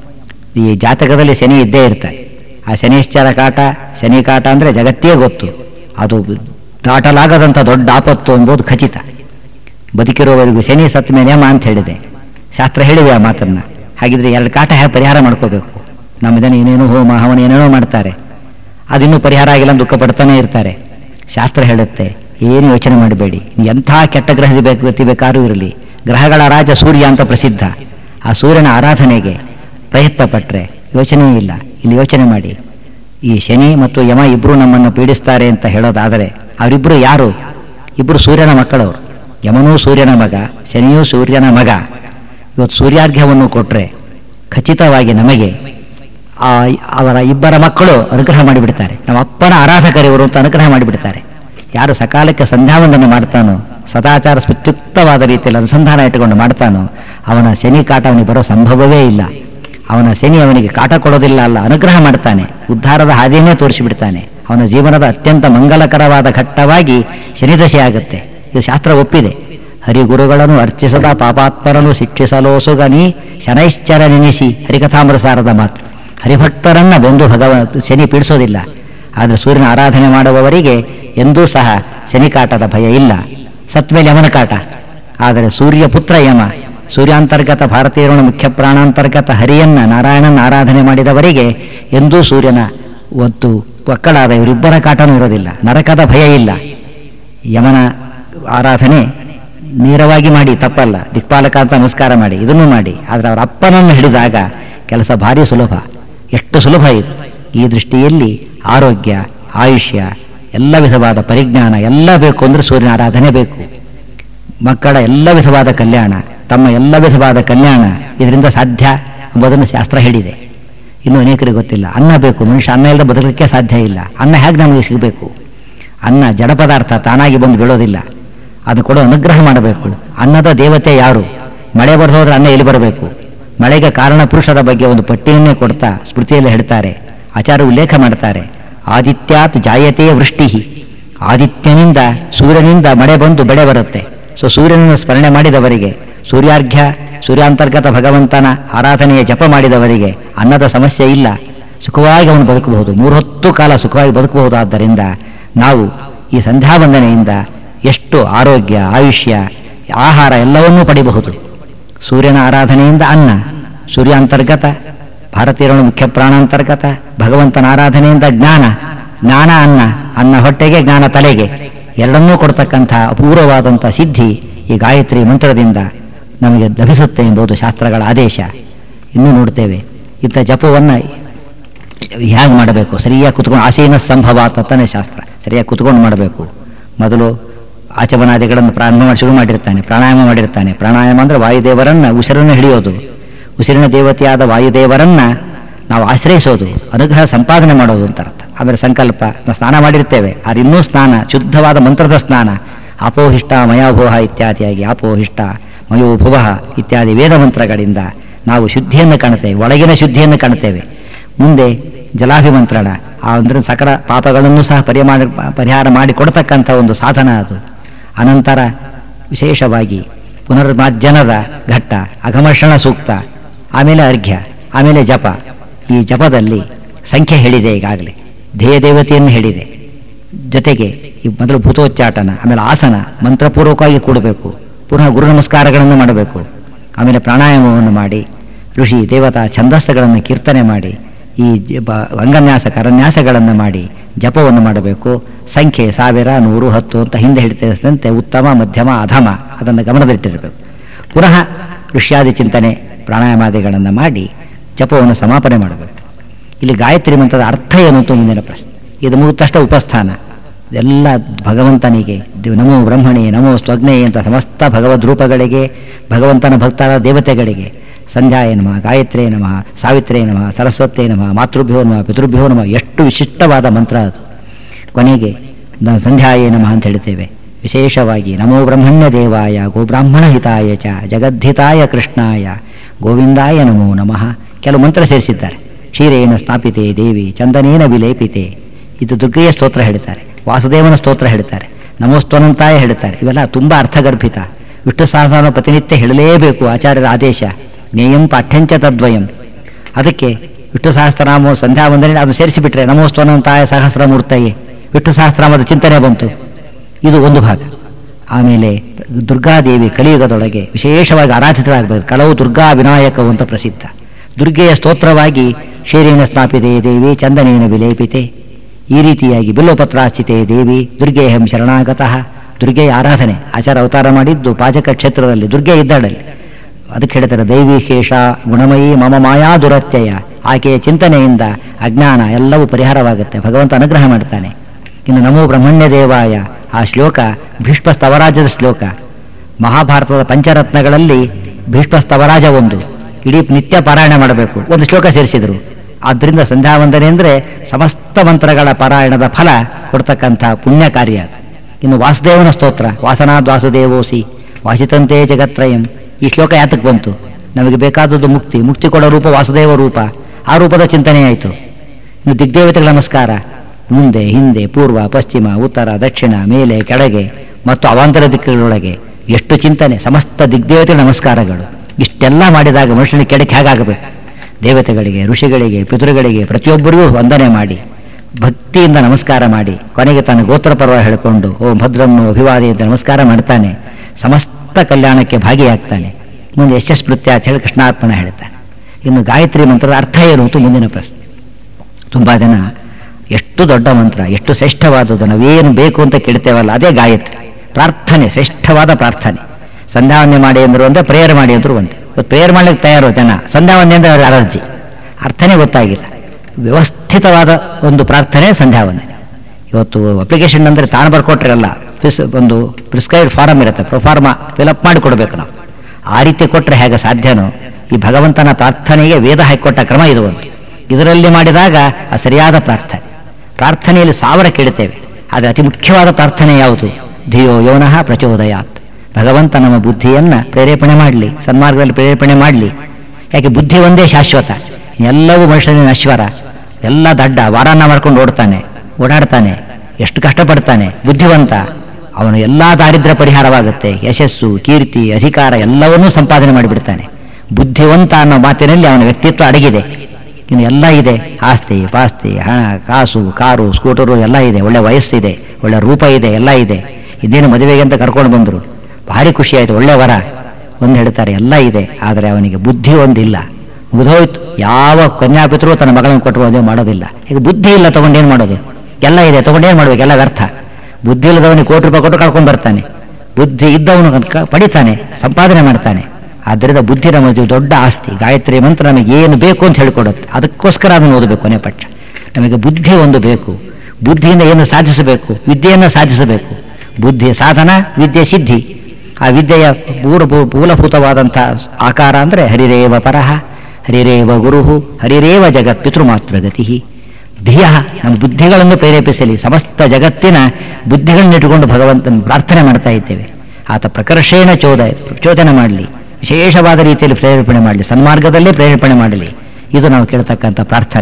ಈ ಜಾತಕದಲ್ಲಿ ಶನಿ ಇದ್ದೇ ಇರ್ತಾರೆ. ಆ ಶನಿಶ್ಚರ ಕಾಟ, ಶನಿ ಕಾಟ ಅಂದರೆ ಜಗತ್ತೇ ಗೊತ್ತು. ಅದು ದಾಟಲಾಗದಂಥ ದೊಡ್ಡ ಆಪತ್ತು ಎಂಬುದು ಖಚಿತ. ಬದುಕಿರೋವರೆಗೂ ಶನಿ ಸತ್ತ ಮೇಲೆ ಯಮ ಅಂತ ಹೇಳಿದೆ, ಶಾಸ್ತ್ರ ಹೇಳಿವೆ ಆ ಮಾತನ್ನು. ಹಾಗಿದ್ರೆ 2 ಕಾಟ ಹೇಗೆ ಪರಿಹಾರ ಮಾಡ್ಕೋಬೇಕು? ನಮ್ಮದನ್ನು ಏನೇನೋ ಹೋಮ ಹವನ ಏನೇನೋ ಮಾಡ್ತಾರೆ, ಅದಿನ್ನೂ ಪರಿಹಾರ ಆಗಿಲ್ಲ ದುಃಖ ಪಡ್ತಾನೆ ಇರ್ತಾರೆ. ಶಾಸ್ತ್ರ ಹೇಳುತ್ತೆ, ಏನು ಯೋಚನೆ ಮಾಡಬೇಡಿ. ಎಂಥ ಕೆಟ್ಟ ಗ್ರಹದ ವ್ಯಕ್ತಿ ಬೇಕಾದ್ರೂ ಇರಲಿ, ಗ್ರಹಗಳ ರಾಜ ಸೂರ್ಯ ಅಂತ ಪ್ರಸಿದ್ಧ. ಆ ಸೂರ್ಯನ ಆರಾಧನೆಗೆ ಪ್ರಯತ್ನ ಪಟ್ಟರೆ ಯೋಚನೆಯೇ ಇಲ್ಲ. ಇಲ್ಲಿ ಯೋಚನೆ ಮಾಡಿ, ಈ ಶನಿ ಮತ್ತು ಯಮ ಇಬ್ಬರು ನಮ್ಮನ್ನು ಪೀಡಿಸ್ತಾರೆ ಅಂತ ಹೇಳೋದಾದರೆ ಅವರಿಬ್ಬರು ಯಾರು? ಇಬ್ಬರು ಸೂರ್ಯನ ಮಕ್ಕಳವರು. ಯಮನೂ ಸೂರ್ಯನ ಮಗ, ಶನಿಯೂ ಸೂರ್ಯನ ಮಗ. ಇವತ್ತು ಸೂರ್ಯಾರ್ಘ್ಯವನ್ನು ಕೊಟ್ಟರೆ ಖಚಿತವಾಗಿ ನಮಗೆ ಅವರ ಇಬ್ಬರ ಮಕ್ಕಳು ಅನುಗ್ರಹ ಮಾಡಿಬಿಡ್ತಾರೆ. ನಮ್ಮ ಅಪ್ಪನ ಆರಾಧಕರಿವರು ಅಂತ ಅನುಗ್ರಹ ಮಾಡಿಬಿಡ್ತಾರೆ. ಯಾರು ಸಕಾಲಕ್ಕೆ ಸಂಧ್ಯಾವಂದನೆ ಮಾಡ್ತಾನೋ, ಸದಾಚಾರ ಸ್ಫೂರ್ತಿಯುಕ್ತವಾದ ರೀತಿಯಲ್ಲಿ ಅನುಸಂಧಾನ ಇಟ್ಟುಕೊಂಡು ಮಾಡ್ತಾನೋ, ಅವನ ಶನಿ ಕಾಟ ಅವನಿಗೆ ಬರೋ ಸಂಭವವೇ ಇಲ್ಲ. ಅವನ ಶನಿ ಅವನಿಗೆ ಕಾಟ ಕೊಡೋದಿಲ್ಲ, ಅಲ್ಲ, ಅನುಗ್ರಹ ಮಾಡ್ತಾನೆ. ಉದ್ಧಾರದ ಹಾದಿಯನ್ನೇ ತೋರಿಸಿಬಿಡ್ತಾನೆ. ಅವನ ಜೀವನದ ಅತ್ಯಂತ ಮಂಗಲಕರವಾದ ಘಟ್ಟವಾಗಿ ಶನಿದಶೆ ಆಗುತ್ತೆ. ಇದು ಶಾಸ್ತ್ರ ಒಪ್ಪಿದೆ. ಹರಿಗುರುಗಳನ್ನು ಅರ್ಚಿಸದ ಪಾಪಾತ್ಮರನ್ನು ಶಿಕ್ಷಿಸಲೋಸುಗನಿ ಶನೈಶ್ಚರ ನೆನೆಸಿ, ಹರಿಕಥಾಮೃತಸಾರದ ಮಾತು. ಹರಿಭಕ್ತರನ್ನ ಬಂದು ಶನಿ ಪೀಡಿಸೋದಿಲ್ಲ. ಆದರೆ ಸೂರ್ಯನ ಆರಾಧನೆ ಮಾಡುವವರಿಗೆ ಎಂದೂ ಸಹ ಶನಿಕಾಟದ ಭಯ ಇಲ್ಲ. ಸತ್ಮೇಲೆ ಯಮನ ಕಾಟ. ಆದರೆ ಸೂರ್ಯ ಪುತ್ರ ಯಮ, ಸೂರ್ಯಾಂತರ್ಗತ ಭಾರತೀಯರ ಮುಖ್ಯ ಪ್ರಾಣಾಂತರ್ಗತ ಹರಿಯನ್ನ ನಾರಾಯಣನ ಆರಾಧನೆ ಮಾಡಿದವರಿಗೆ ಎಂದೂ ಸೂರ್ಯನ ಒತ್ತು ಮಕ್ಕಳಾದ ಇವರಿಬ್ಬರ ಕಾಟನೂ ಇರೋದಿಲ್ಲ. ನರಕದ ಭಯ ಇಲ್ಲ. ಯಮನ ಆರಾಧನೆ ನೇರವಾಗಿ ಮಾಡಿ ತಪ್ಪಲ್ಲ, ದಿಕ್ಪಾಲಕ ಅಂತ ನಮಸ್ಕಾರ ಮಾಡಿ, ಇದನ್ನು ಮಾಡಿ. ಆದರೆ ಅವರ ಅಪ್ಪನನ್ನು ಹಿಡಿದಾಗ ಕೆಲಸ ಭಾರಿ ಸುಲಭ. ಎಷ್ಟು ಸುಲಭ ಇದು! ಈ ದೃಷ್ಟಿಯಲ್ಲಿ ಆರೋಗ್ಯ, ಆಯುಷ್ಯ, ಎಲ್ಲ ವಿಧವಾದ ಪರಿಜ್ಞಾನ ಎಲ್ಲ ಬೇಕು ಅಂದರೆ ಸೂರ್ಯನ ಆರಾಧನೆ ಬೇಕು. ಮಕ್ಕಳ ಎಲ್ಲ ವಿಧವಾದ ಕಲ್ಯಾಣ, ತಮ್ಮ ಎಲ್ಲ ವಿಧವಾದ ಕಲ್ಯಾಣ ಇದರಿಂದ ಸಾಧ್ಯ ಎಂಬುದನ್ನು ಶಾಸ್ತ್ರ ಹೇಳಿದೆ. ಇನ್ನು ಅನೇಕರಿಗೆ ಗೊತ್ತಿಲ್ಲ. ಅನ್ನ ಬೇಕು, ಮನುಷ್ಯ ಅನ್ನ ಇಲ್ಲದೆ ಬದುಕಲಿಕ್ಕೆ ಸಾಧ್ಯ ಇಲ್ಲ. ಅನ್ನ ಹೇಗೆ ನಮಗೆ ಸಿಗಬೇಕು? ಅನ್ನ ಜಡ ಪದಾರ್ಥ, ತಾನಾಗಿ ಬಂದು ಬೀಳೋದಿಲ್ಲ. ಅದು ಕೊಡೋ ಅನುಗ್ರಹ ಮಾಡಬೇಕು. ಅನ್ನದ ದೇವತೆ ಯಾರು? ಮಳೆ ಬರೆದೋದ್ರೆ ಅನ್ನ ಎಲ್ಲಿ ಬರಬೇಕು? ಮಳೆಗೆ ಕಾರಣ ಪುರುಷರ ಬಗ್ಗೆ ಒಂದು ಪಟ್ಟಿಯನ್ನೇ ಕೊಡ್ತಾ ಸ್ಮೃತಿಯಲ್ಲಿ ಹೇಳ್ತಾರೆ, ಆಚಾರ್ಯ ಉಲ್ಲೇಖ ಮಾಡ್ತಾರೆ. ಆದಿತ್ಯಾತ್ ಜಾಯತೆ ವೃಷ್ಟಿ, ಆದಿತ್ಯನಿಂದ ಸೂರ್ಯನಿಂದ ಮಳೆ ಬಂದು ಬೆಳೆ ಬರುತ್ತೆ. ಸೊ ಸೂರ್ಯನನ್ನು ಸ್ಮರಣೆ ಮಾಡಿದವರಿಗೆ, ಸೂರ್ಯಾರ್ಘ್ಯ ಸೂರ್ಯಾಂತರ್ಗತ ಭಗವಂತನ ಆರಾಧನೆಯ ಜಪ ಮಾಡಿದವರಿಗೆ ಅನ್ನದ ಸಮಸ್ಯೆ ಇಲ್ಲ. ಸುಖವಾಗಿ ಅವನು ಬದುಕಬಹುದು, 3 ಹೊತ್ತು ಕಾಲ ಸುಖವಾಗಿ ಬದುಕಬಹುದು. ಆದ್ದರಿಂದ ನಾವು ಈ ಸಂಧ್ಯಾವಂದನೆಯಿಂದ ಎಷ್ಟು ಆರೋಗ್ಯ, ಆಯುಷ್ಯ, ಆಹಾರ ಎಲ್ಲವನ್ನೂ ಪಡಿಬಹುದು. ಸೂರ್ಯನ ಆರಾಧನೆಯಿಂದ ಅನ್ನ, ಸೂರ್ಯಾಂತರ್ಗತ ಭಾರತೀಯರ ಮುಖ್ಯ ಪ್ರಾಣಾಂತರ್ಗತ ಭಗವಂತನ ಆರಾಧನೆಯಿಂದ ಜ್ಞಾನ, ಜ್ಞಾನ ಅನ್ನ, ಅನ್ನ ಹೊಟ್ಟೆಗೆ, ಜ್ಞಾನ ತಲೆಗೆ, ಎರಡನ್ನೂ ಕೊಡ್ತಕ್ಕಂಥ ಅಪೂರ್ವವಾದಂಥ ಸಿದ್ಧಿ ಈ ಗಾಯತ್ರಿ ಮಂತ್ರದಿಂದ ನಮಗೆ ಲಭಿಸುತ್ತೆ ಎಂಬುದು ಶಾಸ್ತ್ರಗಳ ಆದೇಶ. ಇನ್ನೂ ನೋಡ್ತೇವೆ, ಇಂಥ ಜಪವನ್ನು ಹೇಗೆ ಮಾಡಬೇಕು? ಸರಿಯಾಗಿ ಕುತ್ಕೊಂಡು ಆಸೀನ ಸಂಭವ ಅಂತಾನೆ ಶಾಸ್ತ್ರ. ಸರಿಯಾಗಿ ಕುತ್ಕೊಂಡು ಮಾಡಬೇಕು. ಮೊದಲು ಆಚಮನಾದಿಗಳನ್ನು ಪ್ರಾರಂಭ ಮಾಡಿ ಶುರು ಮಾಡಿರ್ತಾನೆ, ಪ್ರಾಣಾಯಾಮ ಮಾಡಿರ್ತಾನೆ. ಪ್ರಾಣಾಯಾಮ ಅಂದರೆ ವಾಯುದೇವರನ್ನು ಉಸಿರನ್ನು ಹಿಡಿಯೋದು, ಉಸಿರಿನ ದೇವತೆಯಾದ ವಾಯುದೇವರನ್ನು ನಾವು ಆಶ್ರಯಿಸೋದು, ಅನುಗ್ರಹ ಸಂಪಾದನೆ ಮಾಡೋದು ಅಂತ ಅರ್ಥ. ಆಮೇಲೆ ಸಂಕಲ್ಪ, ನಾವು ಸ್ನಾನ ಮಾಡಿರ್ತೇವೆ, ಅದು ಇನ್ನೂ ಸ್ನಾನ, ಶುದ್ಧವಾದ ಮಂತ್ರದ ಸ್ನಾನ. ಅಪೋಹಿಷ್ಟ ಮಯಾಭೋಹ ಇತ್ಯಾದಿಯಾಗಿ ಅಪೋಹಿಷ್ಟ ಮಯೋಭುವ ಇತ್ಯಾದಿ ವೇದ ಮಂತ್ರಗಳಿಂದ ನಾವು ಶುದ್ಧಿಯನ್ನು ಕಾಣುತ್ತೇವೆ, ಒಳಗಿನ ಶುದ್ಧಿಯನ್ನು ಕಾಣುತ್ತೇವೆ. ಮುಂದೆ ಜಲಾಭಿಮಂತ್ರಣ, ಅಂದರೆ ಸಕಲ ಪಾಪಗಳನ್ನು ಸಹ ಪರಿಹಾರ ಮಾಡಿ ಕೊಡ್ತಕ್ಕಂಥ ಒಂದು ಸಾಧನ ಅದು. ಅನಂತರ ವಿಶೇಷವಾಗಿ ಪುನರ್ಮಾರ್ಜನದ ಘಟ್ಟ, ಅಘಮರ್ಷಣ ಸೂಕ್ತ, ಆಮೇಲೆ ಅರ್ಘ್ಯ, ಆಮೇಲೆ ಜಪ. ಈ ಜಪದಲ್ಲಿ ಸಂಖ್ಯೆ ಹೇಳಿದೆ ಈಗಾಗಲೇ, ಧ್ಯೇಯ ದೇವತೆಯನ್ನು ಹೇಳಿದೆ. ಜೊತೆಗೆ ಈ ಮೊದಲು ಭೂತೋಚ್ಚಾಟನ, ಆಮೇಲೆ ಆಸನ ಮಂತ್ರಪೂರ್ವಕವಾಗಿ ಕೂಡಬೇಕು, ಪುನಃ ಗುರು ನಮಸ್ಕಾರಗಳನ್ನು ಮಾಡಬೇಕು, ಆಮೇಲೆ ಪ್ರಾಣಾಯಾಮವನ್ನು ಮಾಡಿ ಋಷಿ ದೇವತಾ ಛಂದಸ್ಸುಗಳನ್ನು ಕೀರ್ತನೆ ಮಾಡಿ ಈ ಅಂಗನ್ಯಾಸ ಕರನ್ಯಾಸಗಳನ್ನು ಮಾಡಿ ಜಪವನ್ನು ಮಾಡಬೇಕು. ಸಂಖ್ಯೆ 1000, 100, 10 ಅಂತ ಹಿಂದೆ ಹೇಳ್ತಿದ್ದಂತೆ ಉತ್ತಮ, ಮಧ್ಯಮ, ಅಧಮ ಅದನ್ನು ಗಮನದಲ್ಲಿಟ್ಟಿರಬೇಕು. ಪುನಃ ಋಷ್ಯಾದಿ ಚಿಂತನೆ ಪ್ರಾಣಾಯಾಮಾದಿಗಳನ್ನು ಮಾಡಿ ಜಪವನ್ನು ಸಮಾಪನೆ ಮಾಡಬೇಕು. ಇಲ್ಲಿ ಗಾಯತ್ರಿ ಮಂತ್ರದ ಅರ್ಥ ಏನು ಅಂತ ಮುಂದಿನ ಪ್ರಶ್ನೆ. ಇದು ಮುಗಿದ ತಕ್ಷಣ ಉಪಸ್ಥಾನ ಎಲ್ಲ ಭಗವಂತನಿಗೆ, ನಮೋ ಬ್ರಹ್ಮಣಿ ನಮೋ ಸ್ವಗ್ನೇಯ ಅಂತ ಸಮಸ್ತ ಭಗವದ್ ರೂಪಗಳಿಗೆ, ಭಗವಂತನ ಭಕ್ತರ ದೇವತೆಗಳಿಗೆ ಸಂಧ್ಯಾಯ ನಮಃ, ಗಾಯತ್ರೇ ನಮಃ, ಸಾವಿತ್ರೇ ನಮಃ, ಸರಸ್ವತೇ ನಮಃ, ಮಾತೃಭ್ಯೋ ನಮಃ, ಪಿತೃಭ್ಯೋ ನಮಃ. ಎಷ್ಟು ವಿಶಿಷ್ಟವಾದ ಮಂತ್ರ ಅದು. ಕೊನೆಗೆ ಸಂಧ್ಯಾಯ ನಮಃ ಅಂತ ಹೇಳ್ತೇವೆ. ವಿಶೇಷವಾಗಿ ನಮೋ ಬ್ರಹ್ಮಣ್ಯ ದೇವಾಯ ಗೋಬ್ರಾಹ್ಮಣ ಹಿತಾಯ ಚ ಜಗದ್ಧಿತಾಯ ಕೃಷ್ಣಾಯ ಗೋವಿಂದಾಯ ನಮೋ ನಮಃ. ಕೆಲವು ಮಂತ್ರ ಸೇರಿಸಿದ್ದಾರೆ. ಕ್ಷೀರೇಣ ಸ್ಥಾಪಿತೆ ದೇವಿ ಚಂದನೇನ ವಿಲೇಪಿತೆ, ಇದು ದುರ್ಗೆಯ ಸ್ತೋತ್ರ ಹೇಳ್ತಾರೆ, ವಾಸುದೇವನ ಸ್ತೋತ್ರ ಹೇಳ್ತಾರೆ, ನಮೋಸ್ತವನಂತಾಯ ಹೇಳ್ತಾರೆ. ಇವೆಲ್ಲ ತುಂಬ ಅರ್ಥಗರ್ಭಿತ. ವಿಷ್ಣು ಸಹಸ್ರನಾಮ ಪ್ರತಿನಿತ್ಯ ಹೇಳಲೇಬೇಕು, ಆಚಾರ್ಯರ ಆದೇಶ. ಜ್ಞೇಯಂ ಪಾಠ್ಯಂಚ ತದ್ವಯಂ. ಅದಕ್ಕೆ ವಿಷ್ಣು ಸಹಸ್ರನಾಮ ಸಂಧ್ಯಾ ವಂದನೆ ಅದು ಸೇರಿಸಿಬಿಟ್ರೆ ನಮೋಸ್ತವನಂತಾಯ ಸಹಸ್ರಮೂರ್ತಯೇ ವಿಷ್ಣು ಸಹಸ್ರನಾಮದ ಚಿಂತನೆ ಬಂತು. ಇದು ಒಂದು ಭಾಗ. ಆಮೇಲೆ ದುರ್ಗಾದೇವಿ ಕಲಿಯುಗದೊಳಗೆ ವಿಶೇಷವಾಗಿ ಆರಾಧಿತರಾಗಬೇಕು. ಕಲವು ದುರ್ಗಾ ವಿನಾಯಕವು ಅಂತ ಪ್ರಸಿದ್ಧ. ದುರ್ಗೆಯ ಸ್ತೋತ್ರವಾಗಿ ಕ್ಷೀರೇಣ ಸ್ಥಾಪಿತೆ ದೇವಿ ಚಂದನೇನ ವಿಲೇಪಿತೆ, ಈ ರೀತಿಯಾಗಿ ಬಿಲ್ಲೋಪತ್ರಾಚಿತೆ ದೇವಿ ದುರ್ಗೆಯಂ ಶರಣಾಗತಃ. ದುರ್ಗೆಯ ಆರಾಧನೆ ಆಚಾರ ಅವತಾರ ಮಾಡಿದ್ದು ಪಾಜಕ ಕ್ಷೇತ್ರದಲ್ಲಿ, ದುರ್ಗೆ ಇದ್ದಾಳಲ್ಲಿ. ಅದಕ್ಕೆ ಹೇಳ್ತಾರೆ ದೈವಿಕೇಶ ಗುಣಮಯಿ ಮಮ ಮಾಯಾ ದುರತ್ಯಯ. ಆಕೆಯ ಚಿಂತನೆಯಿಂದ ಅಜ್ಞಾನ ಎಲ್ಲವೂ ಪರಿಹಾರವಾಗುತ್ತೆ, ಭಗವಂತ ಅನುಗ್ರಹ ಮಾಡ್ತಾನೆ. ಇನ್ನು ನಮೋ ಬ್ರಹ್ಮಣ್ಯ ದೇವಾಯ, ಆ ಶ್ಲೋಕ ಭೀಷ್ಮ ಸ್ತವರಾಜದ ಶ್ಲೋಕ. ಮಹಾಭಾರತದ ಪಂಚರತ್ನಗಳಲ್ಲಿ ಭೀಷ್ಮ ಸ್ತವರಾಜ ಒಂದು, ಇಡೀ ನಿತ್ಯ ಪಾರಾಯಣ ಮಾಡಬೇಕು. ಒಂದು ಶ್ಲೋಕ ಸೇರಿಸಿದರು. ಆದ್ದರಿಂದ ಸಂಧ್ಯಾ ವಂದನೆ ಅಂದರೆ ಸಮಸ್ತ ಮಂತ್ರಗಳ ಪಾರಾಯಣದ ಫಲ ಕೊಡ್ತಕ್ಕಂಥ ಪುಣ್ಯ ಕಾರ್ಯ. ಇನ್ನು ವಾಸುದೇವನ ಸ್ತೋತ್ರ, ವಾಸನಾದ್ ವಾಸುದೇವೋಸಿ ವಾಸಿತಂತೆ ಜಗತ್ರಯಂ. ಈ ಶ್ಲೋಕ ಯಾತಕ್ಕೆ ಬಂತು? ನಮಗೆ ಬೇಕಾದದ್ದು ಮುಕ್ತಿ, ಮುಕ್ತಿ ಕೊಡೋ ರೂಪ ವಾಸುದೇವ ರೂಪ, ಆ ರೂಪದ ಚಿಂತನೆ ಆಯಿತು. ಇನ್ನು ದಿಗ್ದೇವತೆಗಳ ನಮಸ್ಕಾರ, ಮುಂದೆ ಹಿಂದೆ ಪೂರ್ವ ಪಶ್ಚಿಮ ಉತ್ತರ ದಕ್ಷಿಣ ಮೇಲೆ ಕೆಳಗೆ ಮತ್ತು ಅವಾಂತರ ದಿಕ್ಕುಗಳೊಳಗೆ ಎಷ್ಟು ಚಿಂತನೆ, ಸಮಸ್ತ ದಿಗ್ದೇವತೆಗಳ ನಮಸ್ಕಾರಗಳು. ಇಷ್ಟೆಲ್ಲ ಮಾಡಿದಾಗ ಮನುಷ್ಯನಿಗೆ ಕೆಡಕ್ಕೆ ಹೇಗಾಗಬೇಕು? ದೇವತೆಗಳಿಗೆ, ಋಷಿಗಳಿಗೆ, ಪಿತೃಗಳಿಗೆ ಪ್ರತಿಯೊಬ್ಬರಿಗೂ ವಂದನೆ ಮಾಡಿ ಭಕ್ತಿಯಿಂದ ನಮಸ್ಕಾರ ಮಾಡಿ ಕೊನೆಗೆ ತನ್ನ ಗೋತ್ರ ಪರ್ವ ಹೇಳಿಕೊಂಡು ಓಂ ಭದ್ರನ್ನು ಅಭಿವಾದಿ ಅಂತ ನಮಸ್ಕಾರ ಮಾಡ್ತಾನೆ. ಸಮಸ್ತ ಕಲ್ಯಾಣಕ್ಕೆ ಭಾಗಿಯಾಗ್ತಾನೆ. ಮುಂದೆ ಯಶಸ್ಮೃತ್ಯ ಅಂತ ಹೇಳಿ ಕೃಷ್ಣಾರ್ಪಣ ಹೇಳ್ತಾನೆ. ಇನ್ನು ಗಾಯತ್ರಿ ಮಂತ್ರದ ಅರ್ಥ ಏನು ಅಂತ ಮುಂದಿನ ಪ್ರಶ್ನೆ. ತುಂಬ ಜನ ಎಷ್ಟು ದೊಡ್ಡ ಮಂತ್ರ, ಎಷ್ಟು ಶ್ರೇಷ್ಠವಾದದ್ದು, ನಾವೇನು ಬೇಕು ಅಂತ ಕೇಳ್ತೇವಲ್ಲ ಅದೇ ಗಾಯತ್ರಿ. ಪ್ರಾರ್ಥನೆ, ಶ್ರೇಷ್ಠವಾದ ಪ್ರಾರ್ಥನೆ. ಸಂಧ್ಯಾವಂದನೆ ಮಾಡಿ ಅಂದರು ಅಂದರೆ ಪ್ರೇಯರ್ ಮಾಡಿ ಅಂದರು ಒಂದೇ. ಪ್ರೇಯರ್ ಮಾಡ್ಲಿಕ್ಕೆ ತಯಾರು ಜನ, ಸಂಧ್ಯಾವಂದನೆ ಅಂದರೆ ಅವ್ರಿಗೆ ಅಲರ್ಜಿ, ಅರ್ಥನೇ ಗೊತ್ತಾಗಿಲ್ಲ. ವ್ಯವಸ್ಥಿತವಾದ ಒಂದು ಪ್ರಾರ್ಥನೆ ಸಂಧ್ಯಾವಂದನೆ. ಇವತ್ತು ಅಪ್ಲಿಕೇಶನ್ ಅಂದರೆ ತಾನು ಬರ್ಕೊಟ್ರಲ್ಲ, ಒಂದು ಪ್ರಿಸ್ಕ್ರೈಬ್ಡ್ ಫಾರಮ್ ಇರುತ್ತೆ, ಪ್ರೊಫಾರ್ಮಾ ಫಿಲಪ್ ಮಾಡಿ ಕೊಡಬೇಕು ನಾವು. ಆ ರೀತಿ ಕೊಟ್ಟರೆ ಹೇಗೆ ಸಾಧ್ಯನೋ ಈ ಭಗವಂತನ ಪ್ರಾರ್ಥನೆಗೆ ವೇದ ಹಾಕಿಕೊಟ್ಟ ಕ್ರಮ ಇದು ಒಂದು. ಇದರಲ್ಲಿ ಮಾಡಿದಾಗ ಆ ಸರಿಯಾದ ಪ್ರಾರ್ಥನೆ. ಪ್ರಾರ್ಥನೆಯಲ್ಲಿ 1000 ಕೇಳ್ತೇವೆ, ಆದರೆ ಅತಿ ಮುಖ್ಯವಾದ ಪ್ರಾರ್ಥನೆ ಯಾವುದು? ಧಿಯೋ ಯೋನಃ ಪ್ರಚೋದಯಾತ್. ಭಗವಂತ ನಮ್ಮ ಬುದ್ಧಿಯನ್ನು ಪ್ರೇರೇಪಣೆ ಮಾಡಲಿ, ಸನ್ಮಾರ್ಗದಲ್ಲಿ ಪ್ರೇರೇಪಣೆ ಮಾಡಲಿ. ಯಾಕೆ ಬುದ್ಧಿ ಒಂದೇ ಶಾಶ್ವತ, ಎಲ್ಲವೂ ಮನುಷ್ಯನ ನಶ್ವರ. ಎಲ್ಲ ದಡ್ಡ ವಾರಾನ್ನ ಮಾಡ್ಕೊಂಡು ಓಡಾಡ್ತಾನೆ, ಎಷ್ಟು ಕಷ್ಟಪಡ್ತಾನೆ. ಬುದ್ಧಿವಂತ ಅವನು ಎಲ್ಲ ದಾರಿದ್ರ್ಯ ಪರಿಹಾರವಾಗುತ್ತೆ, ಯಶಸ್ಸು ಕೀರ್ತಿ ಅಧಿಕಾರ ಎಲ್ಲವನ್ನೂ ಸಂಪಾದನೆ ಮಾಡಿಬಿಡ್ತಾನೆ. ಬುದ್ಧಿವಂತ ಅನ್ನೋ ಮಾತಿನಲ್ಲಿ ಅವನ ವ್ಯಕ್ತಿತ್ವ ಅಡಗಿದೆ. ಇನ್ನು ಎಲ್ಲ ಇದೆ, ಆಸ್ತಿ ಪಾಸ್ತಿ ಹಣ ಕಾಸು ಕಾರು ಸ್ಕೂಟರು ಎಲ್ಲ ಇದೆ, ಒಳ್ಳೆ ವಯಸ್ಸಿದೆ, ಒಳ್ಳೆ ರೂಪ ಇದೆ, ಎಲ್ಲ ಇದೆ. ಇದೇನು ಮದುವೆಗೆ ಅಂತ ಕರ್ಕೊಂಡು ಬಂದರು, ಭಾರಿ ಖುಷಿ ಆಯಿತು, ಒಳ್ಳೆ ವರ ಒಂದು ಹೇಳ್ತಾರೆ, ಎಲ್ಲ ಇದೆ. ಆದರೆ ಅವನಿಗೆ ಬುದ್ಧಿ ಒಂದಿಲ್ಲ, ಮುಗಿದೋಯ್ತು. ಯಾವ ಕನ್ಯಾಪಿತರು ತನ್ನ ಮಗಳನ್ನು ಕೊಟ್ಟರು ಅದೇ ಮಾಡೋದಿಲ್ಲ. ಈಗ ಬುದ್ಧಿ ಇಲ್ಲ, ತೊಗೊಂಡೇನು ಮಾಡೋದು? ಎಲ್ಲ ಇದೆ, ತೊಗೊಂಡೇನು ಮಾಡ್ಬೇಕು? ಎಲ್ಲ ವ್ಯರ್ಥ. ಬುದ್ಧಿ ಇಲ್ಲದವನಿಗೆ ಕೋಟಿ ರೂಪಾಯಿ ಕೊಟ್ಟು ಕಳ್ಕೊಂಡು ಬರ್ತಾನೆ, ಬುದ್ಧಿ ಇದ್ದವನು ಪಡಿತಾನೆ, ಸಂಪಾದನೆ ಮಾಡ್ತಾನೆ. ಆದ್ದರಿಂದ ಬುದ್ಧಿ ನಮಗೆ ದೊಡ್ಡ ಆಸ್ತಿ. ಗಾಯತ್ರಿ ಮಂತ್ರ ನಮಗೆ ಏನು ಬೇಕು ಅಂತ ಹೇಳಿಕೊಡುತ್ತೆ, ಅದಕ್ಕೋಸ್ಕರ ಅದನ್ನು ಓದಬೇಕು. ಕೊನೆ ಪಕ್ಷ ನಮಗೆ ಬುದ್ಧಿ ಒಂದು ಬೇಕು. ಬುದ್ಧಿಯಿಂದ ಏನು ಸಾಧಿಸಬೇಕು? ವಿದ್ಯೆಯನ್ನು ಸಾಧಿಸಬೇಕು. ಬುದ್ಧಿಯ ಸಾಧನ, ವಿದ್ಯೆ ಸಿದ್ಧಿ. ಆ ವಿದ್ಯೆಯ ಮೂಲಭೂತವಾದಂಥ ಆಕಾರ ಅಂದರೆ ಹರಿರೇವ ಪರಹ, ಹರಿರೇವ ಗುರುಹು, ಹರಿರೇವ ಜಗತ್ ಪಿತೃಮಾತೃಗತಿ. ಧಿಯ ನಮ್ಮ ಬುದ್ಧಿಗಳನ್ನು ಪ್ರೇರೇಪಿಸಲಿ. ಸಮಸ್ತ ಜಗತ್ತಿನ ಬುದ್ಧಿಗಳನ್ನಿಟ್ಟುಕೊಂಡು ಭಗವಂತನ ಪ್ರಾರ್ಥನೆ ಮಾಡ್ತಾ ಇದ್ದೇವೆ. ಆತ ಪ್ರಕರ್ಷೇಣ ಪ್ರಚೋದನೆ ಮಾಡಲಿ, ವಿಶೇಷವಾದ ರೀತಿಯಲ್ಲಿ ಪ್ರೇರೇಪಣೆ ಮಾಡಲಿ, ಸನ್ಮಾರ್ಗದಲ್ಲೇ ಪ್ರೇರೇಪಣೆ ಮಾಡಲಿ. ಇದು ನಾವು ಕೇಳ್ತಕ್ಕಂಥ ಪ್ರಾರ್ಥನೆ.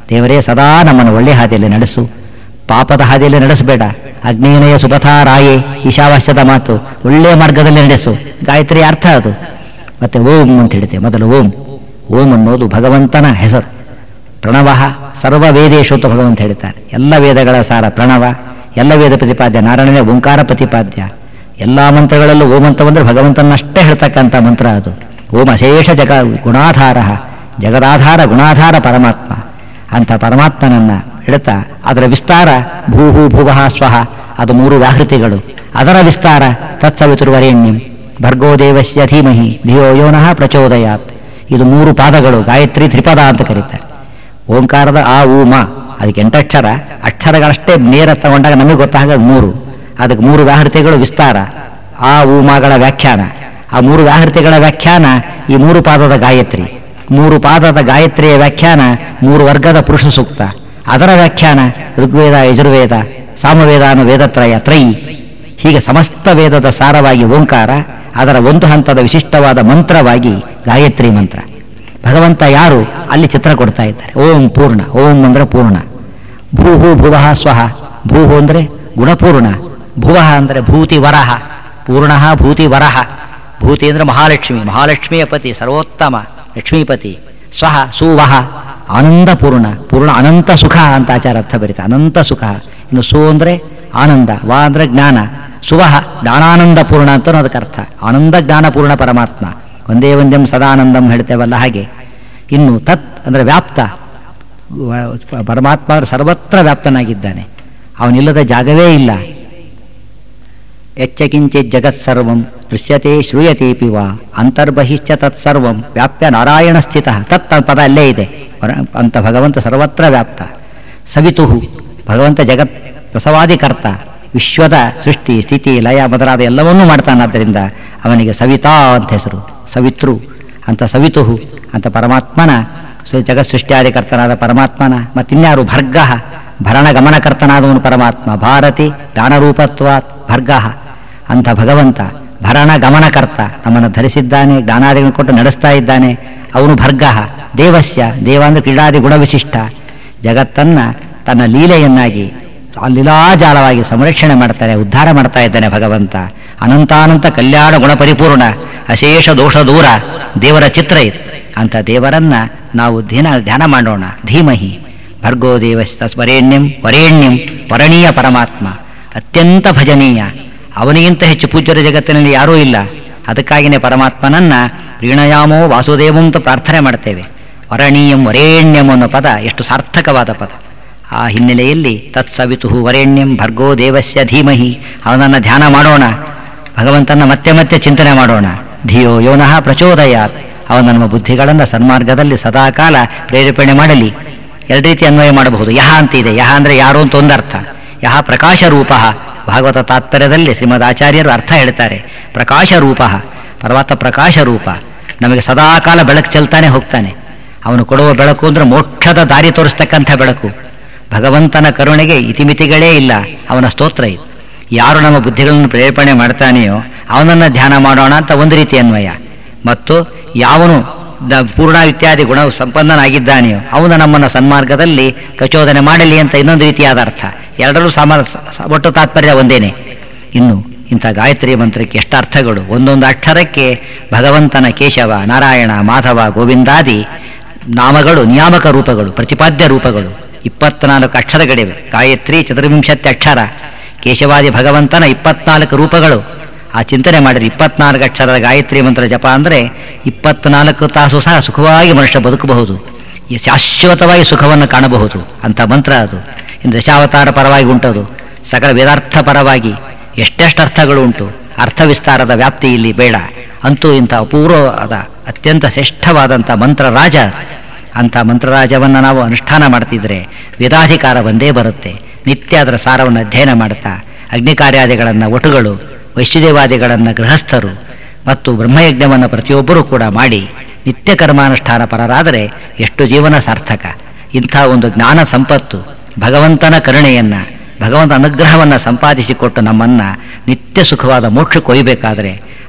ದೇವರೇ ಸದಾ ನಮ್ಮನ್ನು ಒಳ್ಳೆ ಹಾದಿಯಲ್ಲಿ ನಡೆಸು, ಪಾಪದ ಹಾದಿಯಲ್ಲಿ ನಡೆಸಬೇಡ. ಅಗ್ನೇನಯ ಸುಪಥಾ ರಾಯೇ ಈಶಾವಾಸ್ಯದ ಮಾತು, ಒಳ್ಳೆಯ ಮಾರ್ಗದಲ್ಲಿ ನಡೆಸು. ಗಾಯತ್ರಿ ಅರ್ಥ ಅದು. ಮತ್ತೆ ಓಂ ಅಂತ ಹೇಳಿದೆ. ಮೊದಲು ಓಂ. ಓಂ ಅನ್ನೋದು ಭಗವಂತನ ಹೆಸರು. ಪ್ರಣವ ಸರ್ವ ವೇದೇಶು ಅಂತ ಭಗವಂತ ಹೇಳ್ತಾನೆ. ಎಲ್ಲ ವೇದಗಳ ಸಾರ ಪ್ರಣವ, ಎಲ್ಲ ವೇದ ಪ್ರತಿಪಾದ್ಯ. ನಾರಾಯಣನೇ ಓಂಕಾರ ಪ್ರತಿಪಾದ್ಯ. ಎಲ್ಲ ಮಂತ್ರಗಳಲ್ಲೂ ಓಂ ಅಂತ ಬಂದರೆ ಭಗವಂತನಷ್ಟೇ ಹೇಳ್ತಕ್ಕಂಥ ಮಂತ್ರ ಅದು. ಓಂ ಅಶೇಷ ಗುಣಾಧಾರ, ಜಗದಾಧಾರ ಗುಣಾಧಾರ ಪರಮಾತ್ಮ. ಅಂಥ ಪರಮಾತ್ಮನನ್ನು ಹೇಳ್ತಾ ಅದರ ವಿಸ್ತಾರ ಭೂಹು ಭುವಃ ಸ್ವಹ, ಅದು 3 ವ್ಯಾಹೃತಿಗಳು. ಅದರ ವಿಸ್ತಾರ ತತ್ಸವಿತುರ್ವರೆಣ್ಯಂ ಭರ್ಗೋ ದೇವಸ್ಯ ಧೀಮಹಿ ಧಿಯೋ ಯೋನಃ ಪ್ರಚೋದಯಾತ್. ಇದು 3 ಪಾದಗಳು. ಗಾಯತ್ರಿ ತ್ರಿಪದ ಅಂತ ಕರೀತಾರೆ. ಓಂಕಾರದ ಆ ಊ ಮ, ಅದಕ್ಕೆ 8 ಅಕ್ಷರ. ಅಕ್ಷರಗಳಷ್ಟೇ ನೇರ ತಗೊಂಡಾಗ ನಮಗೆ ಗೊತ್ತಾಗ 3. ಅದಕ್ಕೆ 3 ವ್ಯಾಹೃತಿಗಳು ವಿಸ್ತಾರ. ಆ ಊ ಮಗಳ ವ್ಯಾಖ್ಯಾನ. ಆ 3 ವ್ಯಾಹೃತಿಗಳ ವ್ಯಾಖ್ಯಾನ ಈ 3 ಪಾದದ ಗಾಯತ್ರಿ. 3 ಪಾದದ ಗಾಯತ್ರಿಯ ವ್ಯಾಖ್ಯಾನ 3 ವರ್ಗದ ಪುರುಷ ಸೂಕ್ತ. ಅದರ ವ್ಯಾಖ್ಯಾನ ಋಗ್ವೇದ, ಯಜುರ್ವೇದ, ಸಾಮವೇದ ಅನ್ನೋ ವೇದತ್ರಯ ತ್ರಯಿ. ಹೀಗೆ ಸಮಸ್ತ ವೇದದ ಸಾರವಾಗಿ ಓಂಕಾರ, ಅದರ ಒಂದು ಹಂತದ ವಿಶಿಷ್ಟವಾದ ಮಂತ್ರವಾಗಿ ಗಾಯತ್ರಿ ಮಂತ್ರ. ಭಗವಂತ ಯಾರು ಅಲ್ಲಿ ಚಿತ್ರ ಕೊಡ್ತಾ ಇದ್ದಾರೆ. ಓಂ ಪೂರ್ಣ. ಓಂ ಅಂದರೆ ಪೂರ್ಣ. ಭೂಹು ಭುವಃ ಸ್ವಹ. ಭೂಹು ಅಂದರೆ ಗುಣಪೂರ್ಣ. ಭುವಃ ಅಂದರೆ ಭೂತಿ ವರಹ. ಪೂರ್ಣ ಭೂತಿ ವರಹ. ಭೂತಿ ಅಂದರೆ ಮಹಾಲಕ್ಷ್ಮಿ, ಮಹಾಲಕ್ಷ್ಮಿಯ ಪತಿ, ಸರ್ವೋತ್ತಮ ಲಕ್ಷ್ಮೀಪತಿ. ಸ್ವಹ ಸುವಹ ಆನಂದಪೂರ್ಣ, ಪೂರ್ಣ ಅನಂತ ಸುಖ ಅಂತ ಆಚಾರ ಅರ್ಥ ಬರೀತಾರೆ. ಅನಂತ ಸುಖ. ಇನ್ನು ಸು ಅಂದರೆ ಆನಂದ, ವಾ ಅಂದರೆ ಜ್ಞಾನ, ಸುವಹ ಜ್ಞಾನಾನಂದ ಪೂರ್ಣ ಅಂತಲೂ ಅದಕ್ಕೆ ಅರ್ಥ. ಆನಂದ ಜ್ಞಾನಪೂರ್ಣ ಪರಮಾತ್ಮ. ಒಂದೇ ಒಂದಂ ಸದಾನಂದಂ ಹೇಳ್ತೇವಲ್ಲ ಹಾಗೆ. ಇನ್ನು ತತ್ ಅಂದರೆ ವ್ಯಾಪ್ತ. ಪರಮಾತ್ಮ ಸರ್ವತ್ರ ವ್ಯಾಪ್ತನಾಗಿದ್ದಾನೆ. ಅವನಿಲ್ಲದ ಜಾಗವೇ ಇಲ್ಲ. ಎಚ್ಚಕಿಂಚಿತ್ ಜಗತ್ಸರ್ವಂ ದೃಶ್ಯತೆ ಶ್ರೂಯತೆಪಿ ವಾ ಅಂತರ್ಬಹಿಶ್ಚ ತತ್ಸರ್ವಂ ವ್ಯಾಪ್ಯ ನಾರಾಯಣ ಸ್ಥಿತ. ತತ್ ಪದ ಅಲ್ಲೇ ಇದೆ. ಅಂತ ಭಗವಂತ ಸರ್ವತ್ರ ವ್ಯಾಪ್ತ. ಸವಿತು ಭಗವಂತ ಜಗತ್ ಪ್ರಸವಾದಿಕರ್ತ. ವಿಶ್ವದ ಸೃಷ್ಟಿ ಸ್ಥಿತಿ ಲಯ ಮೊದಲಾದ ಎಲ್ಲವನ್ನೂ ಮಾಡ್ತಾನಾದ್ದರಿಂದ ಅವನಿಗೆ ಸವಿತಾ ಅಂತ ಹೆಸರು. ಸವಿತೃ ಅಂತ ಸವಿತು ಅಂತ ಪರಮಾತ್ಮನ ಜಗತ್ ಸೃಷ್ಟಿಯಾದಿಕರ್ತನಾದ ಪರಮಾತ್ಮನ. ಮತ್ತಿನ್ಯಾರು? ಭರ್ಗ ಭರಣ ಗಮನಕರ್ತನಾದವನು ಪರಮಾತ್ಮ. ಭಾರತಿ ಜ್ಞಾನರೂಪತ್ವಾತ್ ಭರ್ಗ ಅಂತ ಭಗವಂತ ಭರಣ ಗಮನಕರ್ತ. ನಮ್ಮನ್ನು ಧರಿಸಿದ್ದಾನೆ, ಜ್ಞಾನಾದಿಗಳನ್ನು ಕೊಟ್ಟು ನಡೆಸ್ತಾ ಇದ್ದಾನೆ. ಅವನು ಭರ್ಗ. ದೇವಸ್ಯ, ದೇವ ಅಂದರೆ ಕ್ರೀಡಾದಿ ಗುಣವಿಶಿಷ್ಟ. ಜಗತ್ತನ್ನು ತನ್ನ ಲೀಲೆಯನ್ನಾಗಿ ಲೀಲಾಜಾಲವಾಗಿ ಸಂರಕ್ಷಣೆ ಮಾಡ್ತಾರೆ, ಉದ್ಧಾರ ಮಾಡ್ತಾ ಇದ್ದಾನೆ ಭಗವಂತ. ಅನಂತಾನಂತ ಕಲ್ಯಾಣ ಗುಣ ಪರಿಪೂರ್ಣ, ಅಶೇಷ ದೋಷ ದೂರ ದೇವರ ಚಿತ್ರ ಇದು. ಅಂಥ ದೇವರನ್ನ ನಾವು ಧ್ಯಾನ ಮಾಡೋಣ. ಧೀಮಹಿ ಭರ್ಗೋ ದೇವಸ್ಯ ವರೇಣ್ಯಂ ವರೇಣ್ಯಂ ವರಣೀಯ ಪರಮಾತ್ಮ. ಅತ್ಯಂತ ಭಜನೀಯ. ಅವನಿಗಿಂತ ಹೆಚ್ಚು ಪೂಜ್ಯರ ಜಗತ್ತಿನಲ್ಲಿ ಯಾರೂ ಇಲ್ಲ. ಅದಕ್ಕಾಗಿಯೇ ಪರಮಾತ್ಮನನ್ನ ಪ್ರೀಣಯಾಮೋ ವಾಸುದೇವಂ ಅಂತ ಪ್ರಾರ್ಥನೆ ಮಾಡ್ತೇವೆ. ವರಣೀಯಂ ವರೇಣ್ಯಂ ಅನ್ನೋ ಪದ ಎಷ್ಟು ಸಾರ್ಥಕವಾದ ಪದ. ಆ ಹಿನ್ನೆಲೆಯಲ್ಲಿ ತತ್ಸವಿತು ವರೇಣ್ಯಂ ಭರ್ಗೋ ದೇವಸ್ಯ ಧೀಮಹಿ. ಅವನನ್ನು ಧ್ಯಾನ ಮಾಡೋಣ. ಭಗವಂತನ ಮತ್ತೆ ಮತ್ತೆ ಚಿಂತನೆ ಮಾಡೋಣ. ಧಿಯೋ ಯೋನಃ ಪ್ರಚೋದಯಾತ್. ಅವನ ನಮ್ಮ ಬುದ್ಧಿಗಳನ್ನು ಸನ್ಮಾರ್ಗದಲ್ಲಿ ಸದಾಕಾಲ ಪ್ರೇರೇಪಣೆ ಮಾಡಲಿ. 2 ರೀತಿ ಅನ್ವಯ ಮಾಡಬಹುದು. ಯಹ ಅಂತ ಇದೆ. ಯಹ ಅಂದರೆ ಯಾರು ಅಂತ ಒಂದರ್ಥ. ಯಹ ಪ್ರಕಾಶ ರೂಪ. ಭಾಗವತ ತಾತ್ಪರ್ಯದಲ್ಲಿ ಶ್ರೀಮದ್ ಆಚಾರ್ಯರು ಅರ್ಥ ಹೇಳ್ತಾರೆ. ಪ್ರಕಾಶ ರೂಪ, ಪರಮಾತ್ಮ ಪ್ರಕಾಶ ರೂಪ. ನಮಗೆ ಸದಾಕಾಲ ಬೆಳಕು ಚೆಲ್ತಾನೆ ಹೋಗ್ತಾನೆ. ಅವನು ಕೊಡುವ ಬೆಳಕು ಅಂದರೆ ಮೋಕ್ಷದ ದಾರಿ ತೋರಿಸ್ತಕ್ಕಂಥ ಬೆಳಕು. ಭಗವಂತನ ಕರುಣೆಗೆ ಇತಿಮಿತಿಗಳೇ ಇಲ್ಲ. ಅವನ ಸ್ತೋತ್ರ ಇದು. ಯಾರು ನಮ್ಮ ಬುದ್ಧಿಗಳನ್ನು ಪ್ರೇರೇಪಣೆ ಮಾಡ್ತಾನೆಯೋ ಅವನನ್ನು ಧ್ಯಾನ ಮಾಡೋಣ ಅಂತ ಒಂದು ರೀತಿ ಅನ್ವಯ. ಮತ್ತು ಯಾವನು ಪೂರ್ಣ ಇತ್ಯಾದಿ ಗುಣ ಸಂಪನ್ನನಾಗಿದ್ದಾನೆಯೋ ಅವನು ನಮ್ಮನ್ನು ಸನ್ಮಾರ್ಗದಲ್ಲಿ ಪ್ರಚೋದನೆ ಮಾಡಲಿ ಅಂತ ಇನ್ನೊಂದು ರೀತಿಯಾದ ಅರ್ಥ. ಎರಡರೂ ಒಟ್ಟು ತಾತ್ಪರ್ಯ ಒಂದೇನೆ. ಇನ್ನು ಇಂಥ ಗಾಯತ್ರಿ ಮಂತ್ರಕ್ಕೆ ಎಷ್ಟು ಅರ್ಥಗಳು. ಒಂದೊಂದು ಅಕ್ಷರಕ್ಕೆ ಭಗವಂತನ ಕೇಶವ, ನಾರಾಯಣ, ಮಾಧವ, ಗೋವಿಂದಾದಿ ನಾಮಗಳು, ನಿಯಾಮಕ ರೂಪಗಳು, ಪ್ರತಿಪಾದ್ಯ ರೂಪಗಳು. 24 ಅಕ್ಷರಗಳಿವೆ. ಗಾಯತ್ರಿ 24 ಅಕ್ಷರ. ಕೇಶವಾದಿ ಭಗವಂತನ 24 ರೂಪಗಳು. ಆ ಚಿಂತನೆ ಮಾಡಿದ್ರೆ 24 ಅಕ್ಷರದ ಗಾಯತ್ರಿ ಮಂತ್ರ ಜಪ ಅಂದರೆ 24 ತಾಸು ಸಹ ಸುಖವಾಗಿ ಮನುಷ್ಯ ಬದುಕಬಹುದು. ಶಾಶ್ವತವಾಗಿ ಸುಖವನ್ನು ಕಾಣಬಹುದು ಅಂಥ ಮಂತ್ರ ಅದು. ಇನ್ನು ದಶಾವತಾರ ಪರವಾಗಿ ಉಂಟದು, ಸಕಲ ವೇದಾರ್ಥ ಪರವಾಗಿ ಎಷ್ಟೆಷ್ಟು ಅರ್ಥಗಳು ಉಂಟು. ಅರ್ಥ ವಿಸ್ತಾರದ ವ್ಯಾಪ್ತಿ ಇಲ್ಲಿ ಬೇಡ. ಅಂತೂ ಇಂಥ ಅಪೂರ್ವವಾದ ಅತ್ಯಂತ ಶ್ರೇಷ್ಠವಾದಂಥ ಮಂತ್ರರಾಜ. ಅಂಥ ಮಂತ್ರರಾಜವನ್ನು ನಾವು ಅನುಷ್ಠಾನ ಮಾಡ್ತಿದ್ರೆ ವೇದಾಧಿಕಾರ ಬಂದೇ ಬರುತ್ತೆ. ನಿತ್ಯ ಅದರ ಸಾರವನ್ನು ಅಧ್ಯಯನ ಮಾಡ್ತಾ ಅಗ್ನಿಕಾರ್ಯಾದಿಗಳನ್ನು ಒಟುಗಳು, ವೈಶ್ಯದೇವಾದಿಗಳನ್ನು ಗೃಹಸ್ಥರು ಮತ್ತು ಬ್ರಹ್ಮಯಜ್ಞವನ್ನು ಪ್ರತಿಯೊಬ್ಬರೂ ಕೂಡ ಮಾಡಿ ನಿತ್ಯ ಕರ್ಮಾನುಷ್ಠಾನ ಪರರಾದರೆ ಎಷ್ಟು ಜೀವನ ಸಾರ್ಥಕ. ಇಂಥ ಒಂದು ಜ್ಞಾನ ಸಂಪತ್ತು, ಭಗವಂತನ ಕರುಣೆಯನ್ನು, ಭಗವಂತ ಅನುಗ್ರಹವನ್ನು ಸಂಪಾದಿಸಿಕೊಟ್ಟು ನಮ್ಮನ್ನು ನಿತ್ಯ ಸುಖವಾದ ಮೋಕ್ಷಕ್ಕೆ ಒಯ್ಯಬೇಕಾದರೆ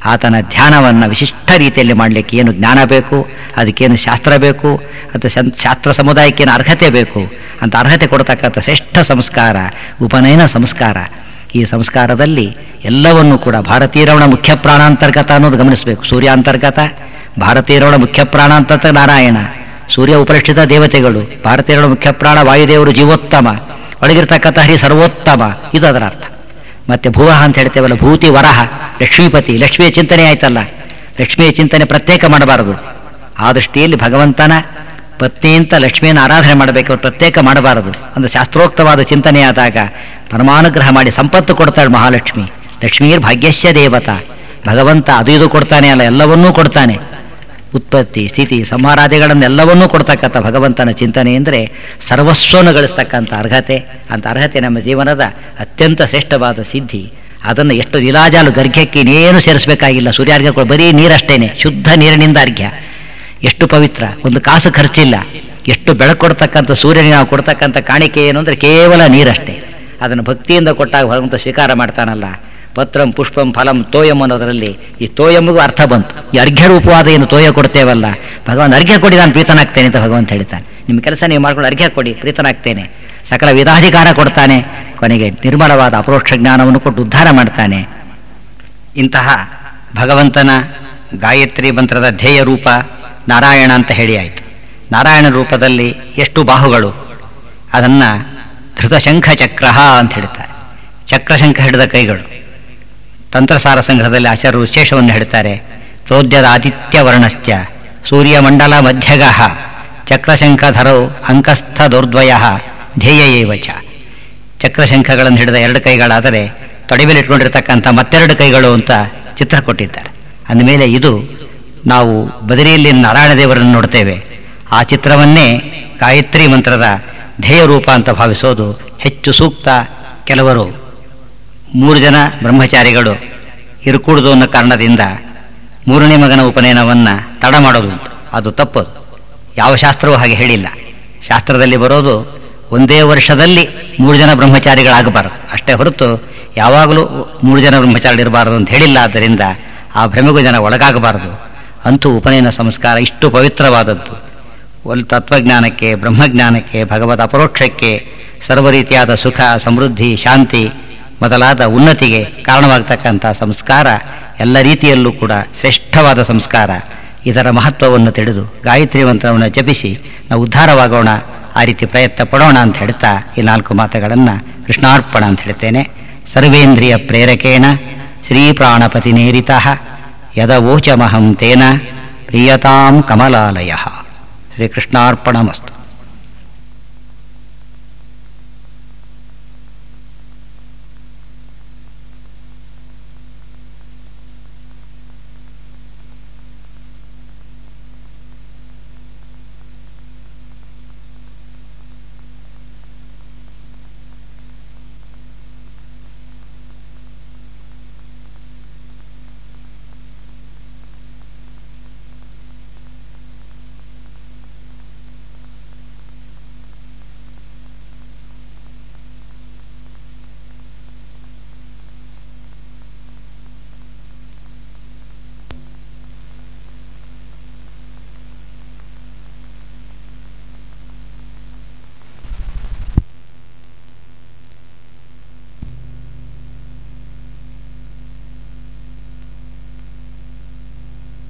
ಆತನ ಧ್ಯಾನವನ್ನು ವಿಶಿಷ್ಟ ರೀತಿಯಲ್ಲಿ ಮಾಡಲಿಕ್ಕೆ ಏನು ಜ್ಞಾನ ಬೇಕು, ಅದಕ್ಕೇನು ಶಾಸ್ತ್ರ ಬೇಕು, ಅಥವಾ ಶಾಸ್ತ್ರ ಸಮುದಾಯಕ್ಕೇನು ಅರ್ಹತೆ ಬೇಕು ಅಂತ ಅರ್ಹತೆ ಕೊಡ್ತಕ್ಕಂಥ ಶ್ರೇಷ್ಠ ಸಂಸ್ಕಾರ ಉಪನಯನ ಸಂಸ್ಕಾರ. ಈ ಸಂಸ್ಕಾರದಲ್ಲಿ ಎಲ್ಲವನ್ನೂ ಕೂಡ ಭಾರತೀಯರವಣ ಮುಖ್ಯ ಪ್ರಾಣಾಂತರ್ಗತ ಅನ್ನೋದು ಗಮನಿಸಬೇಕು. ಸೂರ್ಯಾಂತರ್ಗತ, ಭಾರತೀಯರವಣ ಮುಖ್ಯ ಪ್ರಾಣಾಂತರ್ಗತ ನಾರಾಯಣ, ಸೂರ್ಯ ಉಪರಿಷ್ಠಿತ ದೇವತೆಗಳು, ಭಾರತೀಯರವಣ ಮುಖ್ಯ ಪ್ರಾಣ ವಾಯುದೇವರು ಜೀವೋತ್ತಮ, ಒಳಗಿರ್ತಕ್ಕಂಥ ಹರಿ ಸರ್ವೋತ್ತಮ, ಇದು ಅದರ ಅರ್ಥ. ಮತ್ತೆ ಭುವಃ ಅಂತ ಹೇಳ್ತೇವಲ್ಲ, ಭೂತಿ ವರಹ, ಲಕ್ಷ್ಮೀಪತಿ, ಲಕ್ಷ್ಮಿಯ ಚಿಂತನೆ ಆಯ್ತಲ್ಲ, ಲಕ್ಷ್ಮಿಯ ಚಿಂತನೆ ಪ್ರತ್ಯೇಕ ಮಾಡಬಾರದು. ಆ ದೃಷ್ಟಿಯಲ್ಲಿ ಭಗವಂತನ ಪತ್ನಿ ಅಂತ ಲಕ್ಷ್ಮಿಯನ್ನು ಆರಾಧನೆ ಮಾಡಬೇಕು, ಪ್ರತ್ಯೇಕ ಮಾಡಬಾರದು. ಅಂದರೆ ಶಾಸ್ತ್ರೋಕ್ತವಾದ ಚಿಂತನೆಯಾದಾಗ ಪರಮಾನುಗ್ರಹ ಮಾಡಿ ಸಂಪತ್ತು ಕೊಡ್ತಾಳೆ ಮಹಾಲಕ್ಷ್ಮಿ. ಲಕ್ಷ್ಮೀರ್ ಭಾಗ್ಯಸ್ಯ ದೇವತಾ, ಭಗವಂತ ಅದು ಇದು ಕೊಡ್ತಾನೆ ಅಲ್ಲ, ಎಲ್ಲವನ್ನೂ ಕೊಡ್ತಾನೆ. ಉತ್ಪತ್ತಿ, ಸ್ಥಿತಿ, ಸಂಹಾರಾದಿಗಳನ್ನೆಲ್ಲವನ್ನೂ ಕೊಡ್ತಕ್ಕಂಥ ಭಗವಂತನ ಚಿಂತನೆ ಅಂದರೆ ಸರ್ವಸ್ವವನ್ನು ಗಳಿಸ್ತಕ್ಕಂಥ ಅರ್ಹತೆ. ಅಂತ ಅರ್ಹತೆ ನಮ್ಮ ಜೀವನದ ಅತ್ಯಂತ ಶ್ರೇಷ್ಠವಾದ ಸಿದ್ಧಿ. ಅದನ್ನು ಎಷ್ಟು ಇಲಾಜಾಲು ಗರ್ಘ್ಯಕ್ಕೆ ಇನ್ನೇನು ಸೇರಿಸಬೇಕಾಗಿಲ್ಲ. ಸೂರ್ಯಾರ್ಘ್ಯ ಬರೀ ನೀರಷ್ಟೇನೆ, ಶುದ್ಧ ನೀರಿನಿಂದ ಅರ್ಘ್ಯ. ಎಷ್ಟು ಪವಿತ್ರ, ಒಂದು ಕಾಸು ಖರ್ಚಿಲ್ಲ. ಎಷ್ಟು ಬೆಳಕು ಕೊಡ್ತಕ್ಕಂಥ ಸೂರ್ಯನಿಗೆ ನಾವು ಕೊಡ್ತಕ್ಕಂಥ ಕಾಣಿಕೆ ಏನು ಅಂದರೆ ಕೇವಲ ನೀರಷ್ಟೇ. ಅದನ್ನು ಭಕ್ತಿಯಿಂದ ಕೊಟ್ಟಾಗ ಭಗವಂತ ಸ್ವೀಕಾರ ಮಾಡ್ತಾನಲ್ಲ. ಪತ್ರಂ ಪುಷ್ಪಂ ಫಲಂ ತೋಯಂ ಅನ್ನೋದರಲ್ಲಿ ಈ ತೋಯಂಬುಗೂ ಅರ್ಥ ಬಂತು. ಈ ಅರ್ಘ್ಯ ರೂಪವಾದ ಏನು ತೋಯ ಕೊಡ್ತೇವಲ್ಲ, ಭಗವಂತ ಅರ್ಘ್ಯ ಕೊಡಿ ನಾನು ಪ್ರೀತನಾಗ್ತೇನೆ ಅಂತ ಭಗವಂತ ಹೇಳ್ತಾನೆ. ನಿಮ್ಮ ಕೆಲಸ ನೀವು ಮಾಡ್ಕೊಂಡು ಅರ್ಘ್ಯ ಕೊಡಿ ಪ್ರೀತನಾಗ್ತೇನೆ. ಸಕಲ ವಿಧಾಧಿಕಾರ ಕೊಡ್ತಾನೆ, ಕೊನೆಗೆ ನಿರ್ಮಲವಾದ ಅಪರೋಕ್ಷ ಜ್ಞಾನವನ್ನು ಕೊಟ್ಟು ಉದ್ಧಾರ ಮಾಡ್ತಾನೆ. ಇಂತಹ ಭಗವಂತನ ಗಾಯತ್ರಿ ಮಂತ್ರದ ಧ್ಯೇಯ ರೂಪ ನಾರಾಯಣ ಅಂತ ಹೇಳಿ ಆಯಿತು. ನಾರಾಯಣ ರೂಪದಲ್ಲಿ ಎಷ್ಟು ಬಾಹುಗಳು, ಅದನ್ನು ಧೃತಶಂಖ ಚಕ್ರ ಅಂತ ಹೇಳ್ತಾರೆ. ಚಕ್ರಶಂಖ ಹಿಡಿದ ಕೈಗಳು. ತಂತ್ರಸಾರ ಸಂಗ್ರಹದಲ್ಲಿ ಆಚಾರ್ಯರು ವಿಶೇಷವನ್ನು ಹೇಳ್ತಾರೆ. ಪ್ರೋದ್ಯದ ಆದಿತ್ಯ ವರ್ಣಶ್ಚ ಸೂರ್ಯಮಂಡಲ ಮಧ್ಯಗಃ ಚಕ್ರಶಂಖಧರೌ ಅಂಕಸ್ಥ ದೌರ್ದ್ವಯ ಧ್ಯೇಯ ಏವಚ. ಚಕ್ರಶಂಖಗಳನ್ನು ಹಿಡಿದ ಎರಡು ಕೈಗಳಾದರೆ ತೊಡೆಮೇಲೆ ಇಟ್ಕೊಂಡಿರ್ತಕ್ಕಂಥ ಮತ್ತೆರಡು ಕೈಗಳು ಅಂತ ಚಿತ್ರ ಕೊಟ್ಟಿದ್ದಾರೆ. ಅಂದಮೇಲೆ ಇದು ನಾವು ಬದರಿಯಲ್ಲಿ ನಾರಾಯಣ ದೇವರನ್ನು ನೋಡ್ತೇವೆ. ಆ ಚಿತ್ರವನ್ನೇ ಗಾಯತ್ರಿ ಮಂತ್ರದ ಧ್ಯೇಯ ರೂಪ ಅಂತ ಭಾವಿಸೋದು ಹೆಚ್ಚು ಸೂಕ್ತ. ಕೆಲವರು 3 ಜನ ಬ್ರಹ್ಮಚಾರಿಗಳು ಇರುಕೂಡುದು ಅನ್ನೋ ಕಾರಣದಿಂದ 3ನೇ ಮಗನ ಉಪನಯನವನ್ನು ತಡ ಮಾಡೋದು, ಅದು ತಪ್ಪದು. ಯಾವ ಶಾಸ್ತ್ರವೂ ಹಾಗೆ ಹೇಳಿಲ್ಲ. ಶಾಸ್ತ್ರದಲ್ಲಿ ಬರೋದು ಒಂದೇ ವರ್ಷದಲ್ಲಿ 3 ಜನ ಬ್ರಹ್ಮಚಾರಿಗಳಾಗಬಾರದು ಅಷ್ಟೇ ಹೊರತು ಯಾವಾಗಲೂ 3 ಜನ ಬ್ರಹ್ಮಚಾರಿಗಳಿರಬಾರದು ಅಂತ ಹೇಳಿಲ್ಲ. ಆದ್ದರಿಂದ ಆ ಭ್ರಮೆಗೂ ಜನ ಒಳಗಾಗಬಾರದು. ಅಂತೂ ಉಪನಯನ ಸಂಸ್ಕಾರ ಇಷ್ಟು ಪವಿತ್ರವಾದದ್ದು. ಒಂದು ತತ್ವಜ್ಞಾನಕ್ಕೆ, ಬ್ರಹ್ಮಜ್ಞಾನಕ್ಕೆ, ಭಗವದ್ ಅಪರೋಕ್ಷಕ್ಕೆ, ಸರ್ವ ರೀತಿಯಾದ ಸುಖ, ಸಮೃದ್ಧಿ, ಶಾಂತಿ ಮೊದಲಾದ ಉನ್ನತಿಗೆ ಕಾರಣವಾಗತಕ್ಕಂಥ ಸಂಸ್ಕಾರ ಎಲ್ಲ ರೀತಿಯಲ್ಲೂ ಕೂಡ ಶ್ರೇಷ್ಠವಾದ ಸಂಸ್ಕಾರ. ಇದರ ಮಹತ್ವವನ್ನು ತಿಳಿದು ಗಾಯತ್ರಿ ಮಂತ್ರವನ್ನು ಜಪಿಸಿ ನಾವು ಉದ್ಧಾರವಾಗೋಣ, ಆ ರೀತಿ ಪ್ರಯತ್ನ ಪಡೋಣ ಅಂತ ಹೇಳ್ತಾ ಈ 4 ಮಾತುಗಳನ್ನು ಕೃಷ್ಣಾರ್ಪಣ ಅಂತ ಹೇಳ್ತೇನೆ. ಸರ್ವೇಂದ್ರಿಯ ಪ್ರೇರಕೇಣ ಶ್ರೀ ಪ್ರಾಣಪತಿ ನೇರಿತಃ ಯದವೋಚಮಹಂ ತೇನ ಪ್ರಿಯತಾಂ ಕಮಲಾಲಯ. ಶ್ರೀಕೃಷ್ಣಾರ್ಪಣಮಸ್ತು.